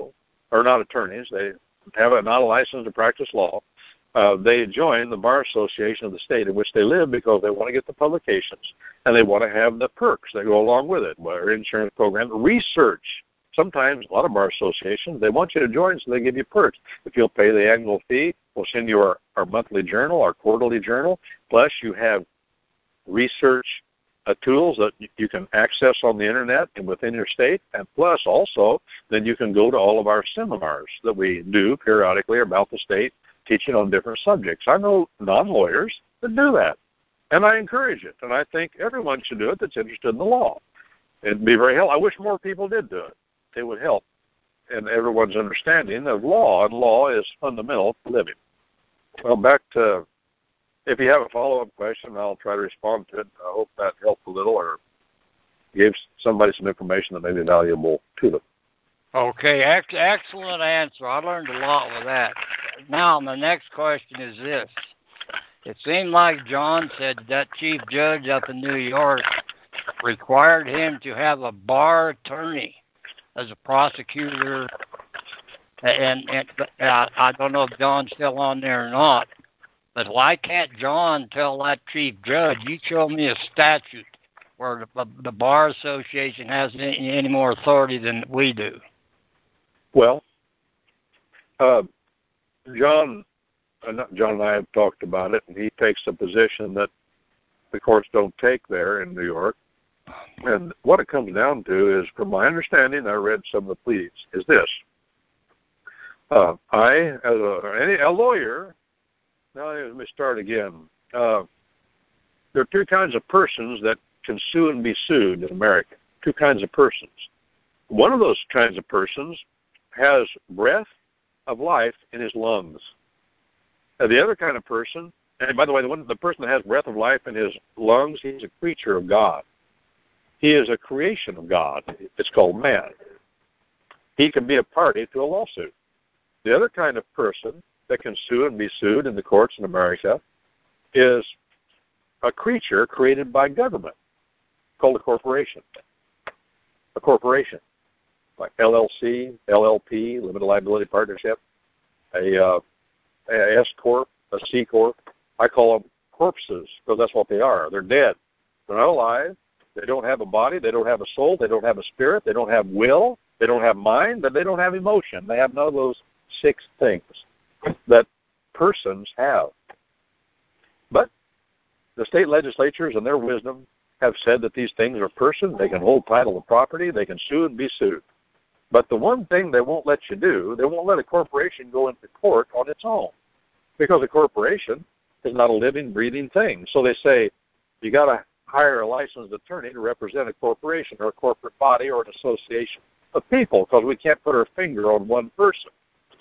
or not attorneys, they have a, not a license to practice law. Uh, they join the Bar Association of the state in which they live because they want to get the publications and they want to have the perks that go along with it, whether insurance program, research. Sometimes, a lot of bar associations, they want you to join, so they give you perks. If you'll pay the annual fee, we'll send you our, our monthly journal, our quarterly journal, plus you have research uh, tools that you can access on the Internet and within your state, and plus also, then you can go to all of our seminars that we do periodically about the state, teaching on different subjects. I know non-lawyers that do that, and I encourage it, and I think everyone should do it that's interested in the law. It'd be very helpful. I wish more people did do it. It would help in everyone's understanding of law, and law is fundamental to living. Well, back to, if you have a follow-up question, I'll try to respond to it. I hope that helped a little or gave somebody some information that may be valuable to them. Okay, ex- excellent answer. I learned a lot with that. Now, my next question is this. It seemed like John said that chief judge up in New York required him to have a bar attorney as a prosecutor, and, and uh, I don't know if John's still on there or not, but why can't John tell that chief judge, you show me a statute where the, the Bar Association has any, any more authority than we do? Well, uh, John, uh, John and I have talked about it, and he takes a position that the courts don't take there in New York. And what it comes down to is, from my understanding, I read some of the pleadings, is this. Uh, I, as a, any, a lawyer, now let me start again. Uh, there are two kinds of persons that can sue and be sued in America, two kinds of persons. One of those kinds of persons has breath of life in his lungs. And the other kind of person, and by the way, the, one, the person that has breath of life in his lungs, he's a creature of God. He is a creation of God. It's called man. He can be a party to a lawsuit. The other kind of person that can sue and be sued in the courts in America is a creature created by government called a corporation. A corporation, like L L C, L L P, limited liability partnership, a, uh, a S corp, a C corp. I call them corpses because that's what they are. They're dead. They're not alive. They don't have a body. They don't have a soul. They don't have a spirit. They don't have will. They don't have mind, but they don't have emotion. They have none of those six things that persons have. But the state legislatures, in their wisdom, have said that these things are persons. They can hold title to property. They can sue and be sued. But the one thing they won't let you do, they won't let a corporation go into court on its own, because a corporation is not a living, breathing thing. So they say, you got to hire a licensed attorney to represent a corporation or a corporate body or an association of people, because we can't put our finger on one person.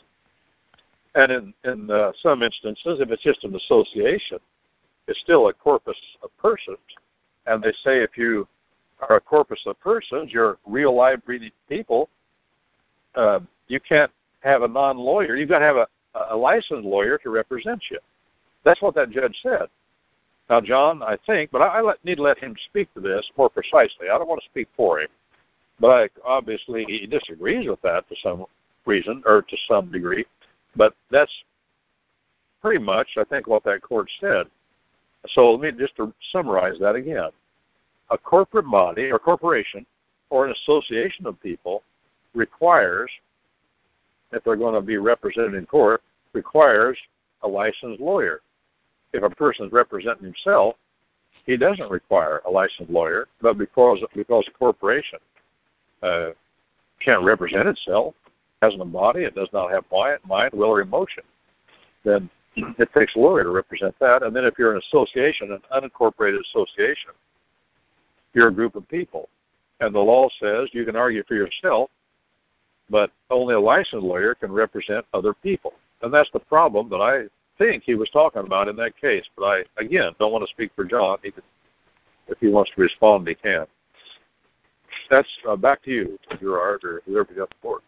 And in, in uh, some instances, if it's just an association, it's still a corpus of persons. And they say if you are a corpus of persons, you're real, live, breathing people, uh, you can't have a non-lawyer. You've got to have a, a licensed lawyer to represent you. That's what that judge said. Now, John, I think, but I, I let, need to let him speak to this more precisely. I don't want to speak for him, but I, obviously he disagrees with that to some reason or to some degree. But that's pretty much, I think, what that court said. So let me just to summarize that again. A corporate body or corporation or an association of people requires, if they're going to be represented in court, requires a licensed lawyer. If a person is representing himself, he doesn't require a licensed lawyer, but because because a corporation uh, can't represent itself, hasn't a body, it does not have mind, will, or emotion, then it takes a lawyer to represent that. And then if you're an association, an unincorporated association, you're a group of people. And the law says you can argue for yourself, but only a licensed lawyer can represent other people. And that's the problem that I think he was talking about in that case. But I, again, don't want to speak for John. He can, if he wants to respond, he can. That's uh, back to you, Gerard, or whoever got the board.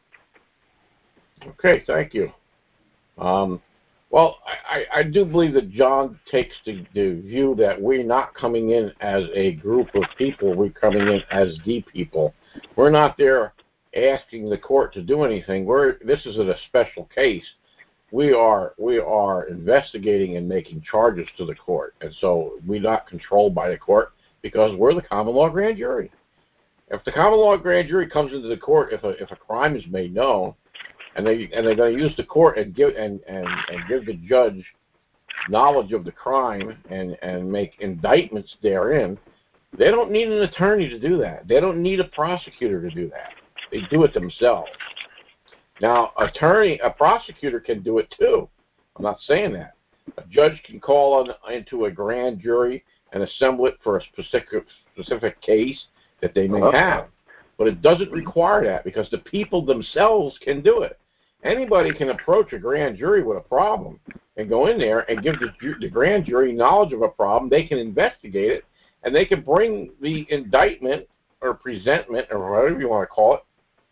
Okay, thank you. Um, well, I, I do believe that John takes the, the view that we're not coming in as a group of people. We're coming in as the people. We're not there asking the court to do anything. We're this is a special case. We are we are investigating and making charges to the court, and so we're not controlled by the court because we're the common law grand jury. If the common law grand jury comes into the court, if a if a crime is made known, and they and they're going to use the court and give and, and, and give the judge knowledge of the crime and, and make indictments therein, they don't need an attorney to do that. They don't need a prosecutor to do that. They do it themselves. Now, attorney, a prosecutor can do it too. I'm not saying that. A judge can call on, into a grand jury and assemble it for a specific specific case that they may have. But it doesn't require that because the people themselves can do it. Anybody can approach a grand jury with a problem and go in there and give the, the grand jury knowledge of a problem. They can investigate it, and they can bring the indictment or presentment or whatever you want to call it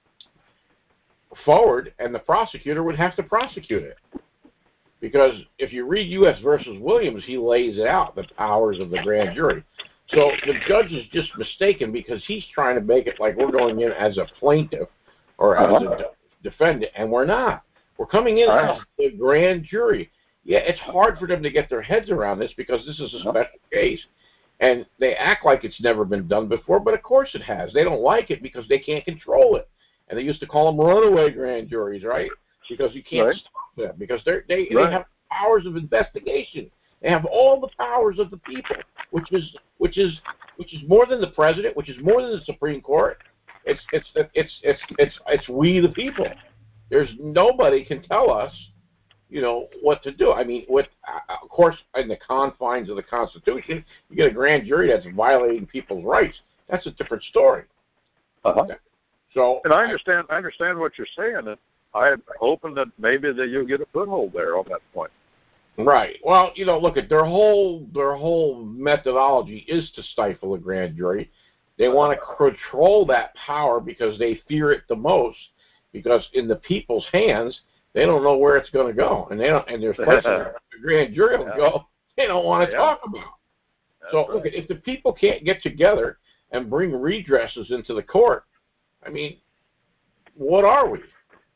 forward, and the prosecutor would have to prosecute it. Because if you read U S versus Williams, he lays out the powers of the grand jury. So the judge is just mistaken because he's trying to make it like we're going in as a plaintiff or as a de- defendant, and we're not. We're coming in as the grand jury. Yeah, it's hard for them to get their heads around this because this is a special case. And they act like it's never been done before, but of course it has. They don't like it because they can't control it. And they used to call them runaway grand juries, right? Because you can't right. stop them. Because they're, they right. they have powers of investigation. They have all the powers of the people, which is which is which is more than the president, which is more than the Supreme Court. It's it's it's it's it's it's, it's we the people. There's nobody can tell us, you know, what to do. I mean, with uh, of course, in the confines of the Constitution, you get a grand jury that's violating people's rights. That's a different story. Uh-huh. So, and I understand. I understand what you're saying. And I'm hoping that maybe that you'll get a foothold there on that point. Right. Well, you know, look at their whole their whole methodology is to stifle a grand jury. They want to control that power because they fear it the most. Because in the people's hands, they don't know where it's going to go, and they don't. And there's places where the grand jury will go they don't want to yeah. talk about. That's so, right. Look, if the people can't get together and bring redresses into the court, I mean, what are we?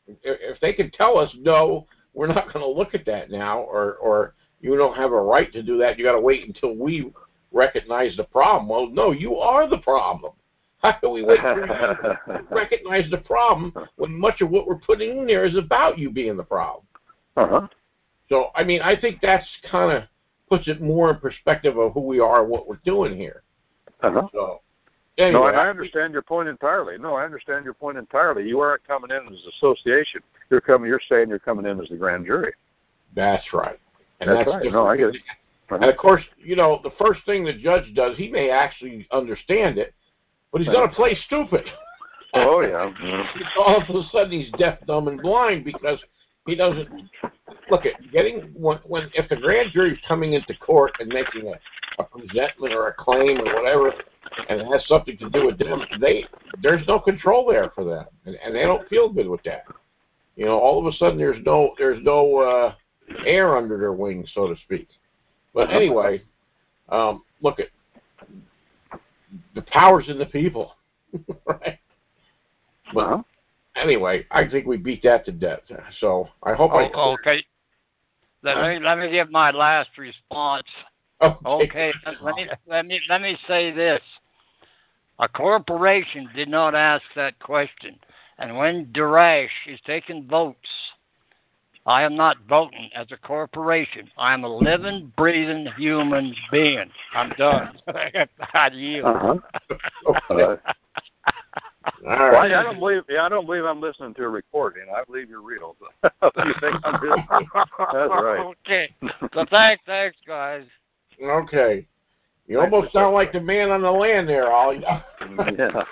If they can tell us, no, we're not going to look at that now, or or you don't have a right to do that, you got to wait until we recognize the problem. Well, no, you are the problem. How can we wait for you to recognize the problem when much of what we're putting in there is about you being the problem? Uh-huh. So, I mean, I think that's kind of puts it more in perspective of who we are and what we're doing here. Uh-huh. So, anyway, no, and I understand your point entirely. No, I understand your point entirely. You aren't coming in as an association. You're coming. You're saying you're coming in as the grand jury. That's right. And that's, that's right. Different. No, I get it. Uh-huh. And of course, you know, the first thing the judge does, he may actually understand it, but he's going to play stupid. Oh, yeah. yeah. All of a sudden, he's deaf, dumb, and blind because he doesn't look at getting when, when if the grand jury is coming into court and making a, a presentment or a claim or whatever, and it has something to do with them, they there's no control there for them, and, and they don't feel good with that. You know, all of a sudden, there's no there's no uh, air under their wings, so to speak. But anyway, um, look at the powers in the people, right? But uh-huh. anyway, I think we beat that to death. So I hope oh, I. Okay. Let uh, me let me give my last response. Okay. Okay. Let me let me let me say this. A corporation did not ask that question, and when Darash is taking votes, I am not voting as a corporation. I am a living, breathing human being. I'm done. I yield. Uh-huh. Okay. All right. Well, I, I don't believe. Yeah, I don't believe I'm listening to a recording. I believe you're real. You think I'm real? That's right. Okay. So thanks, thanks, guys. Okay. You almost sound like the man on the land there, Ollie. Yeah.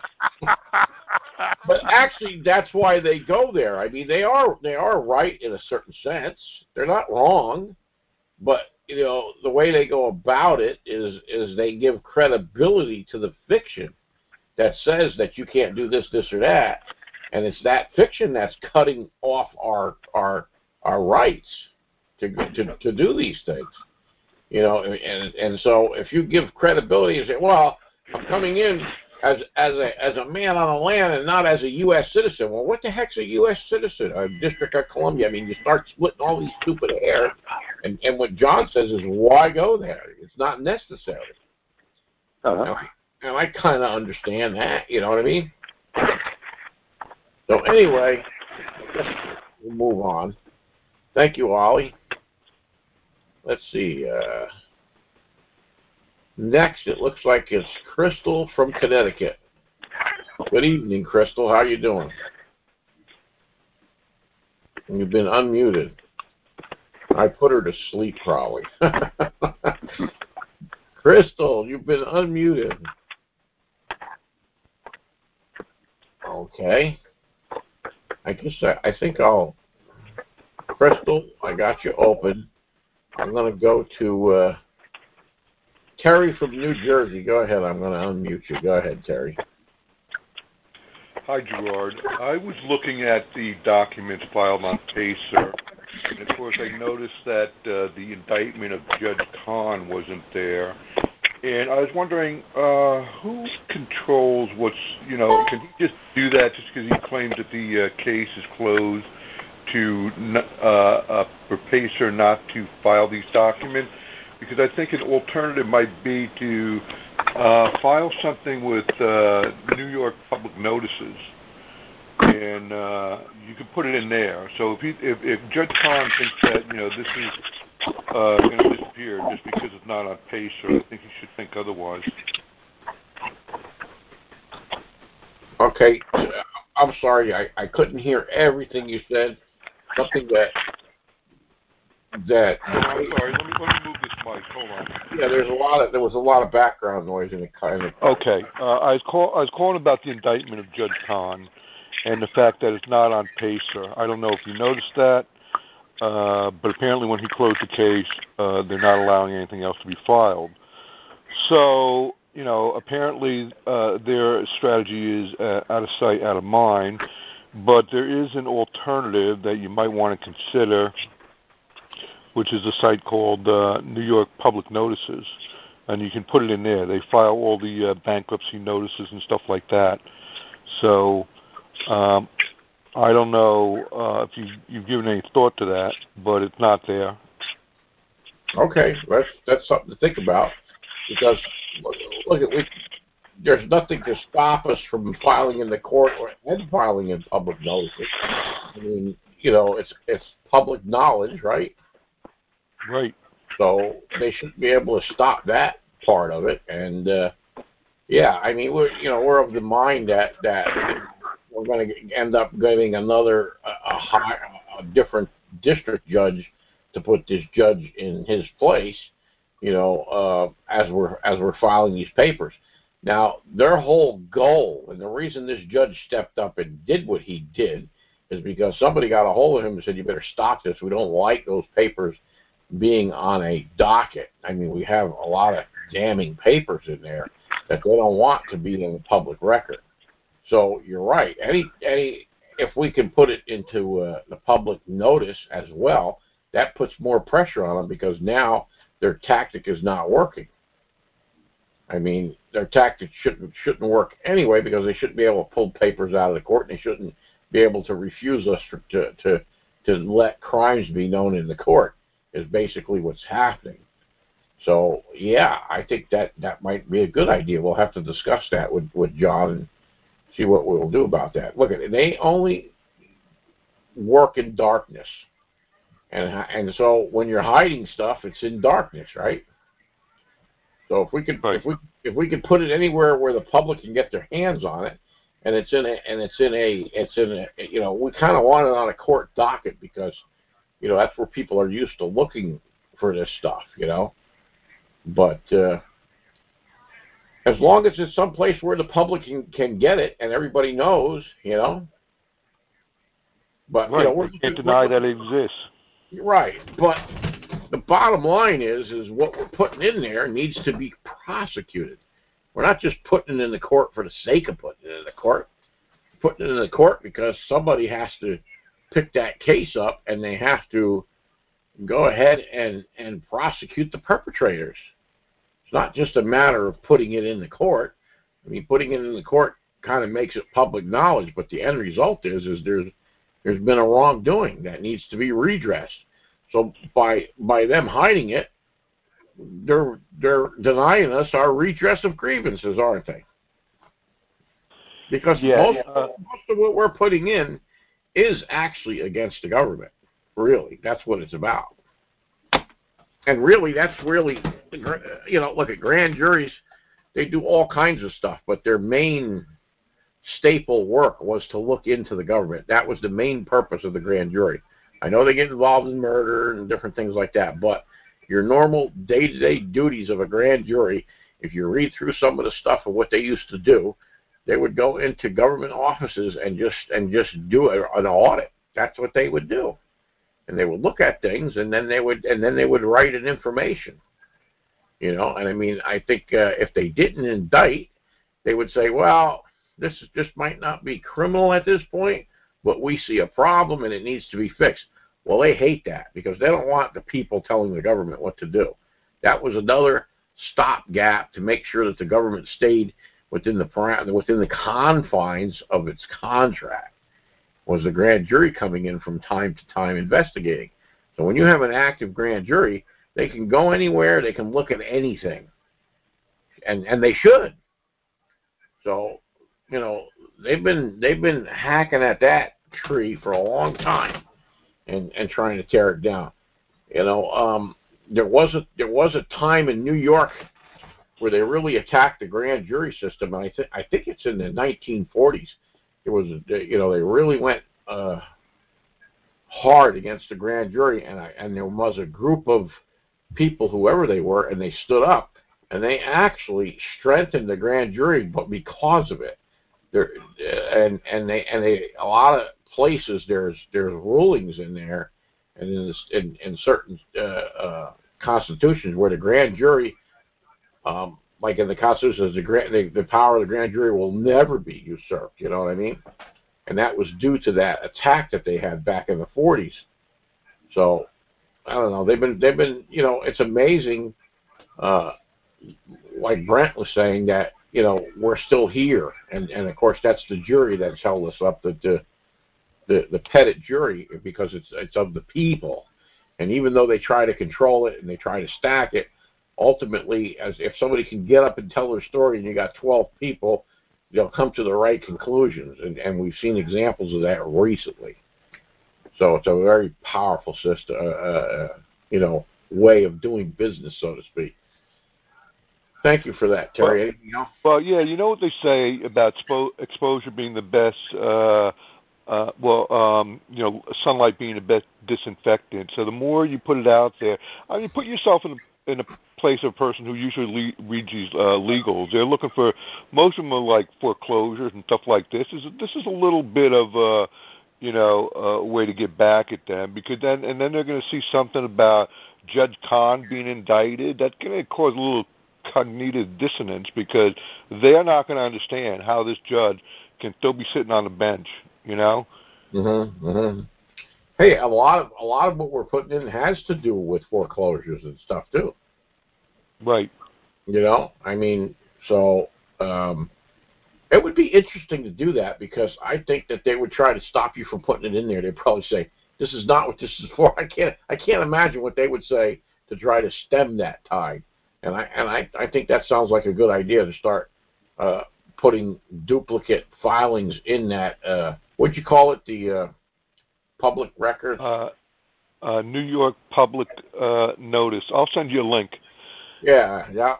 But actually, that's why they go there. I mean, they are they are right in a certain sense. They're not wrong, but you know the way they go about it is is they give credibility to the fiction that says that you can't do this, this, or that, and it's that fiction that's cutting off our our our rights to to to do these things. You know, and and so if you give credibility and say, well, I'm coming in as as a as a man on the land and not as a U S citizen. Well, what the heck's a U S citizen? A District of Columbia. I mean, you start splitting all these stupid hairs, and and what John says is, why go there? It's not necessary. Uh-huh. And I, and I kind of understand that. You know what I mean? So anyway, we'll move on. Thank you, Ollie. Let's see. Uh, next, it looks like it's Crystal from Connecticut. Good evening, Crystal. How you doing? You've been unmuted. I put her to sleep, probably. Crystal, you've been unmuted. Okay. I guess I, I think I'll... Crystal, I got you open. I'm going to go to uh, Terry from New Jersey. Go ahead. I'm going to unmute you. Go ahead, Terry. Hi, Gerard. I was looking at the documents filed on PACER, and of course I noticed that uh, the indictment of Judge Kahn wasn't there. And I was wondering, uh, who controls what's, you know, can he just do that just because he claims that the uh, case is closed to, uh, uh, for PACER not to file these documents? Because I think an alternative might be to uh, file something with uh, New York Public Notices, and uh, you can put it in there. So if, he, if, if Judge Kahn thinks that, you know, this is uh, going to disappear just because it's not on PACER, I think he should think otherwise. Okay. I'm sorry. I, I couldn't hear everything you said. Something that... that oh, I'm sorry. Let me, let me move this mic. Hold on. Yeah, there's a lot of there was a lot of background noise in the kind of. Okay, uh, I was call, I was calling about the indictment of Judge Kahn and the fact that it's not on PACER. I don't know if you noticed that, uh, but apparently when he closed the case, uh, they're not allowing anything else to be filed. So, you know, apparently uh, their strategy is uh, out of sight, out of mind. But there is an alternative that you might want to consider, which is a site called uh, New York Public Notices, and you can put it in there. They file all the uh, bankruptcy notices and stuff like that. So um, I don't know uh, if you, you've given any thought to that, but it's not there. Okay, that's that's something to think about, because look, look at we. There's nothing to stop us from filing in the court or and filing in public notices. I mean, you know, it's it's public knowledge, right? Right. So they should be able to stop that part of it. And uh, yeah, I mean, we're you know we're of the mind that that we're going to end up getting another a, a high, a different district judge to put this judge in his place. You know, uh, as we're as we're filing these papers. Now, their whole goal, and the reason this judge stepped up and did what he did, is because somebody got a hold of him and said, you better stop this. We don't like those papers being on a docket. I mean, we have a lot of damning papers in there that they don't want to be in the public record. So you're right. Any, any, if we can put it into uh, the public notice as well, that puts more pressure on them, because now their tactic is not working. I mean, their tactics shouldn't shouldn't work anyway, because they shouldn't be able to pull papers out of the court, and they shouldn't be able to refuse us to to to let crimes be known in the court. Is basically what's happening. So yeah, I think that that might be a good idea. We'll have to discuss that with with John and see what we'll do about that. Look at it; they only work in darkness, and and so when you're hiding stuff, it's in darkness, right? So if we could, right. if we if we could put it anywhere where the public can get their hands on it, and it's in a and it's in a it's in a you know we kind of want it on a court docket, because you know that's where people are used to looking for this stuff, you know. But uh, as long as it's someplace where the public can, can get it and everybody knows, you know. But right. you know, we can't deny that it exists. Right, but the bottom line is, is what we're putting in there needs to be prosecuted. We're not just putting it in the court for the sake of putting it in the court. We're putting it in the court because somebody has to pick that case up, and they have to go ahead and, and prosecute the perpetrators. It's not just a matter of putting it in the court. I mean, putting it in the court kind of makes it public knowledge, but the end result is is there's there's been a wrongdoing that needs to be redressed. So by by them hiding it, they're they're denying us our redress of grievances, aren't they? Because yeah, most, uh, most of what we're putting in is actually against the government. Really, that's what it's about. And really, that's really, you know, look at grand juries. They do all kinds of stuff, but their main staple work was to look into the government. That was the main purpose of the grand jury. I know they get involved in murder and different things like that, but your normal day-to-day duties of a grand jury, if you read through some of the stuff of what they used to do, they would go into government offices and just and just do an audit. That's what they would do. And they would look at things, and then they would and then they would write an information, you know. And I mean, I think uh, if they didn't indict, they would say, well, this is, just might not be criminal at this point, but we see a problem and it needs to be fixed. Well, they hate that because they don't want the people telling the government what to do. That was another stopgap to make sure that the government stayed within the within the confines of its contract. Was the grand jury coming in from time to time investigating. So when you have an active grand jury, they can go anywhere, they can look at anything. And and they should. So, you know, they've been they've been hacking at that tree for a long time and, and trying to tear it down. You know, um, there was a there was a time in New York where they really attacked the grand jury system, and I think I think it's in the nineteen forties. It was, you know, they really went uh, hard against the grand jury, and I, and there was a group of people, whoever they were, and they stood up, and they actually strengthened the grand jury, but because of it, there, and and they and they a lot of places there's there's rulings in there, and in this, in, in certain uh, uh, constitutions where the grand jury. Um, like in the Constitution, the, grand, the, the power of the grand jury will never be usurped, you know what I mean? And that was due to that attack that they had back in the forties. So, I don't know, they've been, they've been, you know, it's amazing, uh, like Brent was saying, that, you know, we're still here. And, and of course, that's the jury that's held us up, the, the, the, the pettit jury, because it's, it's of the people. And even though they try to control it and they try to stack it, ultimately, as if somebody can get up and tell their story and you got twelve people, they'll come to the right conclusions. And, and we've seen examples of that recently. So it's a very powerful system, uh, uh, you know, way of doing business, so to speak. Thank you for that, Terry. Well, anything else? Well, yeah, you know what they say about expo- exposure being the best, uh, uh, well, um, you know, sunlight being the best disinfectant. So the more you put it out there, I mean, put yourself in a in a place of a person who usually le- reads these uh, legals. They're looking for, most of them are like foreclosures and stuff like this. This is, this is a little bit of a, you know, a way to get back at them, because then, and then they're going to see something about Judge Kahn being indicted. That's going to cause a little cognitive dissonance, because they're not going to understand how this judge can still be sitting on the bench, you know? Mm-hmm, mm-hmm. Hey, a lot of a lot of what we're putting in has to do with foreclosures and stuff too. Right. You know, I mean, so um, it would be interesting to do that, because I think that they would try to stop you from putting it in there. They'd probably say, "This is not what this is for." I can't I can't imagine what they would say to try to stem that tide. And I and I, I think that sounds like a good idea to start uh, putting duplicate filings in that. Uh, what'd you call it? The uh, public record? Uh, uh, New York Public uh, Notice. I'll send you a link. Yeah, yeah.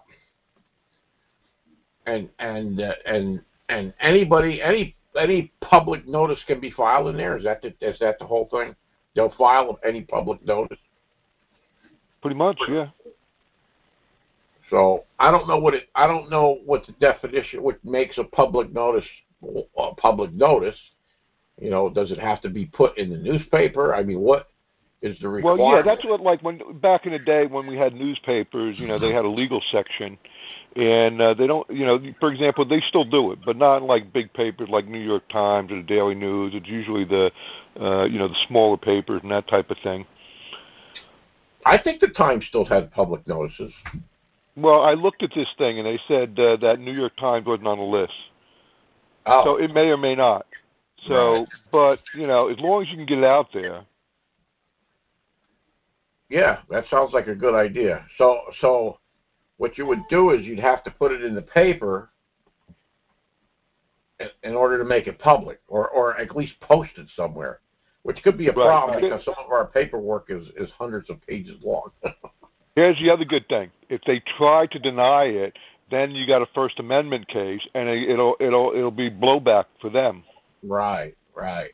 And and uh, and and anybody, any any public notice can be filed in there. Is that the, is that the whole thing? They'll file any public notice. Pretty much, yeah. So I don't know what it. I don't know what the definition, what makes a public notice a public notice. You know, does it have to be put in the newspaper? I mean, what is the requirement? Well, yeah, that's what, like, when back in the day when we had newspapers, you know, they had a legal section, and uh, they don't, you know, for example, they still do it, but not like big papers like New York Times or the Daily News. It's usually the, uh, you know, the smaller papers and that type of thing. I think the Times still had public notices. Well, I looked at this thing, and they said uh, that New York Times wasn't on the list. Oh. So it may or may not. So, Right. but, you know, as long as you can get it out there. Yeah, that sounds like a good idea. So, so what you would do is you'd have to put it in the paper in, in order to make it public, or, or at least post it somewhere, which could be a Right. problem because some of our paperwork is, is hundreds of pages long. Here's the other good thing. If they try to deny it, then you got a First Amendment case, and it'll it'll it'll be blowback for them. Right, right.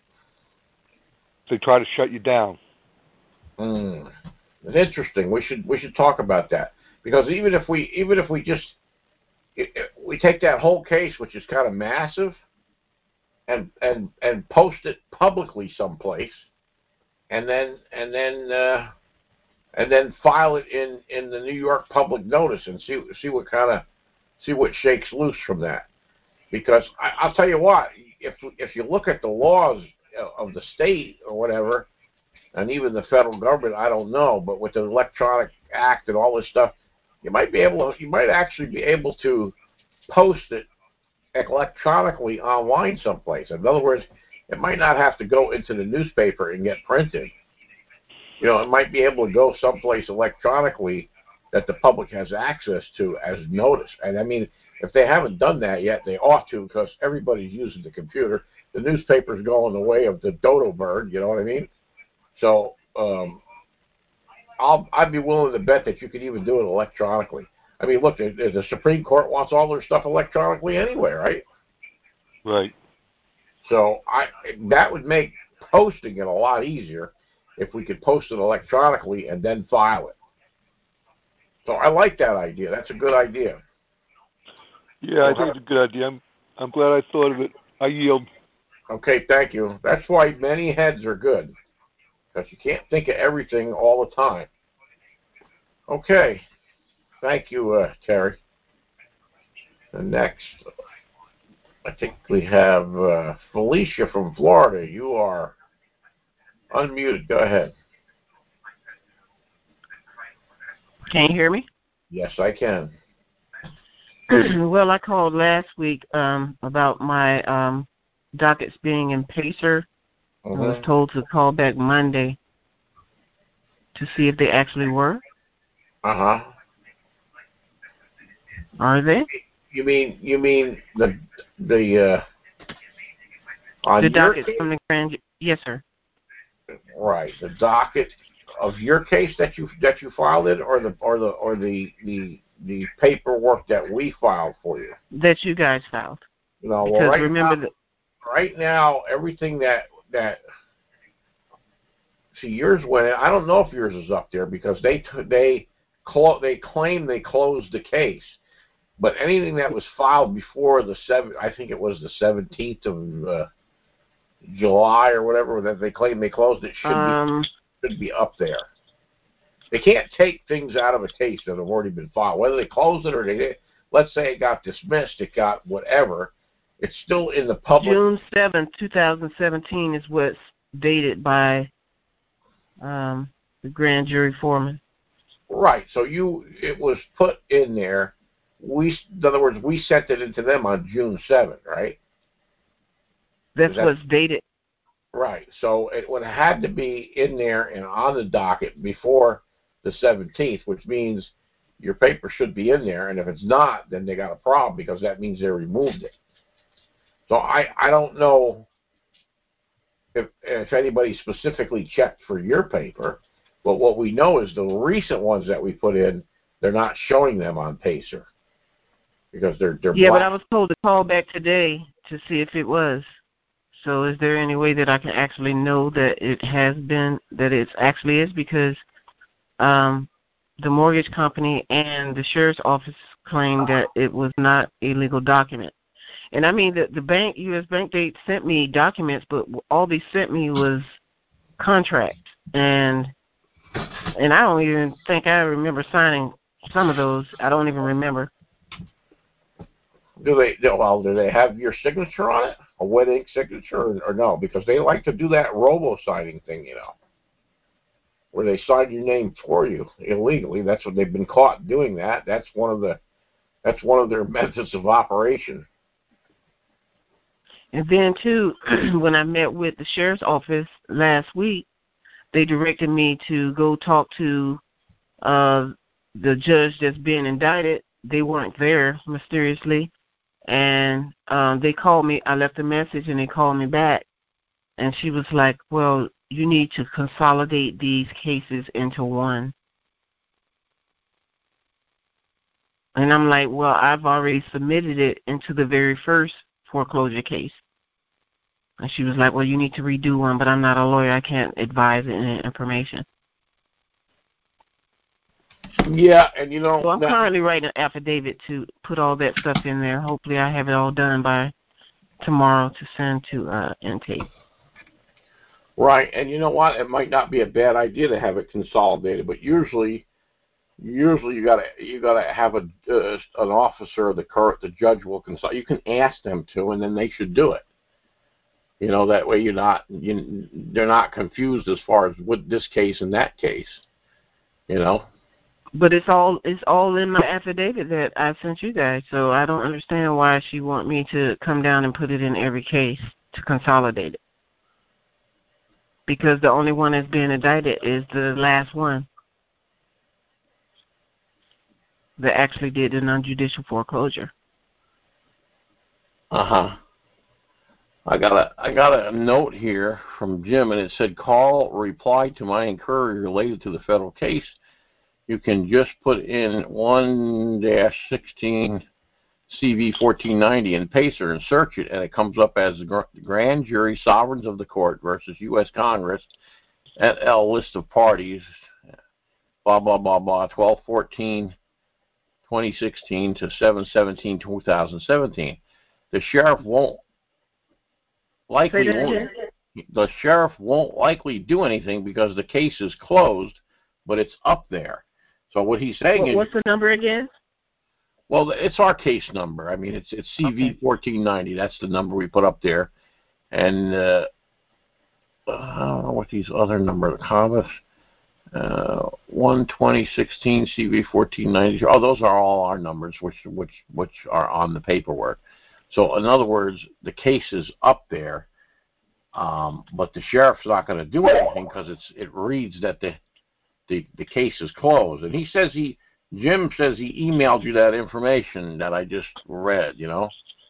If they try to shut you down. Mm. It's interesting. We should we should talk about that, because even if we even if we just if we take that whole case, which is kind of massive, and and and post it publicly someplace, and then and then uh, and then file it in, in the New York Public Notice and see see what kind of see what shakes loose from that. Because I, I'll tell you what, if if you look at the laws of the state or whatever, and even the federal government, I don't know, but with the Electronic Act and all this stuff, you might be able to, you might actually be able to post it electronically online someplace. In other words, it might not have to go into the newspaper and get printed. You know, it might be able to go someplace electronically that the public has access to as notice. And I mean, if they haven't done that yet, they ought to, because everybody's using the computer. The newspaper's going the way of the dodo bird, you know what I mean? So um, I'll, I'd be willing to bet that you could even do it electronically. I mean, look, the, the Supreme Court wants all their stuff electronically anyway, right? Right. So I that would make posting it a lot easier if we could post it electronically and then file it. So I like that idea. That's a good idea. Yeah, I think it's a good idea. I'm, I'm glad I thought of it. I yield. Okay, thank you. That's why many heads are good, because you can't think of everything all the time. Okay. Thank you, uh, Terry. And next, I think we have uh, Felicia from Florida. You are unmuted. Go ahead. Can you hear me? Yes, I can. Well, I called last week um, about my um, dockets being in Pacer. Mm-hmm. I was told to call back Monday to see if they actually were. Uh-huh. Are they? You mean you mean the the uh, on The your docket case? from the grand. Yes, sir. Right, the docket of your case that you that you filed it, or the or the or the the the paperwork that we filed for you. That you guys filed. No, because well, right remember now, that. right now, everything that that see yours went in. I don't know if yours is up there because they they clo- they claim they closed the case. But anything that was filed before the seven, I think it was the seventeenth of uh, July or whatever that they claim they closed, it should Um, be should be up there. They can't take things out of a case that have already been filed, whether they closed it or they did. Let's say it got dismissed, it got whatever. It's still in the public. June seventh, twenty seventeen is what's dated by um, the grand jury foreman. Right. So you, it was put in there. We, in other words, we sent it into them on June seventh, right? That's that, what's dated. Right. So it would have had to be in there and on the docket before the seventeenth, which means your paper should be in there. And if it's not, then they got a problem because that means they removed it. So I, I don't know if, if anybody specifically checked for your paper, but what we know is the recent ones that we put in, they're not showing them on Pacer. Because they're they're yeah, black. but I was told to call back today to see if it was. So is there any way that I can actually know that it has been, that it actually is? Because um, the mortgage company and the sheriff's office claimed that it was not a legal document. And I mean, the, the bank, U S Bank, they sent me documents, but all they sent me was contracts. And and I don't even think I remember signing some of those. I don't even remember. Do they? Well, do they have your signature on it, a wet ink signature, or, or no? Because they like to do that robo signing thing, you know. where they sign your name for you illegally. That's what they've been caught doing. That that's one of the that's one of their methods of operation. And then too, when I met with the sheriff's office last week, they directed me to go talk to uh, the judge that's being indicted. They weren't there mysteriously, and um, they called me. I left a message, and they called me back, and she was like, "Well, you need to consolidate these cases into one." And I'm like, "Well, I've already submitted it into the very first foreclosure case." And she was like, "Well, you need to redo one, but I'm not a lawyer. I can't advise any information." Yeah, and you know, so I'm that, currently writing an affidavit to put all that stuff in there. Hopefully, I have it all done by tomorrow to send to uh, Intake. Right, and you know what? It might not be a bad idea to have it consolidated, but usually, usually you gotta you gotta have a uh, an officer, the court, the judge will consult. You can ask them to, and then they should do it. You know, that way you're not you, they're not confused as far as with this case and that case. You know. But it's all it's all in my affidavit that I sent you guys, so I don't understand why she want me to come down and put it in every case to consolidate it. Because the only one that's being indicted is the last one that actually did the non-judicial foreclosure. Uh huh. I got a I got a note here from Jim, and it said, "Call reply to my inquiry related to the federal case. You can just put in one dash sixteen C V fourteen ninety in Pacer and search it, and it comes up as the Grand Jury Sovereigns of the Court versus U S Congress et al. List of parties, blah blah blah blah, twelve fourteen twenty sixteen to seven seventeen two thousand seventeen. The sheriff won't likely won't, the sheriff won't likely do anything because the case is closed, but it's up there." So what he's saying what, is, what's the number again? Well, it's our case number. I mean, it's it's C V fourteen ninety. That's the number we put up there, and uh, I don't know what these other numbers. Commas, uh, one twenty sixteen C V fourteen ninety. Oh, those are all our numbers, which which which are on the paperwork. So, in other words, the case is up there, um, but the sheriff's not going to do anything because it's it reads that the The, the case is closed. And he says he, Jim says he emailed you that information that I just read, you know?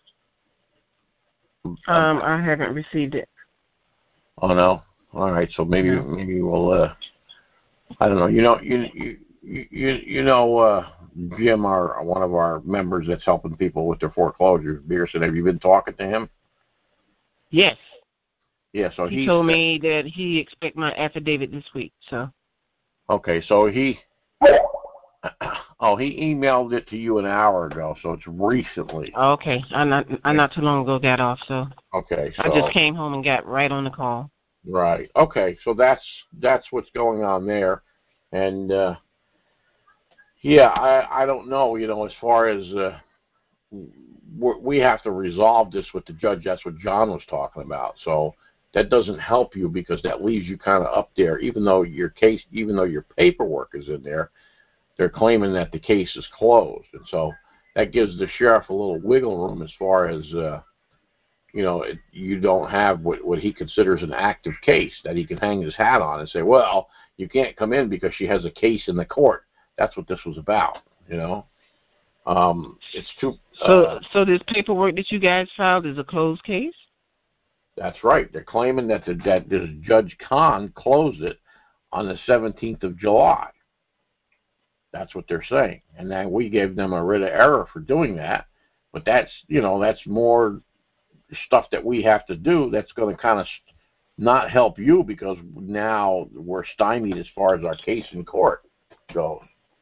Um, I haven't received it. Oh, no? All right, so maybe No. maybe we'll, uh, I don't know. You know, you you you, you know uh, Jim, our one of our members that's helping people with their foreclosures, Beerson, have you been talking to him? Yes. Yeah, so he he told said, me that he expect my affidavit this week, so. Okay, so he, oh, he emailed it to you an hour ago, so it's recently. Okay, I not I not too long ago got off, so. Okay, so. I just came home and got right on the call. Right. Okay, so that's that's what's going on there, and uh, yeah, I I don't know, you know, as far as uh, we have to resolve this with the judge. That's what John was talking about. So. That doesn't help you because that leaves you kind of up there. Even though your case, even though your paperwork is in there, they're claiming that the case is closed, and so that gives the sheriff a little wiggle room as far as uh, you know. It, you don't have what, what he considers an active case that he can hang his hat on and say, "Well, you can't come in because she has a case in the court." That's what this was about, you know. Um, it's too. Uh, so, so this paperwork that you guys filed is a closed case? That's right. They're claiming that the, that this Judge Kahn closed it on the seventeenth of July. That's what they're saying. And then we gave them a writ of error for doing that. But that's, you know, that's more stuff that we have to do that's going to kind of not help you because now we're stymied as far as our case in court goes.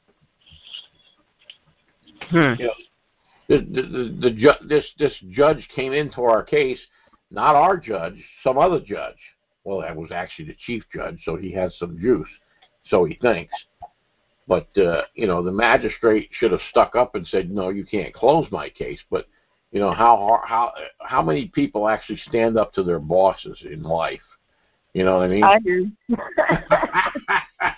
Hmm. You know, the, the, the, the ju- this, this judge came into our case. Not our judge, some other judge. Well, that was actually the chief judge, so he has some juice, so he thinks. But, uh, you know, the magistrate should have stuck up and said, no, you can't close my case. But, you know, how how how many people actually stand up to their bosses in life? You know what I mean? I do.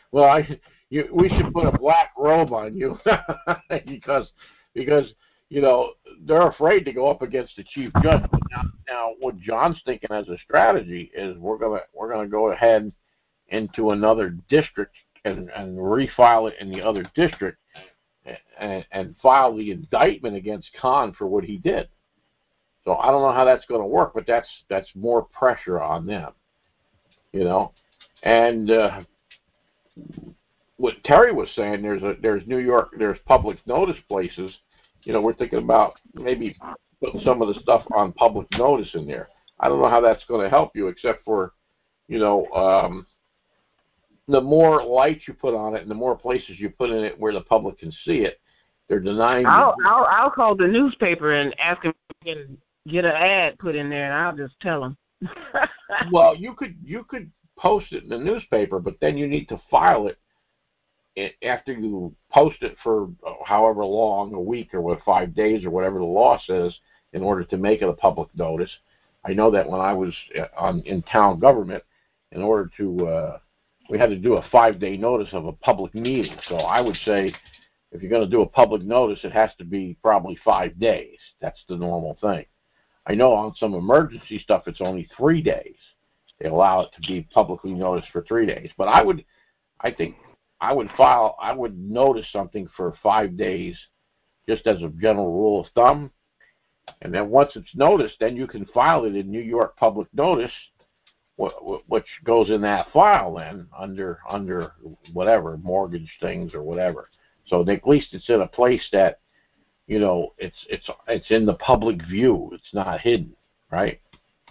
well, I, you, we should put a black robe on you because because you know they're afraid to go up against the chief judge. But now, now what John's thinking as a strategy is we're gonna we're gonna go ahead into another district and, and refile it in the other district and, and file the indictment against Khan for what he did. So I don't know how that's going to work, but that's that's more pressure on them, you know. And uh, what Terry was saying, there's a there's New York, there's public notice places. You know, we're thinking about maybe putting some of the stuff on public notice in there. I don't know how that's going to help you, except for, you know, um, the more light you put on it and the more places you put in it where the public can see it, they're denying. I'll I'll, I'll call the newspaper and ask them if they can get an ad put in there, and I'll just tell them. Well, you could you could post it in the newspaper, but then you need to file it after you post it for however long, a week or what, five days or whatever the law says, in order to make it a public notice. I know that when I was on, in town government, in order to, uh, we had to do a five-day notice of a public meeting. So I would say if you're going to do a public notice, it has to be probably five days. That's the normal thing. I know on some emergency stuff, it's only three days. They allow it to be publicly noticed for three days. But I would, I think, I would file, I would notice something for five days, just as a general rule of thumb. And then once it's noticed, then you can file it in New York Public Notice, which goes in that file then under under whatever mortgage things or whatever. So at least it's in a place that, you know, it's it's it's in the public view. It's not hidden, right?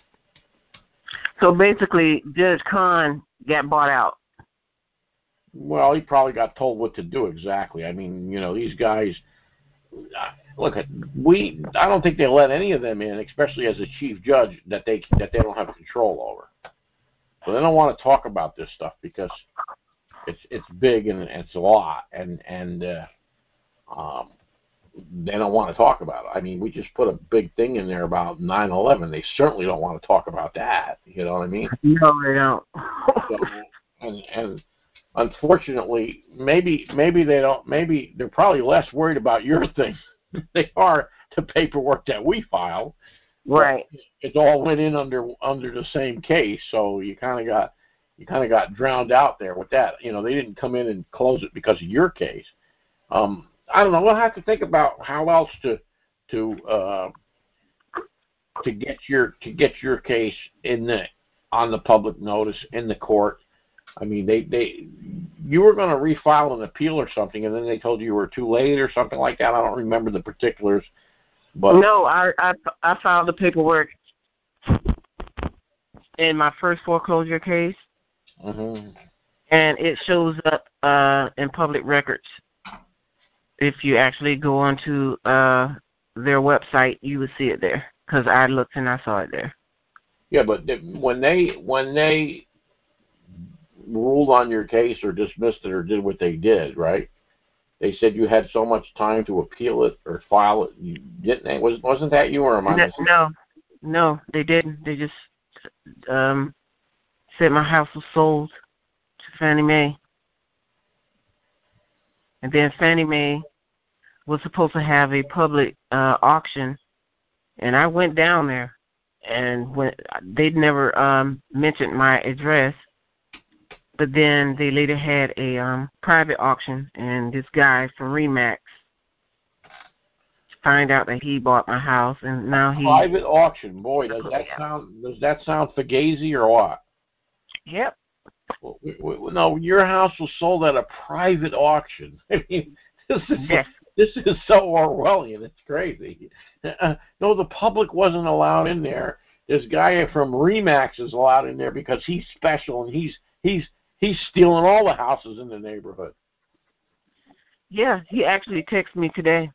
So basically, Judge Khan got bought out. Well, he probably got told what to do exactly. I mean, you know, these guys. Look, we. I don't think they let any of them in, especially as a chief judge, that they that they don't have control over. So they don't want to talk about this stuff because it's it's big and it's a lot, and and uh, um, they don't want to talk about it. I mean, we just put a big thing in there about nine eleven. They certainly don't want to talk about that. You know what I mean? No, they don't. So, and and unfortunately, maybe maybe they don't. Maybe they're probably less worried about your thing than they are the paperwork that we file. Right. But it all went in under under the same case, so you kind of got you kind of got drowned out there with that. You know, they didn't come in and close it because of your case. Um, I don't know. We'll have to think about how else to to uh, to get your to get your case in the on the public notice in the court. I mean, they they you were going to refile an appeal or something, and then they told you you were too late or something like that. I don't remember the particulars. But no, I, I I filed the paperwork in my first foreclosure case, mm-hmm. and it shows up uh, in public records. If you actually go onto uh, their website, you will see it there because I looked and I saw it there. Yeah, but when they when they ruled on your case or dismissed it or did what they did, right? They said you had so much time to appeal it or file it. You didn't they? Was wasn't that you or am I No, mistaken? no, no, they didn't. They just um, said my house was sold to Fannie Mae, and then Fannie Mae was supposed to have a public uh, auction, and I went down there, and when they'd never um, mentioned my address. But then they later had a um, private auction, and this guy from Remax find out that he bought my house, and now he Private auction, boy, does that sound does that sound fugazi or what? Yep. Well, we, we, no, your house was sold at a private auction. I mean, this is Yes. this is so Orwellian. It's crazy. Uh, no, the public wasn't allowed in there. This guy from Remax is allowed in there because he's special and he's he's he's stealing all the houses in the neighborhood. Yeah, he actually texted me today,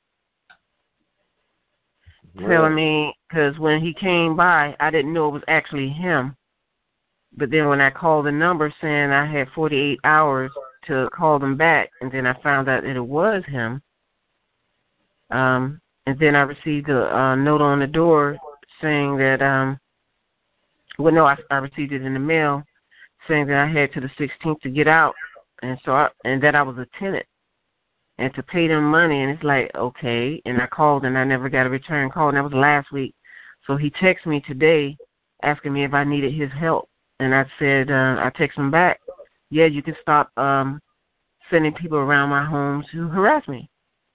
Really? telling me, because when he came by, I didn't know it was actually him. But then when I called the number saying I had forty-eight hours to call them back, and then I found out that it was him. Um, and then I received a, a note on the door saying that, um, well, no, I, I received it in the mail, saying that I had to the sixteenth to get out, and so I, and that I was a tenant, and to pay them money, and it's like, okay, and I called and I never got a return call, and that was last week. So he texted me today asking me if I needed his help, and I said, uh, I texted him back, yeah, you can stop um, sending people around my home to harass me.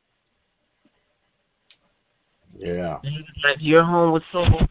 Yeah. Like, your home was sold.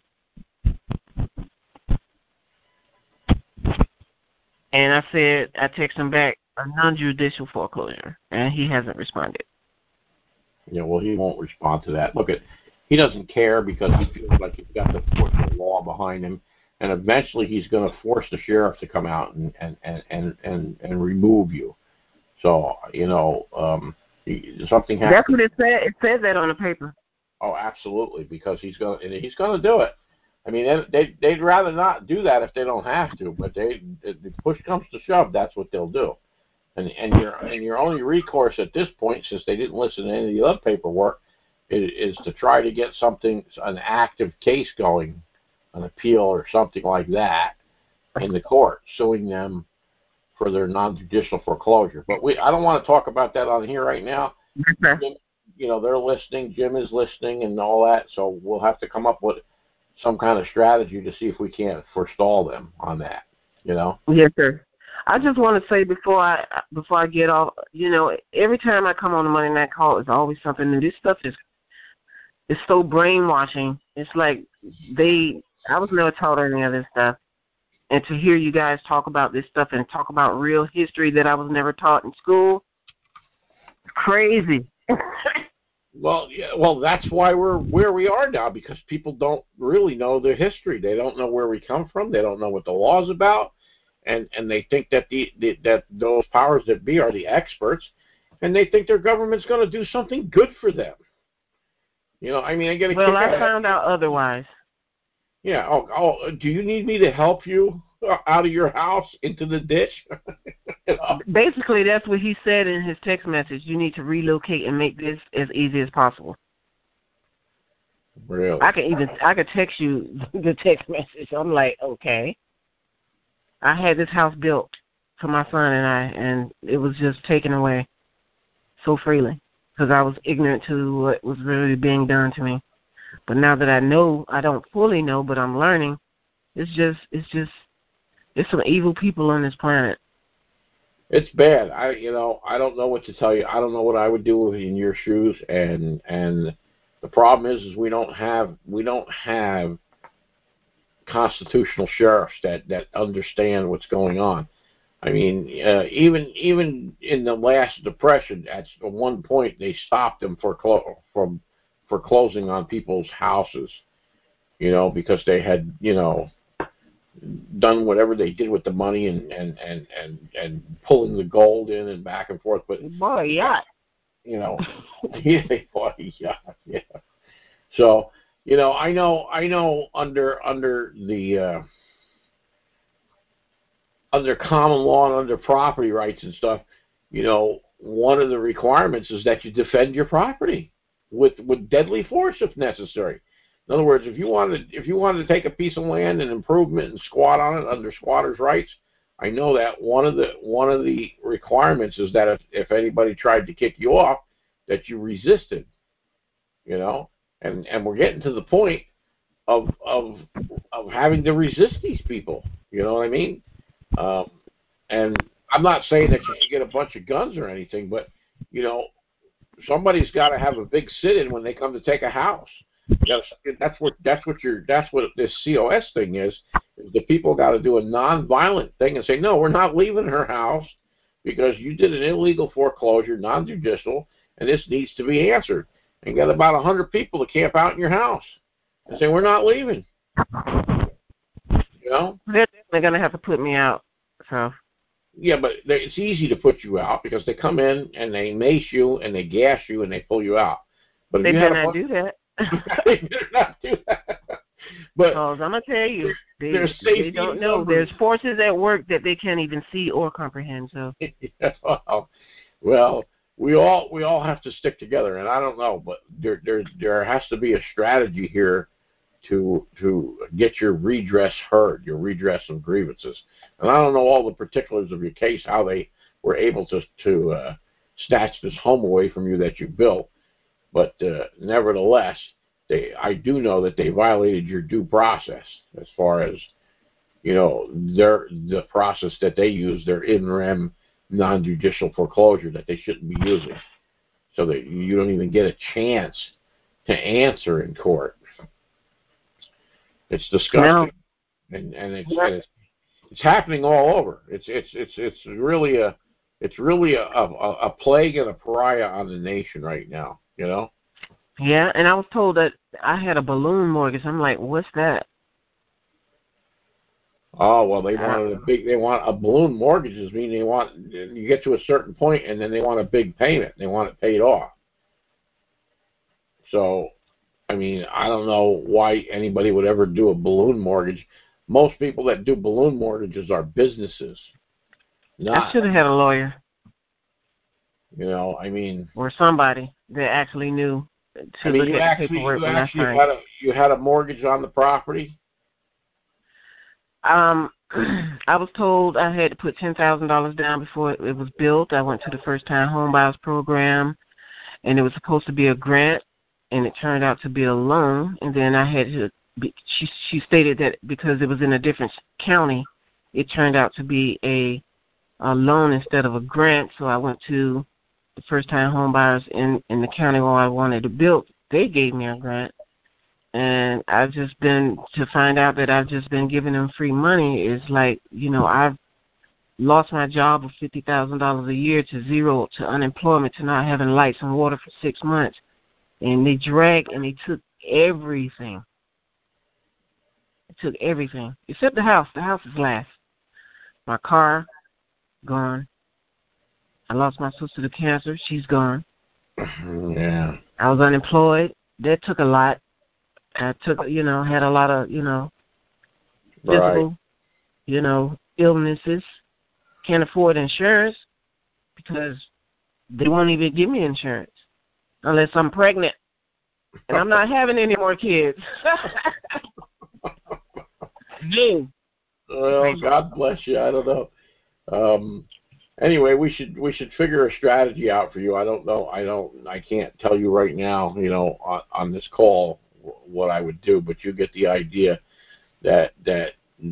And I said, I texted him back, a non-judicial foreclosure, and he hasn't responded. Yeah, well, he won't respond to that. Look, at he doesn't care because he feels like he's got the force of the law behind him, and eventually he's going to force the sheriff to come out and and, and, and, and, and remove you. So, you know, um, he, something happens. That's what it said. It said that on the paper. Oh, absolutely, because he's going and he's going to do it. I mean, they, they they'd rather not do that if they don't have to, but they if the push comes to shove, that's what they'll do. And and your and your only recourse at this point, since they didn't listen to any of the other paperwork, is, is to try to get something, an active case going, an appeal or something like that, in the court, suing them for their non-judicial foreclosure. But we, I don't want to talk about that on here right now. Okay. Jim, you know, they're listening. Jim is listening, and all that. So we'll have to come up with some kind of strategy to see if we can't forestall them on that. You know. Yes, sir. I just want to say before I before I get off, you know, every time I come on the Monday Night Call, it's always something, and this stuff is it's so brainwashing. It's like they I was never taught any of this stuff, and to hear you guys talk about this stuff and talk about real history that I was never taught in school, crazy. Well, yeah, well, that's why we're where we are now, because people don't really know their history. They don't know where we come from. They don't know what the law's about. And, and they think that the, the that those powers that be are the experts, and they think their government's going to do something good for them. You know, I mean, I get a well, kick I out found out otherwise. Yeah. Oh, oh, do you need me to help you out of your house into the ditch? You know? Basically, that's what he said in his text message. You need to relocate and make this as easy as possible. Really? I can even I could text you the text message. I'm like, okay. I had this house built for my son and I, and it was just taken away so freely because I was ignorant to what was really being done to me. But now that I know, I don't fully know, but I'm learning. It's just, it's just, it's some evil people on this planet. It's bad. I, you know, I don't know what to tell you. I don't know what I would do in your shoes. And and the problem is, is we don't have, we don't have. constitutional sheriffs that, that understand what's going on. I mean, uh, even even in the last depression, at one point they stopped them for clo- from foreclosing on people's houses, you know, because they had, you know, done whatever they did with the money and and and and, and pulling the gold in and back and forth. But boy, yeah, you know, yeah, boy, yeah, yeah. So. You know, I know, I know. Under under the uh, under common law and under property rights and stuff, you know, one of the requirements is that you defend your property with with deadly force if necessary. In other words, if you wanted if you wanted to take a piece of land and improvement and squat on it under squatters' rights, I know that one of the one of the requirements is that if if anybody tried to kick you off, that you resisted. You know. And and we're getting to the point of of of having to resist these people. You know what I mean? Um, and I'm not saying that you should get a bunch of guns or anything, but you know, somebody's got to have a big sit-in when they come to take a house. You gotta, that's what that's what your that's what this C O S thing is. Is the people got to do a non-violent thing and say, no, we're not leaving her house because you did an illegal foreclosure, non-judicial, and this needs to be answered. And got about a hundred people to camp out in your house and say, we're not leaving. You know? They're definitely going to have to put me out. So. Yeah, but they, it's easy to put you out because they come in and they mace you and they gas you and they pull you out. But they if you better not bunch, do that. they better not do that. But because I'm going to tell you, they, they don't know. numbers. There's forces at work that they can't even see or comprehend. So. well, well We all we all have to stick together, and I don't know, but there there there has to be a strategy here to to get your redress heard, your redress of grievances. And I don't know all the particulars of your case, how they were able to to uh, snatch this home away from you that you built. But uh, nevertheless, they I do know that they violated your due process as far as, you know, their the process that they use, their in rem non-judicial foreclosure that they shouldn't be using, so that you don't even get a chance to answer in court. It's disgusting, no. and and it's, and it's it's happening all over. It's it's it's it's really a it's really a, a a plague and a pariah on the nation right now. You know. Yeah, and I was told that I had a balloon mortgage. I'm like, what's that? Oh well, they wanted a big. They want a balloon mortgages. Mean they want you get to a certain point and then they want a big payment. They want it paid off. So, I mean, I don't know why anybody would ever do a balloon mortgage. Most people that do balloon mortgages are businesses. Not, I should have had a lawyer. You know, I mean, or somebody that actually knew to I mean, look you at actually, the paperwork you when actually I signed. had a you had a mortgage on the property. Um, I was told I had to put ten thousand dollars down before it was built. I went to the first time home buyers program, and it was supposed to be a grant, and it turned out to be a loan. And then I had to. Be, she she stated that because it was in a different county, it turned out to be a, a loan instead of a grant. So I went to the first time home buyers in in the county where I wanted to build. They gave me a grant. And I've just been, to find out that I've just been giving them free money is like, you know, I've lost my job of fifty thousand dollars a year to zero, to unemployment, to not having lights and water for six months. And they dragged and they took everything. They took everything, except the house. The house is last. My car, gone. I lost my sister to cancer. She's gone. Yeah. I was unemployed. That took a lot. I took, you know, had a lot of, you know, physical, right. you know, illnesses. Can't afford insurance because they won't even give me insurance unless I'm pregnant. And I'm not having any more kids. No. Well, God bless you. I don't know. Um, anyway, we should we should figure a strategy out for you. I don't know. I don't. I can't tell you right now. You know, on, on this call, what I would do, but you get the idea that that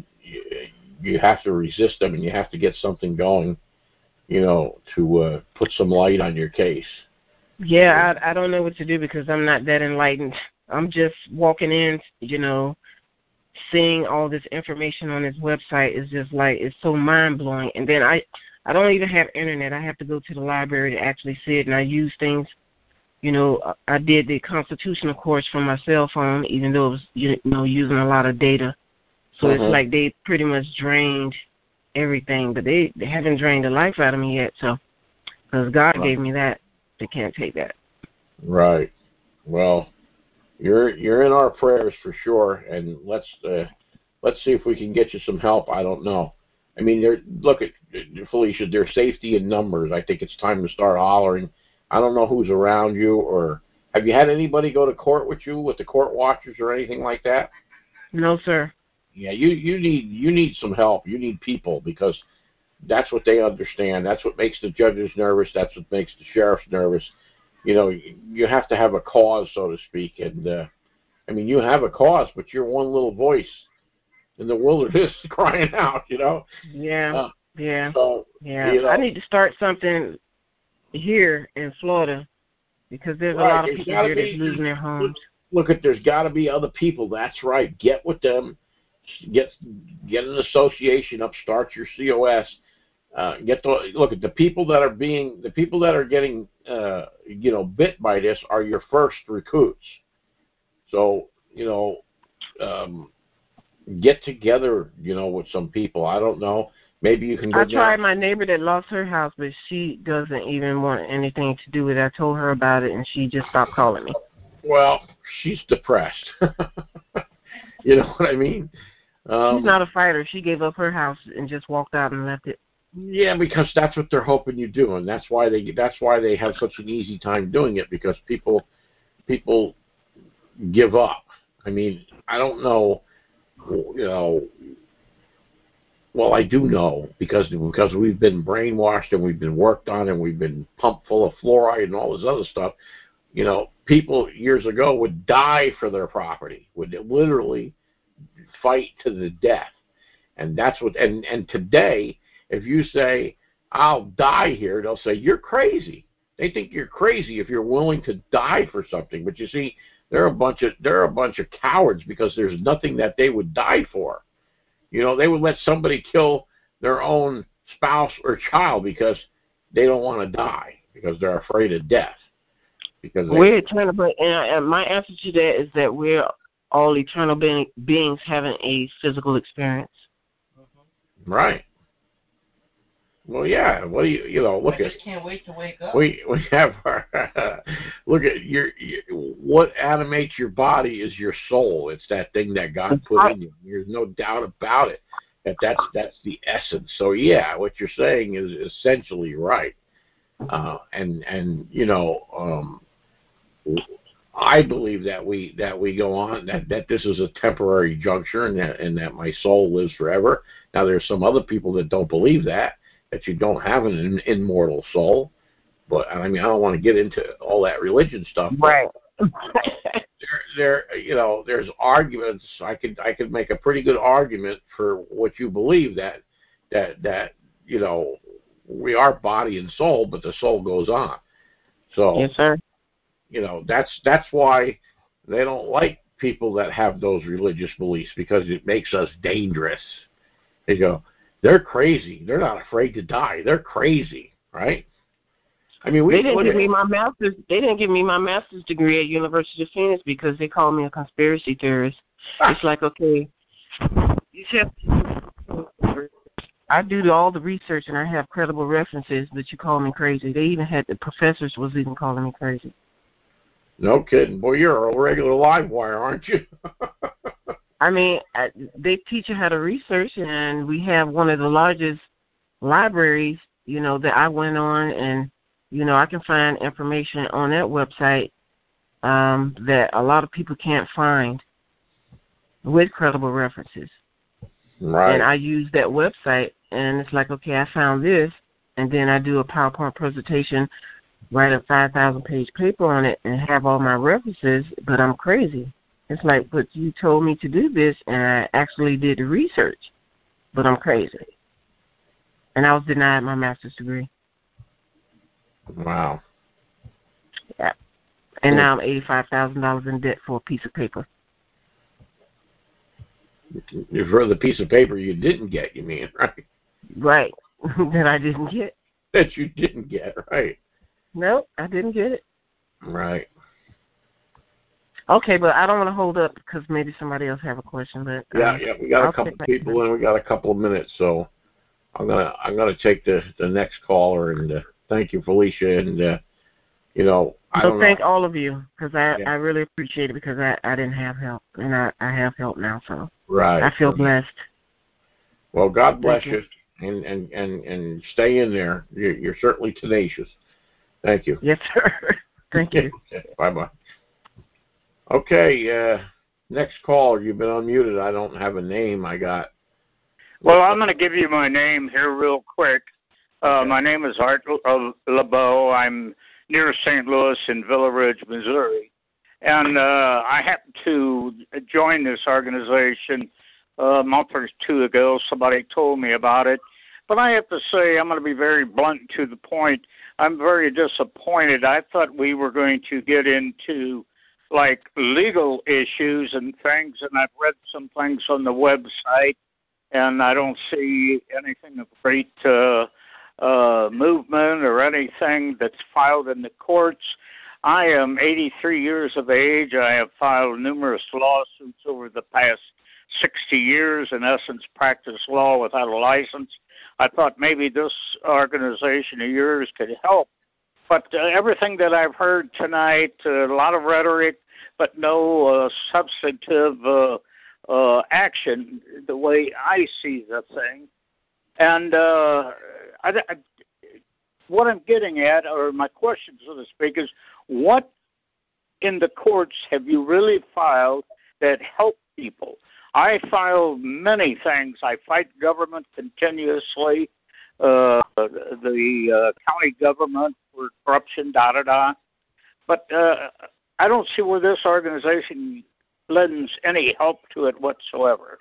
you have to resist them and you have to get something going, you know, to uh, put some light on your case. Yeah, I, I don't know what to do because I'm not that enlightened. I'm just walking in, you know, seeing all this information on his website is just like, it's so mind-blowing. And then I, I don't even have internet. I have to go to the library to actually see it, and I use things. You know, I did the constitutional course from my cell phone, even though it was, you know, using a lot of data. So uh-huh. It's like they pretty much drained everything, but they, they haven't drained the life out of me yet. So, because God right. gave me that, they can't take that. Right. Well, you're you're in our prayers for sure, and let's uh, let's see if we can get you some help. I don't know. I mean, there. Look at Felicia. There's safety in numbers. I think it's time to start hollering. I don't know who's around you, or have you had anybody go to court with you, with the court watchers or anything like that? No, sir. Yeah, you, you need you need some help. You need people, because that's what they understand. That's what makes the judges nervous. That's what makes the sheriffs nervous. You know, you have to have a cause, so to speak. And uh, I mean, you have a cause, but you're one little voice in the wilderness crying out. You know. Yeah. Uh, yeah. So, yeah. You know, I need to start something here in Florida, because there's right. a lot of people here that's losing their homes. Look, at there's got to be other people. That's right. Get with them. Get get an association up. Start your C O S. Uh, get the look at the people that are being the people that are getting uh, you know bit by this are your first recruits. So you know, um, get together. You know, with some people. I don't know. Maybe you can go I down. tried my neighbor that lost her house, but she doesn't even want anything to do with it. I told her about it, and she just stopped calling me. Well, she's depressed. You know what I mean? Um, She's not a fighter. She gave up her house and just walked out and left it. Yeah, because that's what they're hoping you do, and that's why they that's why they have such an easy time doing it, because people people give up. I mean, I don't know, you know. well, I do know because because we've been brainwashed and we've been worked on and we've been pumped full of fluoride and all this other stuff. You know, people years ago would die for their property, would literally fight to the death. And that's what, and, and today, if you say, I'll die here, they'll say, you're crazy. They think you're crazy if you're willing to die for something. But you see, they're a bunch of, they're a bunch of cowards because there's nothing that they would die for. You know, they would let somebody kill their own spouse or child because they don't want to die, because they're afraid of death. Because they, we're eternal, but and, and my answer to that is that we're all eternal being, beings having a physical experience. Right. Well, yeah. What do you, you know, look I at. just can't wait to wake up. We we have our, look at your, your what animates your body is your soul. It's that thing that God put in you. There's no doubt about it. That that's that's the essence. So yeah, what you're saying is essentially right. Uh, and and you know, um, I believe that we that we go on that, that this is a temporary juncture and that and that my soul lives forever. Now there's some other people that don't believe that that you don't have an immortal soul, but I mean I don't want to get into all that religion stuff. Right. there, there, you know, there's arguments. I could I could make a pretty good argument for what you believe that that that you know we are body and soul, but the soul goes on. So yes, sir. You know, that's that's why they don't like people that have those religious beliefs, because it makes us dangerous. They go, they're crazy. They're not afraid to die. They're crazy, right? I mean, we they didn't give at, me my master's. They didn't give me my master's degree at University of Phoenix because they called me a conspiracy theorist. It's like, okay, you have to, I do all the research and I have credible references, but you call me crazy. They even had the professors was even calling me crazy. No kidding. Boy, you're a regular live wire, aren't you? I mean, I, they teach you how to research, and we have one of the largest libraries, you know, that I went on, and, you know, I can find information on that website um, that a lot of people can't find with credible references. Right. And I use that website, and it's like, okay, I found this, and then I do a PowerPoint presentation, write a five thousand page paper on it, and have all my references, but I'm crazy. It's like, but you told me to do this, and I actually did the research, but I'm crazy. And I was denied my master's degree. Wow. Yeah. And now I'm eighty-five thousand dollars in debt for a piece of paper. For the piece of paper you didn't get, you mean, right? Right. That I didn't get. That you didn't get, right. Nope, I didn't get it. Right. Okay, but I don't want to hold up because maybe somebody else have a question. But yeah, um, yeah, we got I'll a couple of people and we got a couple of minutes, so I'm gonna I'm gonna take the the next caller and uh, thank you, Felicia, and uh, you know I so don't thank know. all of you because I Yeah. I really appreciate it because I I didn't have help and I I have help now, so Right. I feel blessed. Well, God bless you. you, and and and and stay in there. You're, you're certainly tenacious. Thank you. Yes, sir. Thank you. Bye bye. Okay, uh, next caller. You've been unmuted. I don't have a name. I got. Well, I'm going to give you my name here real quick. Uh, Okay. My name is Art LeBeau. I'm near Saint Louis in Villa Ridge, Missouri. And uh, I happened to join this organization uh, a month or two ago. Somebody told me about it. But I have to say, I'm going to be very blunt to the point. I'm very disappointed. I thought we were going to get into like legal issues and things, and I've read some things on the website, and I don't see anything of great uh, uh, movement or anything that's filed in the courts. I am eighty-three years of age. I have filed numerous lawsuits over the past sixty years, in essence, practiced law without a license. I thought maybe this organization of yours could help. But uh, everything that I've heard tonight, uh, a lot of rhetoric, but no uh, substantive uh, uh, action, the way I see the thing. And uh, I, I, what I'm getting at, or my question, so to speak, is what in the courts have you really filed that help people? I file many things. I fight government continuously, uh, the uh, county government for corruption, da da da. But uh, I don't see where this organization lends any help to it whatsoever.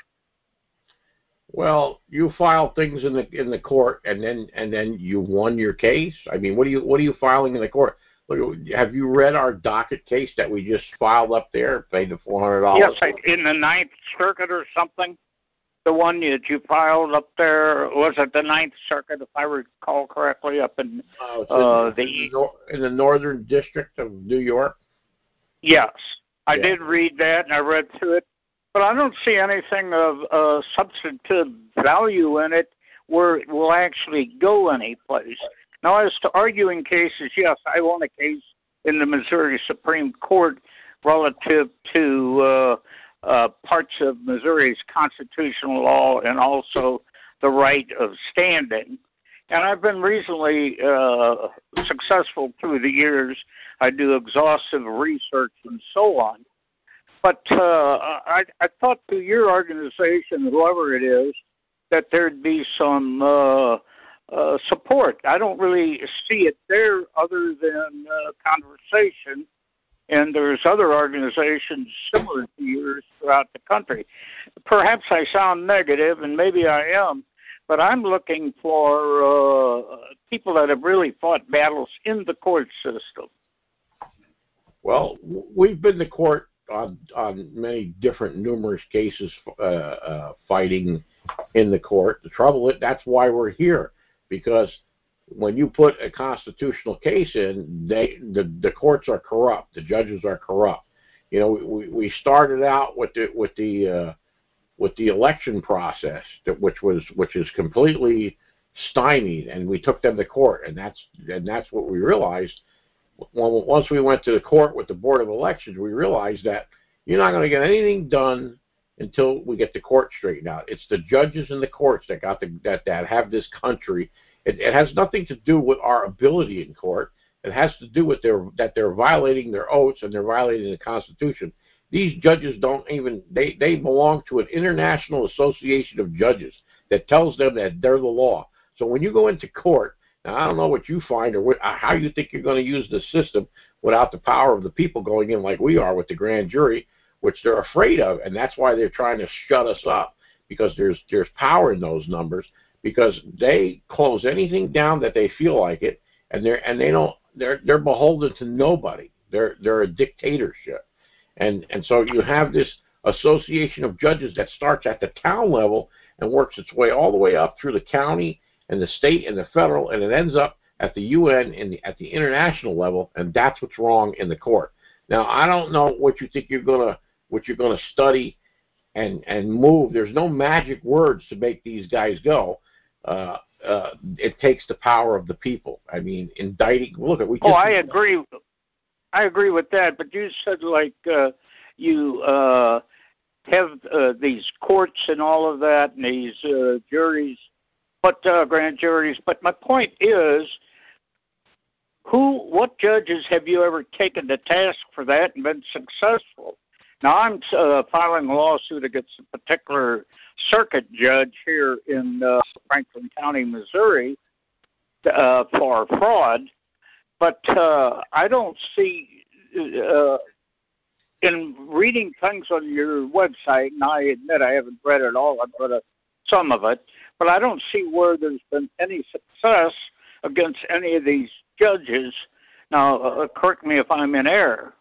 Well, you file things in the in the court, and then and then you won your case. I mean, what are you what are you filing in the court? Look, have you read our docket case that we just filed up there? Paid the four hundred dollars. Yes, in the Ninth Circuit or something. The one that you filed up there, was it the Ninth Circuit, if I recall correctly, up in uh, uh, in, the in the, in the Northern District of New York. Yes, I yeah. did read that, and I read through it. But I don't see anything of uh, substantive value in it where it will actually go anyplace. Now, as to arguing cases, yes, I won a case in the Missouri Supreme Court relative to uh, uh, parts of Missouri's constitutional law and also the right of standing. And I've been reasonably uh, successful through the years. I do exhaustive research and so on. But uh, I, I thought through your organization, whoever it is, that there'd be some uh, uh, support. I don't really see it there other than uh, conversation, and there's other organizations similar to yours throughout the country. Perhaps I sound negative, and maybe I am, but I'm looking for uh, people that have really fought battles in the court system. Well, we've been to court on on many different numerous cases uh, uh, fighting in the court. The trouble is, that's why we're here, because when you put a constitutional case in, they the, the courts are corrupt, the judges are corrupt. You know, we, we started out with the with the uh, with the election process, that which was which is completely stymied, and we took them to court, and that's and that's what we realized. Well, once we went to the court with the Board of Elections, we realized that you're not going to get anything done until we get the court straightened out. It's the judges and the courts that got the, that that have this country. It, it has nothing to do with our ability in court. It has to do with their that they're violating their oaths and they're violating the Constitution. These judges don't even they they belong to an international association of judges that tells them that they're the law. So when you go into court, now, I don't know what you find or what, how you think you're going to use the system without the power of the people going in like we are with the grand jury, which they're afraid of, and that's why they're trying to shut us up, because there's there's power in those numbers, because they close anything down that they feel like it, and they're and they don't they're they're beholden to nobody. They're they're a dictatorship, and and so you have this association of judges that starts at the town level and works its way all the way up through the county and the state and the federal, and it ends up at the U N and the, at the international level, and that's what's wrong in the court. Now, I don't know what you think you're gonna what you're gonna study and and move. There's no magic words to make these guys go. Uh, uh, it takes the power of the people. I mean, indicting. Look at we. Oh, I agree. I agree with that. But you said like uh, you uh, have uh, these courts and all of that, and these uh, juries. But uh, grand juries. But my point is, who, what judges have you ever taken to task for that and been successful? Now I'm uh, filing a lawsuit against a particular circuit judge here in uh, Franklin County, Missouri, uh, for fraud. But uh, I don't see, uh, in reading things on your website, and I admit I haven't read it all, I've read a, some of it. But I don't see where there's been any success against any of these judges. Now, uh, correct me if I'm in error.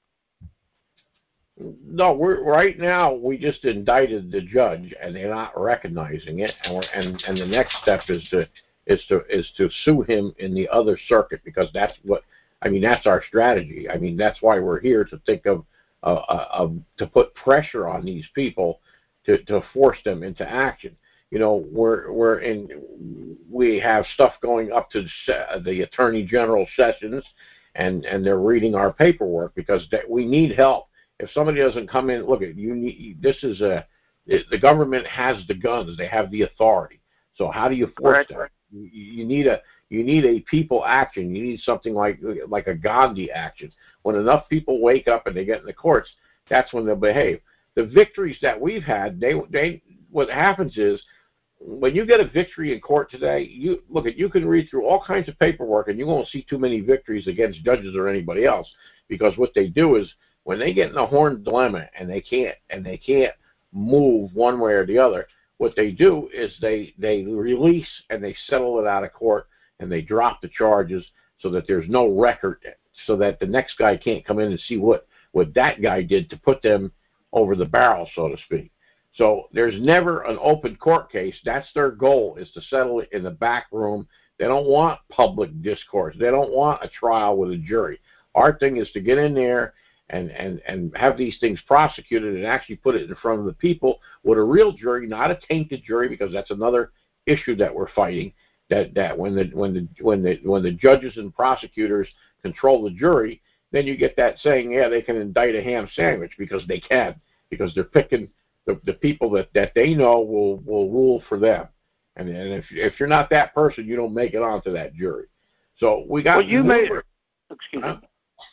No, we're right now. We just indicted the judge, and they're not recognizing it. And we're, and and the next step is to is to is to sue him in the other circuit, because that's what I mean. That's our strategy. I mean, that's why we're here, to think of uh, of to put pressure on these people to to force them into action. You know, we're we're in. We have stuff going up to the Attorney General Sessions, and and they're reading our paperwork, because that we need help. If somebody doesn't come in, look at you. Need, this is a the government has the guns. They have the authority. So how do you force that? You, you need a you need a people action. You need something like like a Gandhi action. When enough people wake up and they get in the courts, that's when they'll behave. the victories that we've had, they they what happens is when you get a victory in court today, you look at you can read through all kinds of paperwork and you won't see too many victories against judges or anybody else, because what they do is when they get in a horn dilemma and they can't and they can't move one way or the other, what they do is they they release and they settle it out of court and they drop the charges so that there's no record, so that the next guy can't come in and see what what that guy did to put them over the barrel, so to speak. So there's never an open court case. That's their goal, is to settle it in the back room. They don't want public discourse. They don't want a trial with a jury. Our thing is to get in there and, and, and have these things prosecuted and actually put it in front of the people with a real jury, not a tainted jury, because that's another issue that we're fighting. That, that when the when the when the when the judges and prosecutors control the jury, then you get that saying, yeah, they can indict a ham sandwich because they can, because they're picking the, the people that, that they know will, will rule for them. And, and if if you're not that person, you don't make it onto that jury. So we got. Well, you more, made. Excuse huh? me.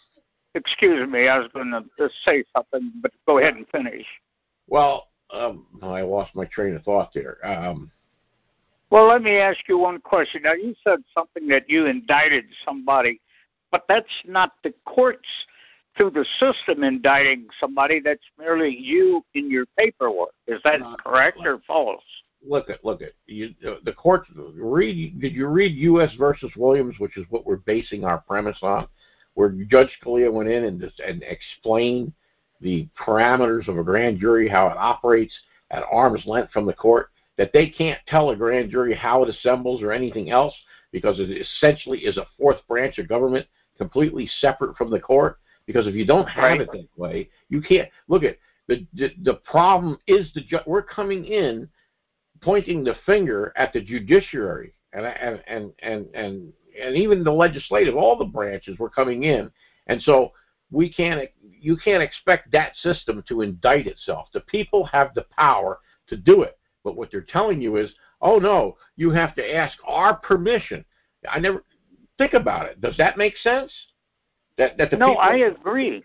Excuse me. I was going to say something, but go ahead and finish. Well, um, I lost my train of thought there. Um, Well, let me ask you one question. Now, you said something that you indicted somebody, but that's not the courts through the system indicting somebody. That's merely you in your paperwork. Is that not correct or false? Look at look at you, the courts. Read. Did you read U S versus Williams, which is what we're basing our premise on, where Judge Scalia went in and just, and explained the parameters of a grand jury, how it operates at arm's length from the court, that they can't tell a grand jury how it assembles or anything else, because it essentially is a fourth branch of government completely separate from the court. Because if you don't have right. it that way, you can't. Look at the the, the problem is the ju- we're coming in pointing the finger at the judiciary and and and and and, and even the legislative, all the branches were coming in, and so we can't you can't expect that system to indict itself. The people have the power to do it. But what they're telling you is, oh, no, you have to ask our permission. I never think about it. Does that make sense? That, that the no, people... I agree.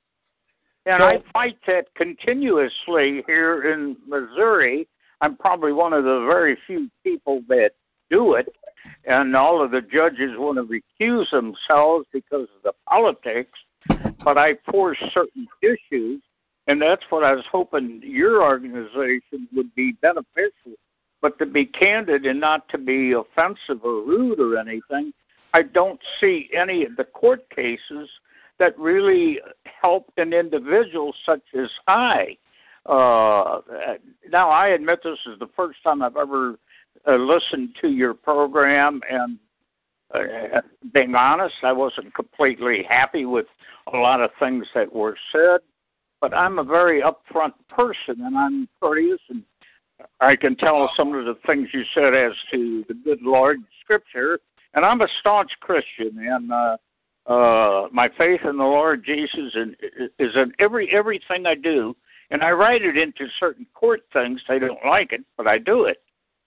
And so, I fight that continuously here in Missouri. I'm probably one of the very few people that do it. And all of the judges want to recuse themselves because of the politics. But I force certain issues. And that's what I was hoping your organization would be beneficial. But to be candid and not to be offensive or rude or anything, I don't see any of the court cases that really help an individual such as I. Uh, now, I admit this is the first time I've ever uh, listened to your program, and uh, being honest, I wasn't completely happy with a lot of things that were said. But I'm a very upfront person, and I'm courteous, and I can tell some of the things you said as to the good Lord Scripture. And I'm a staunch Christian, and uh, uh, my faith in the Lord Jesus is in every everything I do. And I write it into certain court things. They don't like it, but I do it.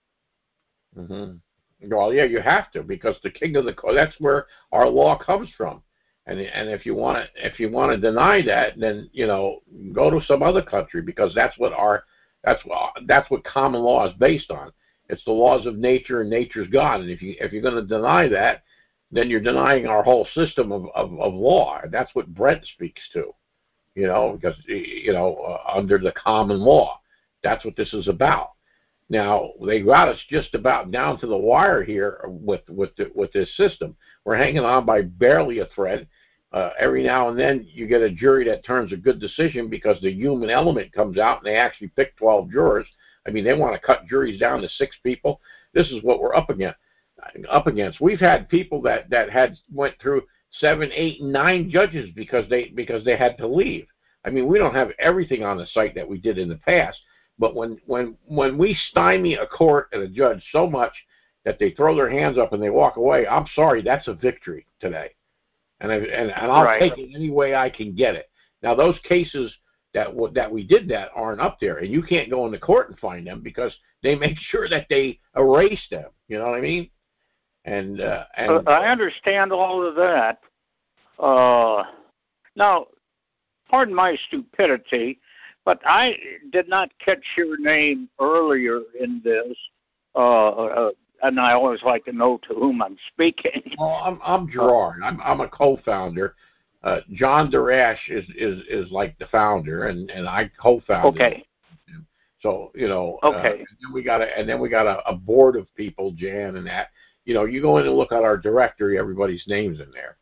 Mm-hmm. Well, yeah, you have to, because the king of the court, that's where our law comes from. And and if you want to if you want to deny that, then you know go to some other country, because that's what our that's what that's what common law is based on. It's the laws of nature, and nature's God. And if you if you're going to deny that, then you're denying our whole system of, of, of law. And that's what Brent speaks to, you know, because you know uh, under the common law, that's what this is about. Now they got us just about down to the wire here with with the, with this system. We're hanging on by barely a thread. Uh, every now and then you get a jury that turns a good decision because the human element comes out and they actually pick twelve jurors. I mean, they want to cut juries down to six people. This is what we're up against. Up against. We've had people that, that had went through seven, eight, nine judges because they because they had to leave. I mean, we don't have everything on the site that we did in the past. But when when when we stymie a court and a judge so much that they throw their hands up and they walk away, I'm sorry, that's a victory today. And I, and, and I'll right. take it any way I can get it. Now, those cases that that we did that aren't up there, and you can't go into court and find them because they make sure that they erase them. You know what I mean? And uh, and uh, I understand all of that. Uh, now, pardon my stupidity, but I did not catch your name earlier in this, uh, uh, and I always like to know to whom I'm speaking. Well, I'm I'm Gerard. I'm I'm a co-founder. Uh, John Darash is, is is like the founder, and, and I co-founded. Okay. Him. So you know. Okay. Uh, and then we got a and then we got a, a board of people, Jan and that. You know, you go in and look at our directory, everybody's name's in there.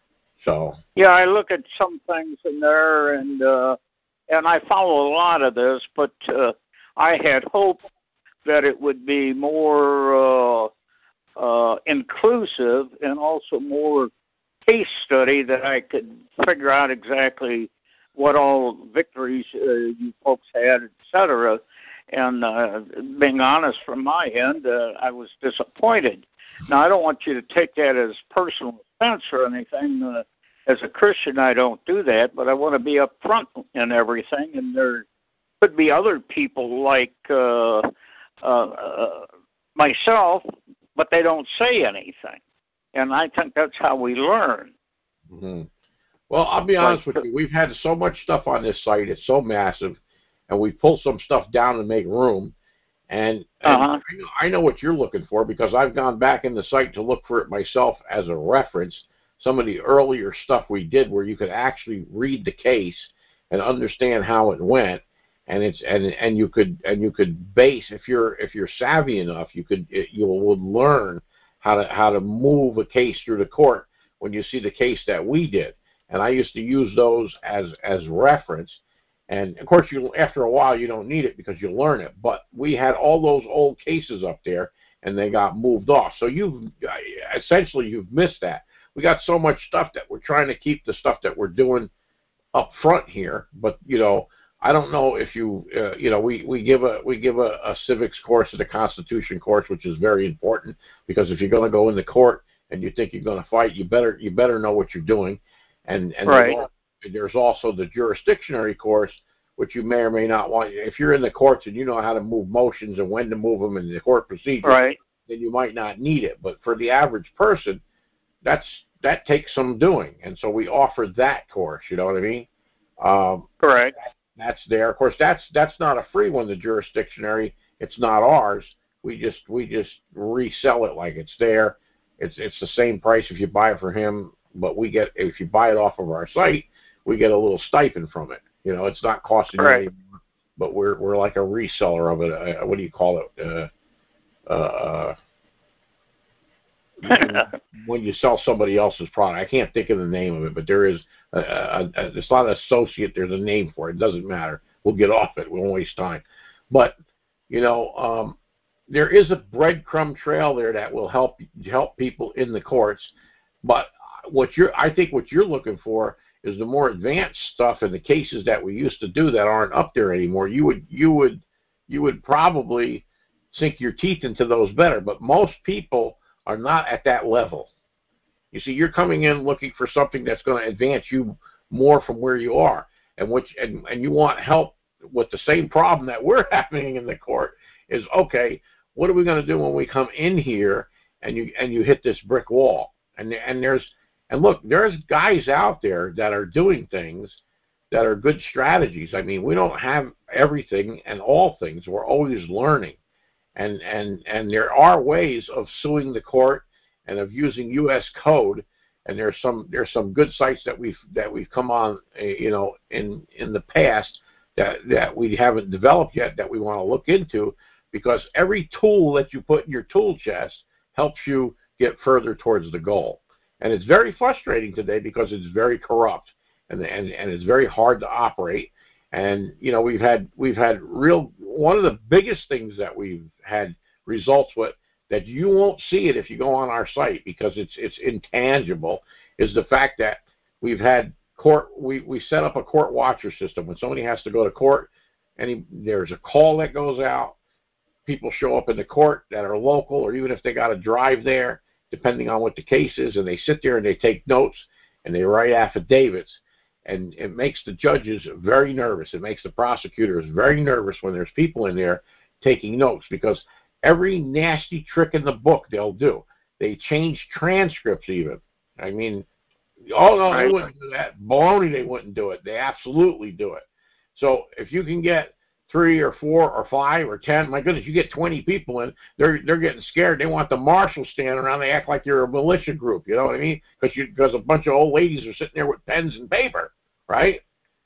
So. Yeah, I look at some things in there, and uh, and I follow a lot of this, but uh, I had hoped that it would be more uh, uh, inclusive and also more case study that I could figure out exactly what all victories uh, you folks had, et cetera. And uh, being honest from my end, uh, I was disappointed. Now, I don't want you to take that as personal offense or anything. Uh, as a Christian, I don't do that, but I want to be upfront in everything. And there could be other people like uh, uh, uh, myself, but they don't say anything. And I think that's how we learn. Mm-hmm. Well, I'll be honest like, with you. We've had so much stuff on this site. It's so massive. And we pull some stuff down to make room. And, and uh-huh. I, know, I know what you're looking for because I've gone back in the site to look for it myself as a reference. Some of the earlier stuff we did where you could actually read the case and understand how it went. And it's and and you could and you could base if you're if you're savvy enough, you could you would learn how to how to move a case through the court when you see the case that we did. And I used to use those as as reference. And of course, you after a while you don't need it because you learn it. But we had all those old cases up there, and they got moved off. So you've essentially you've missed that. We got so much stuff that we're trying to keep the stuff that we're doing up front here. But you know. I don't know if you, uh, you know, we, we give a we give a, a civics course and a Constitution course, which is very important because if you're going to go into court and you think you're going to fight, you better you better know what you're doing, and and right. there's, there's also the jurisdictionary course, which you may or may not want. If you're in the courts and you know how to move motions and when to move them in the court procedure, right. then you might not need it. But for the average person, that's that takes some doing, and so we offer that course. You know what I mean? Um, Correct. That's there. Of course, that's that's not a free one. The jurisdictionary, it's not ours. We just we just resell it like it's there. It's it's the same price if you buy it from him, but we get if you buy it off of our site, we get a little stipend from it. You know, it's not costing right. you anymore, but we're we're like a reseller of it. Uh, what do you call it? Uh, uh, when you sell somebody else's product. I can't think of the name of it, but there is a, a, a, it's not an associate. There's a name for it. It doesn't matter. We'll get off it. We won't waste time. But, you know, um, there is a breadcrumb trail there that will help help people in the courts. But what you're, I think what you're looking for is the more advanced stuff in the cases that we used to do that aren't up there anymore. You would, you would, you would probably sink your teeth into those better. But most people are not at that level. You see, you're coming in looking for something that's going to advance you more from where you are, and which and, and you want help with the same problem that we're having in the court is, okay, what are we going to do when we come in here and you and you hit this brick wall? And and there's and look, there's guys out there that are doing things that are good strategies. I mean, we don't have everything and all things. We're always learning. And, and and there are ways of suing the court and of using U S code, and there's some there's some good sites that we've that we've come on, you know, in in the past that that we haven't developed yet that we want to look into, because every tool that you put in your tool chest helps you get further towards the goal. And it's very frustrating today because it's very corrupt and and and it's very hard to operate. And you know we've had we've had real one of the biggest things that we've had results with that you won't see it if you go on our site because it's it's intangible is the fact that we've had court we, we set up a court watcher system. When somebody has to go to court, any there's a call that goes out. People show up in the court that are local, or even if they got to drive there, depending on what the case is, and they sit there and they take notes and they write affidavits. And it makes the judges very nervous. It makes the prosecutors very nervous when there's people in there taking notes, because every nasty trick in the book they'll do. They change transcripts even. I mean, oh, no, they wouldn't do that. Baloney, they wouldn't do it. They absolutely do it. So if you can get three or four or five or ten, my goodness, you get twenty people in, they're they're getting scared. They want the marshals standing around. They act like you're a militia group. You know what I mean? Because you because a bunch of old ladies are sitting there with pens and paper, right?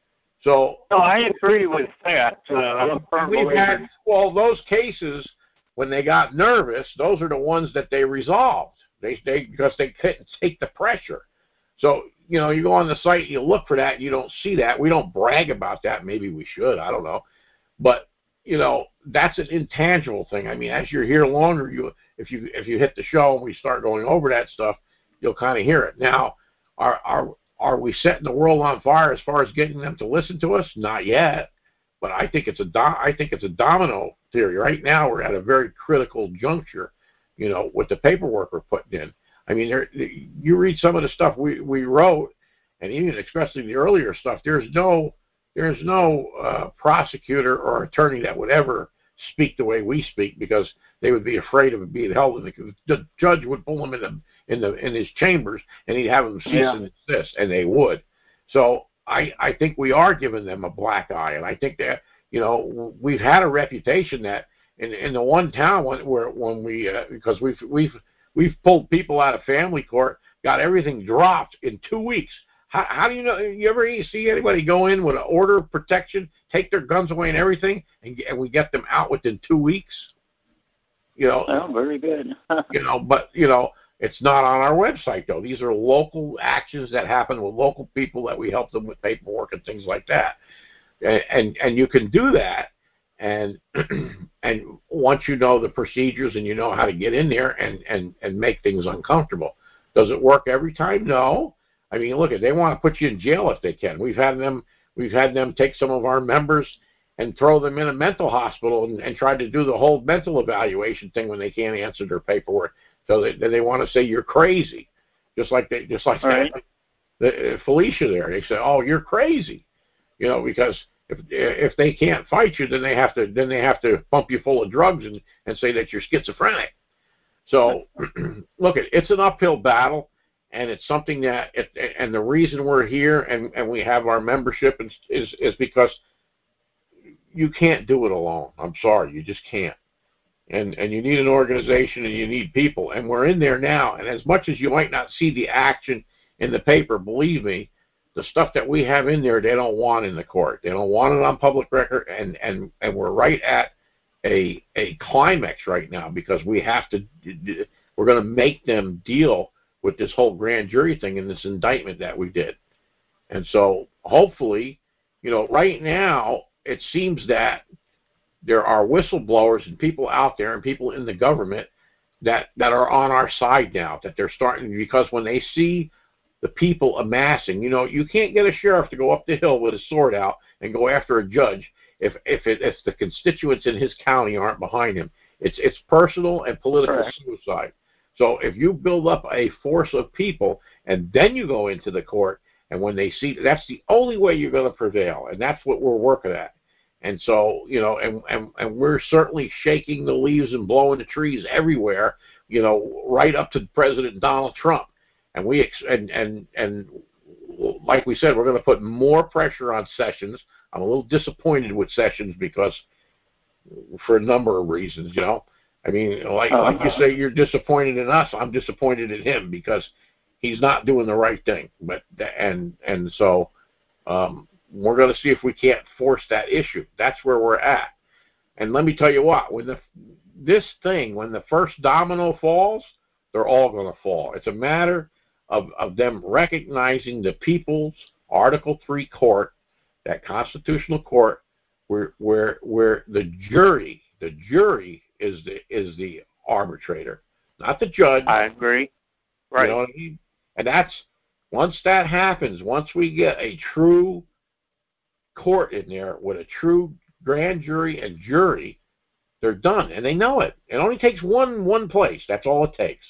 So no, I agree with that. Uh, I'm a firm we've believer. had well those cases when they got nervous. Those are the ones that they resolved. They they because they couldn't take the pressure. So you know you go on the site, you look for that, and you don't see that. We don't brag about that. Maybe we should. I don't know. But you know that's an intangible thing. I mean, as you're here longer, you if you if you hit the show and we start going over that stuff, you'll kind of hear it. Now, are are are we setting the world on fire as far as getting them to listen to us? Not yet. But I think it's a do- I think it's a domino theory. Right now, we're at a very critical juncture. You know, with the paperwork we're putting in. I mean, there, you read some of the stuff we we wrote, and even especially the earlier stuff. There's no There's no uh, prosecutor or attorney that would ever speak the way we speak because they would be afraid of it being held. In the, the judge would pull them in the in the in his chambers and he'd have them cease Yeah. and desist, and they would. So I I think we are giving them a black eye, and I think that you know we've had a reputation that in in the one town when, where when we uh, because we've we've we've pulled people out of family court, got everything dropped in two weeks. How, how do you know? You ever see anybody go in with an order of protection, take their guns away and everything, and, and we get them out within two weeks? You know. Well, very good. you know, but you know, it's not on our website though. These are local actions that happen with local people that we help them with paperwork and things like that. And and, and you can do that, and and once you know the procedures and you know how to get in there and and and make things uncomfortable. Does it work every time? No. I mean, look, they want to put you in jail if they can. We've had them, we've had them take some of our members and throw them in a mental hospital and, and try to do the whole mental evaluation thing when they can't answer their paperwork. So they, they want to say you're crazy, just like they, just like Right. the, uh, Felicia there. They say, oh, you're crazy, you know, because if if they can't fight you, then they have to then they have to pump you full of drugs and, and say that you're schizophrenic. So look, it's an uphill battle. And it's something that, it, and the reason we're here and, and we have our membership is is because you can't do it alone. I'm sorry, you just can't. And and you need an organization and you need people. And we're in there now. And as much as you might not see the action in the paper, believe me, the stuff that we have in there, they don't want in the court. They don't want it on public record. And and, and we're right at a a climax right now because we have to. We're going to make them deal with this whole grand jury thing and this indictment that we did. And so hopefully, you know, right now it seems that there are whistleblowers and people out there and people in the government that, that are on our side now, that they're starting, because when they see the people amassing, you know, you can't get a sheriff to go up the hill with his sword out and go after a judge if if, it, if the constituents in his county aren't behind him. It's, it's personal and political Correct. suicide. So if you build up a force of people and then you go into the court, and when they see, that's the only way you're going to prevail, and that's what we're working at. And so, you know, and, and, and we're certainly shaking the leaves and blowing the trees everywhere, you know, right up to President Donald Trump. And we and and and like we said, we're going to put more pressure on Sessions. I'm a little disappointed with Sessions because for a number of reasons, you know. I mean, like, like you say, you're disappointed in us. I'm disappointed in him because he's not doing the right thing. But and and so um, we're going to see if we can't force that issue. That's where we're at. And let me tell you what, when the this thing, when the first domino falls, they're all going to fall. It's a matter of of them recognizing the People's Article Three Court, that constitutional court, where where where the jury, the jury. is the is the arbitrator, not the judge. I agree. Right. You know what I mean? And that's once that happens, once we get a true court in there with a true grand jury and jury, they're done, and they know it. It only takes one one place. That's all it takes.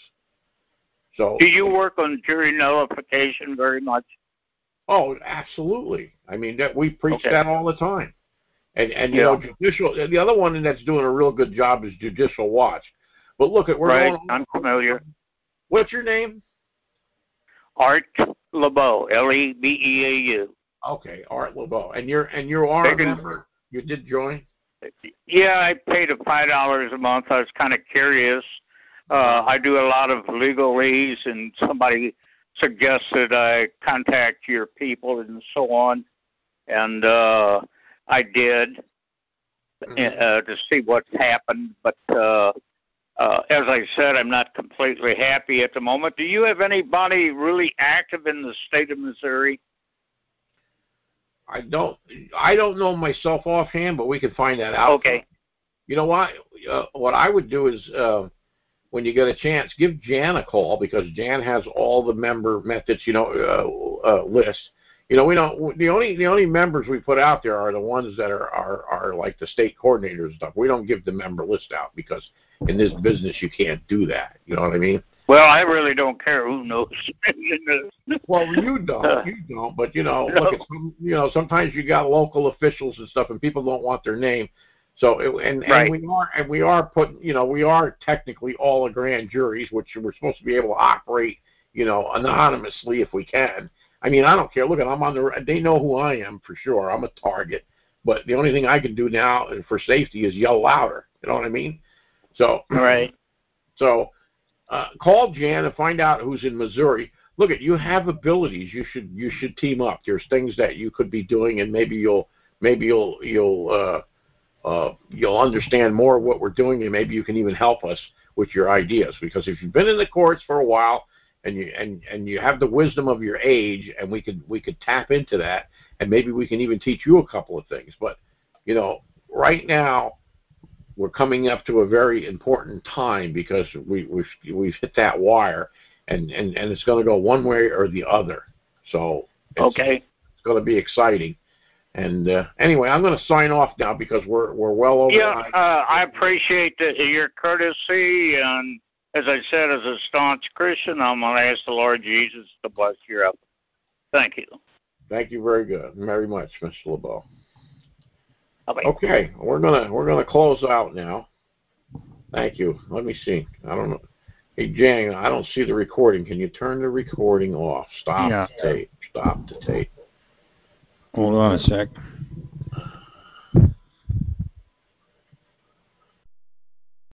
So. Do you work on jury nullification very much? Oh, absolutely. I mean, that we preach Okay. that all the time. And and you Yeah. know, judicial. The other one that's doing a real good job is Judicial Watch. But look, at we're Right. going. I'm familiar. What's your name? Art LeBeau, L E B E A U. Okay, Art LeBeau, and you're and you are a member. You did join. Yeah, I paid a five dollars a month. I was kind of curious. Uh, I do a lot of legalese, and somebody suggested I contact your people and so on, and uh, I did mm-hmm. uh, to see what's happened. But uh, uh, as I said, I'm not completely happy at the moment. Do you have anybody really active in the state of Missouri? I don't. I don't know myself offhand, but we can find that out. Okay. You know what? Uh, what I would do is, uh, when you get a chance, give Jan a call, because Jan has all the member methods. You know, uh, uh, list. You know, we don't. The only the only members we put out there are the ones that are are are like the state coordinators and stuff. We don't give the member list out, because in this business you can't do that. You know what I mean? Well, I really don't care who knows. Well, you don't, you don't. But you know, no. look, it's, you know, sometimes you got local officials and stuff, and people don't want their name. So, it, and right. and we are and we are putting, you know, we are technically all a grand juries, which we're supposed to be able to operate, you know, anonymously if we can. I mean, I don't care. Look, I'm on the. They know who I am for sure. I'm a target. But the only thing I can do now for safety is yell louder. You know what I mean? So, right. So. Uh, call Jan and find out who's in Missouri. Look, at you have abilities. You should you should team up. There's things that you could be doing, and maybe you'll maybe you'll you'll uh, uh, you'll understand more of what we're doing, and maybe you can even help us with your ideas. Because if you've been in the courts for a while, and you and, and you have the wisdom of your age, and we could we could tap into that, and maybe we can even teach you a couple of things. But you know, right now, we're coming up to a very important time, because we, we've, we've hit that wire, and, and, and it's going to go one way or the other. So it's, okay. it's going to be exciting. And uh, anyway, I'm going to sign off now, because we're we're well over. Yeah, uh, I appreciate the, your courtesy, and as I said, as a staunch Christian, I'm going to ask the Lord Jesus to bless your effort. Thank you. Thank you very good, very much, Mister LeBeau. Okay. Okay, we're gonna we're gonna close out now. Thank you. Let me see. I don't know. Hey Jang, I don't see the recording. Can you turn the recording off? Stop yeah. the tape. Stop the tape. Hold on a sec.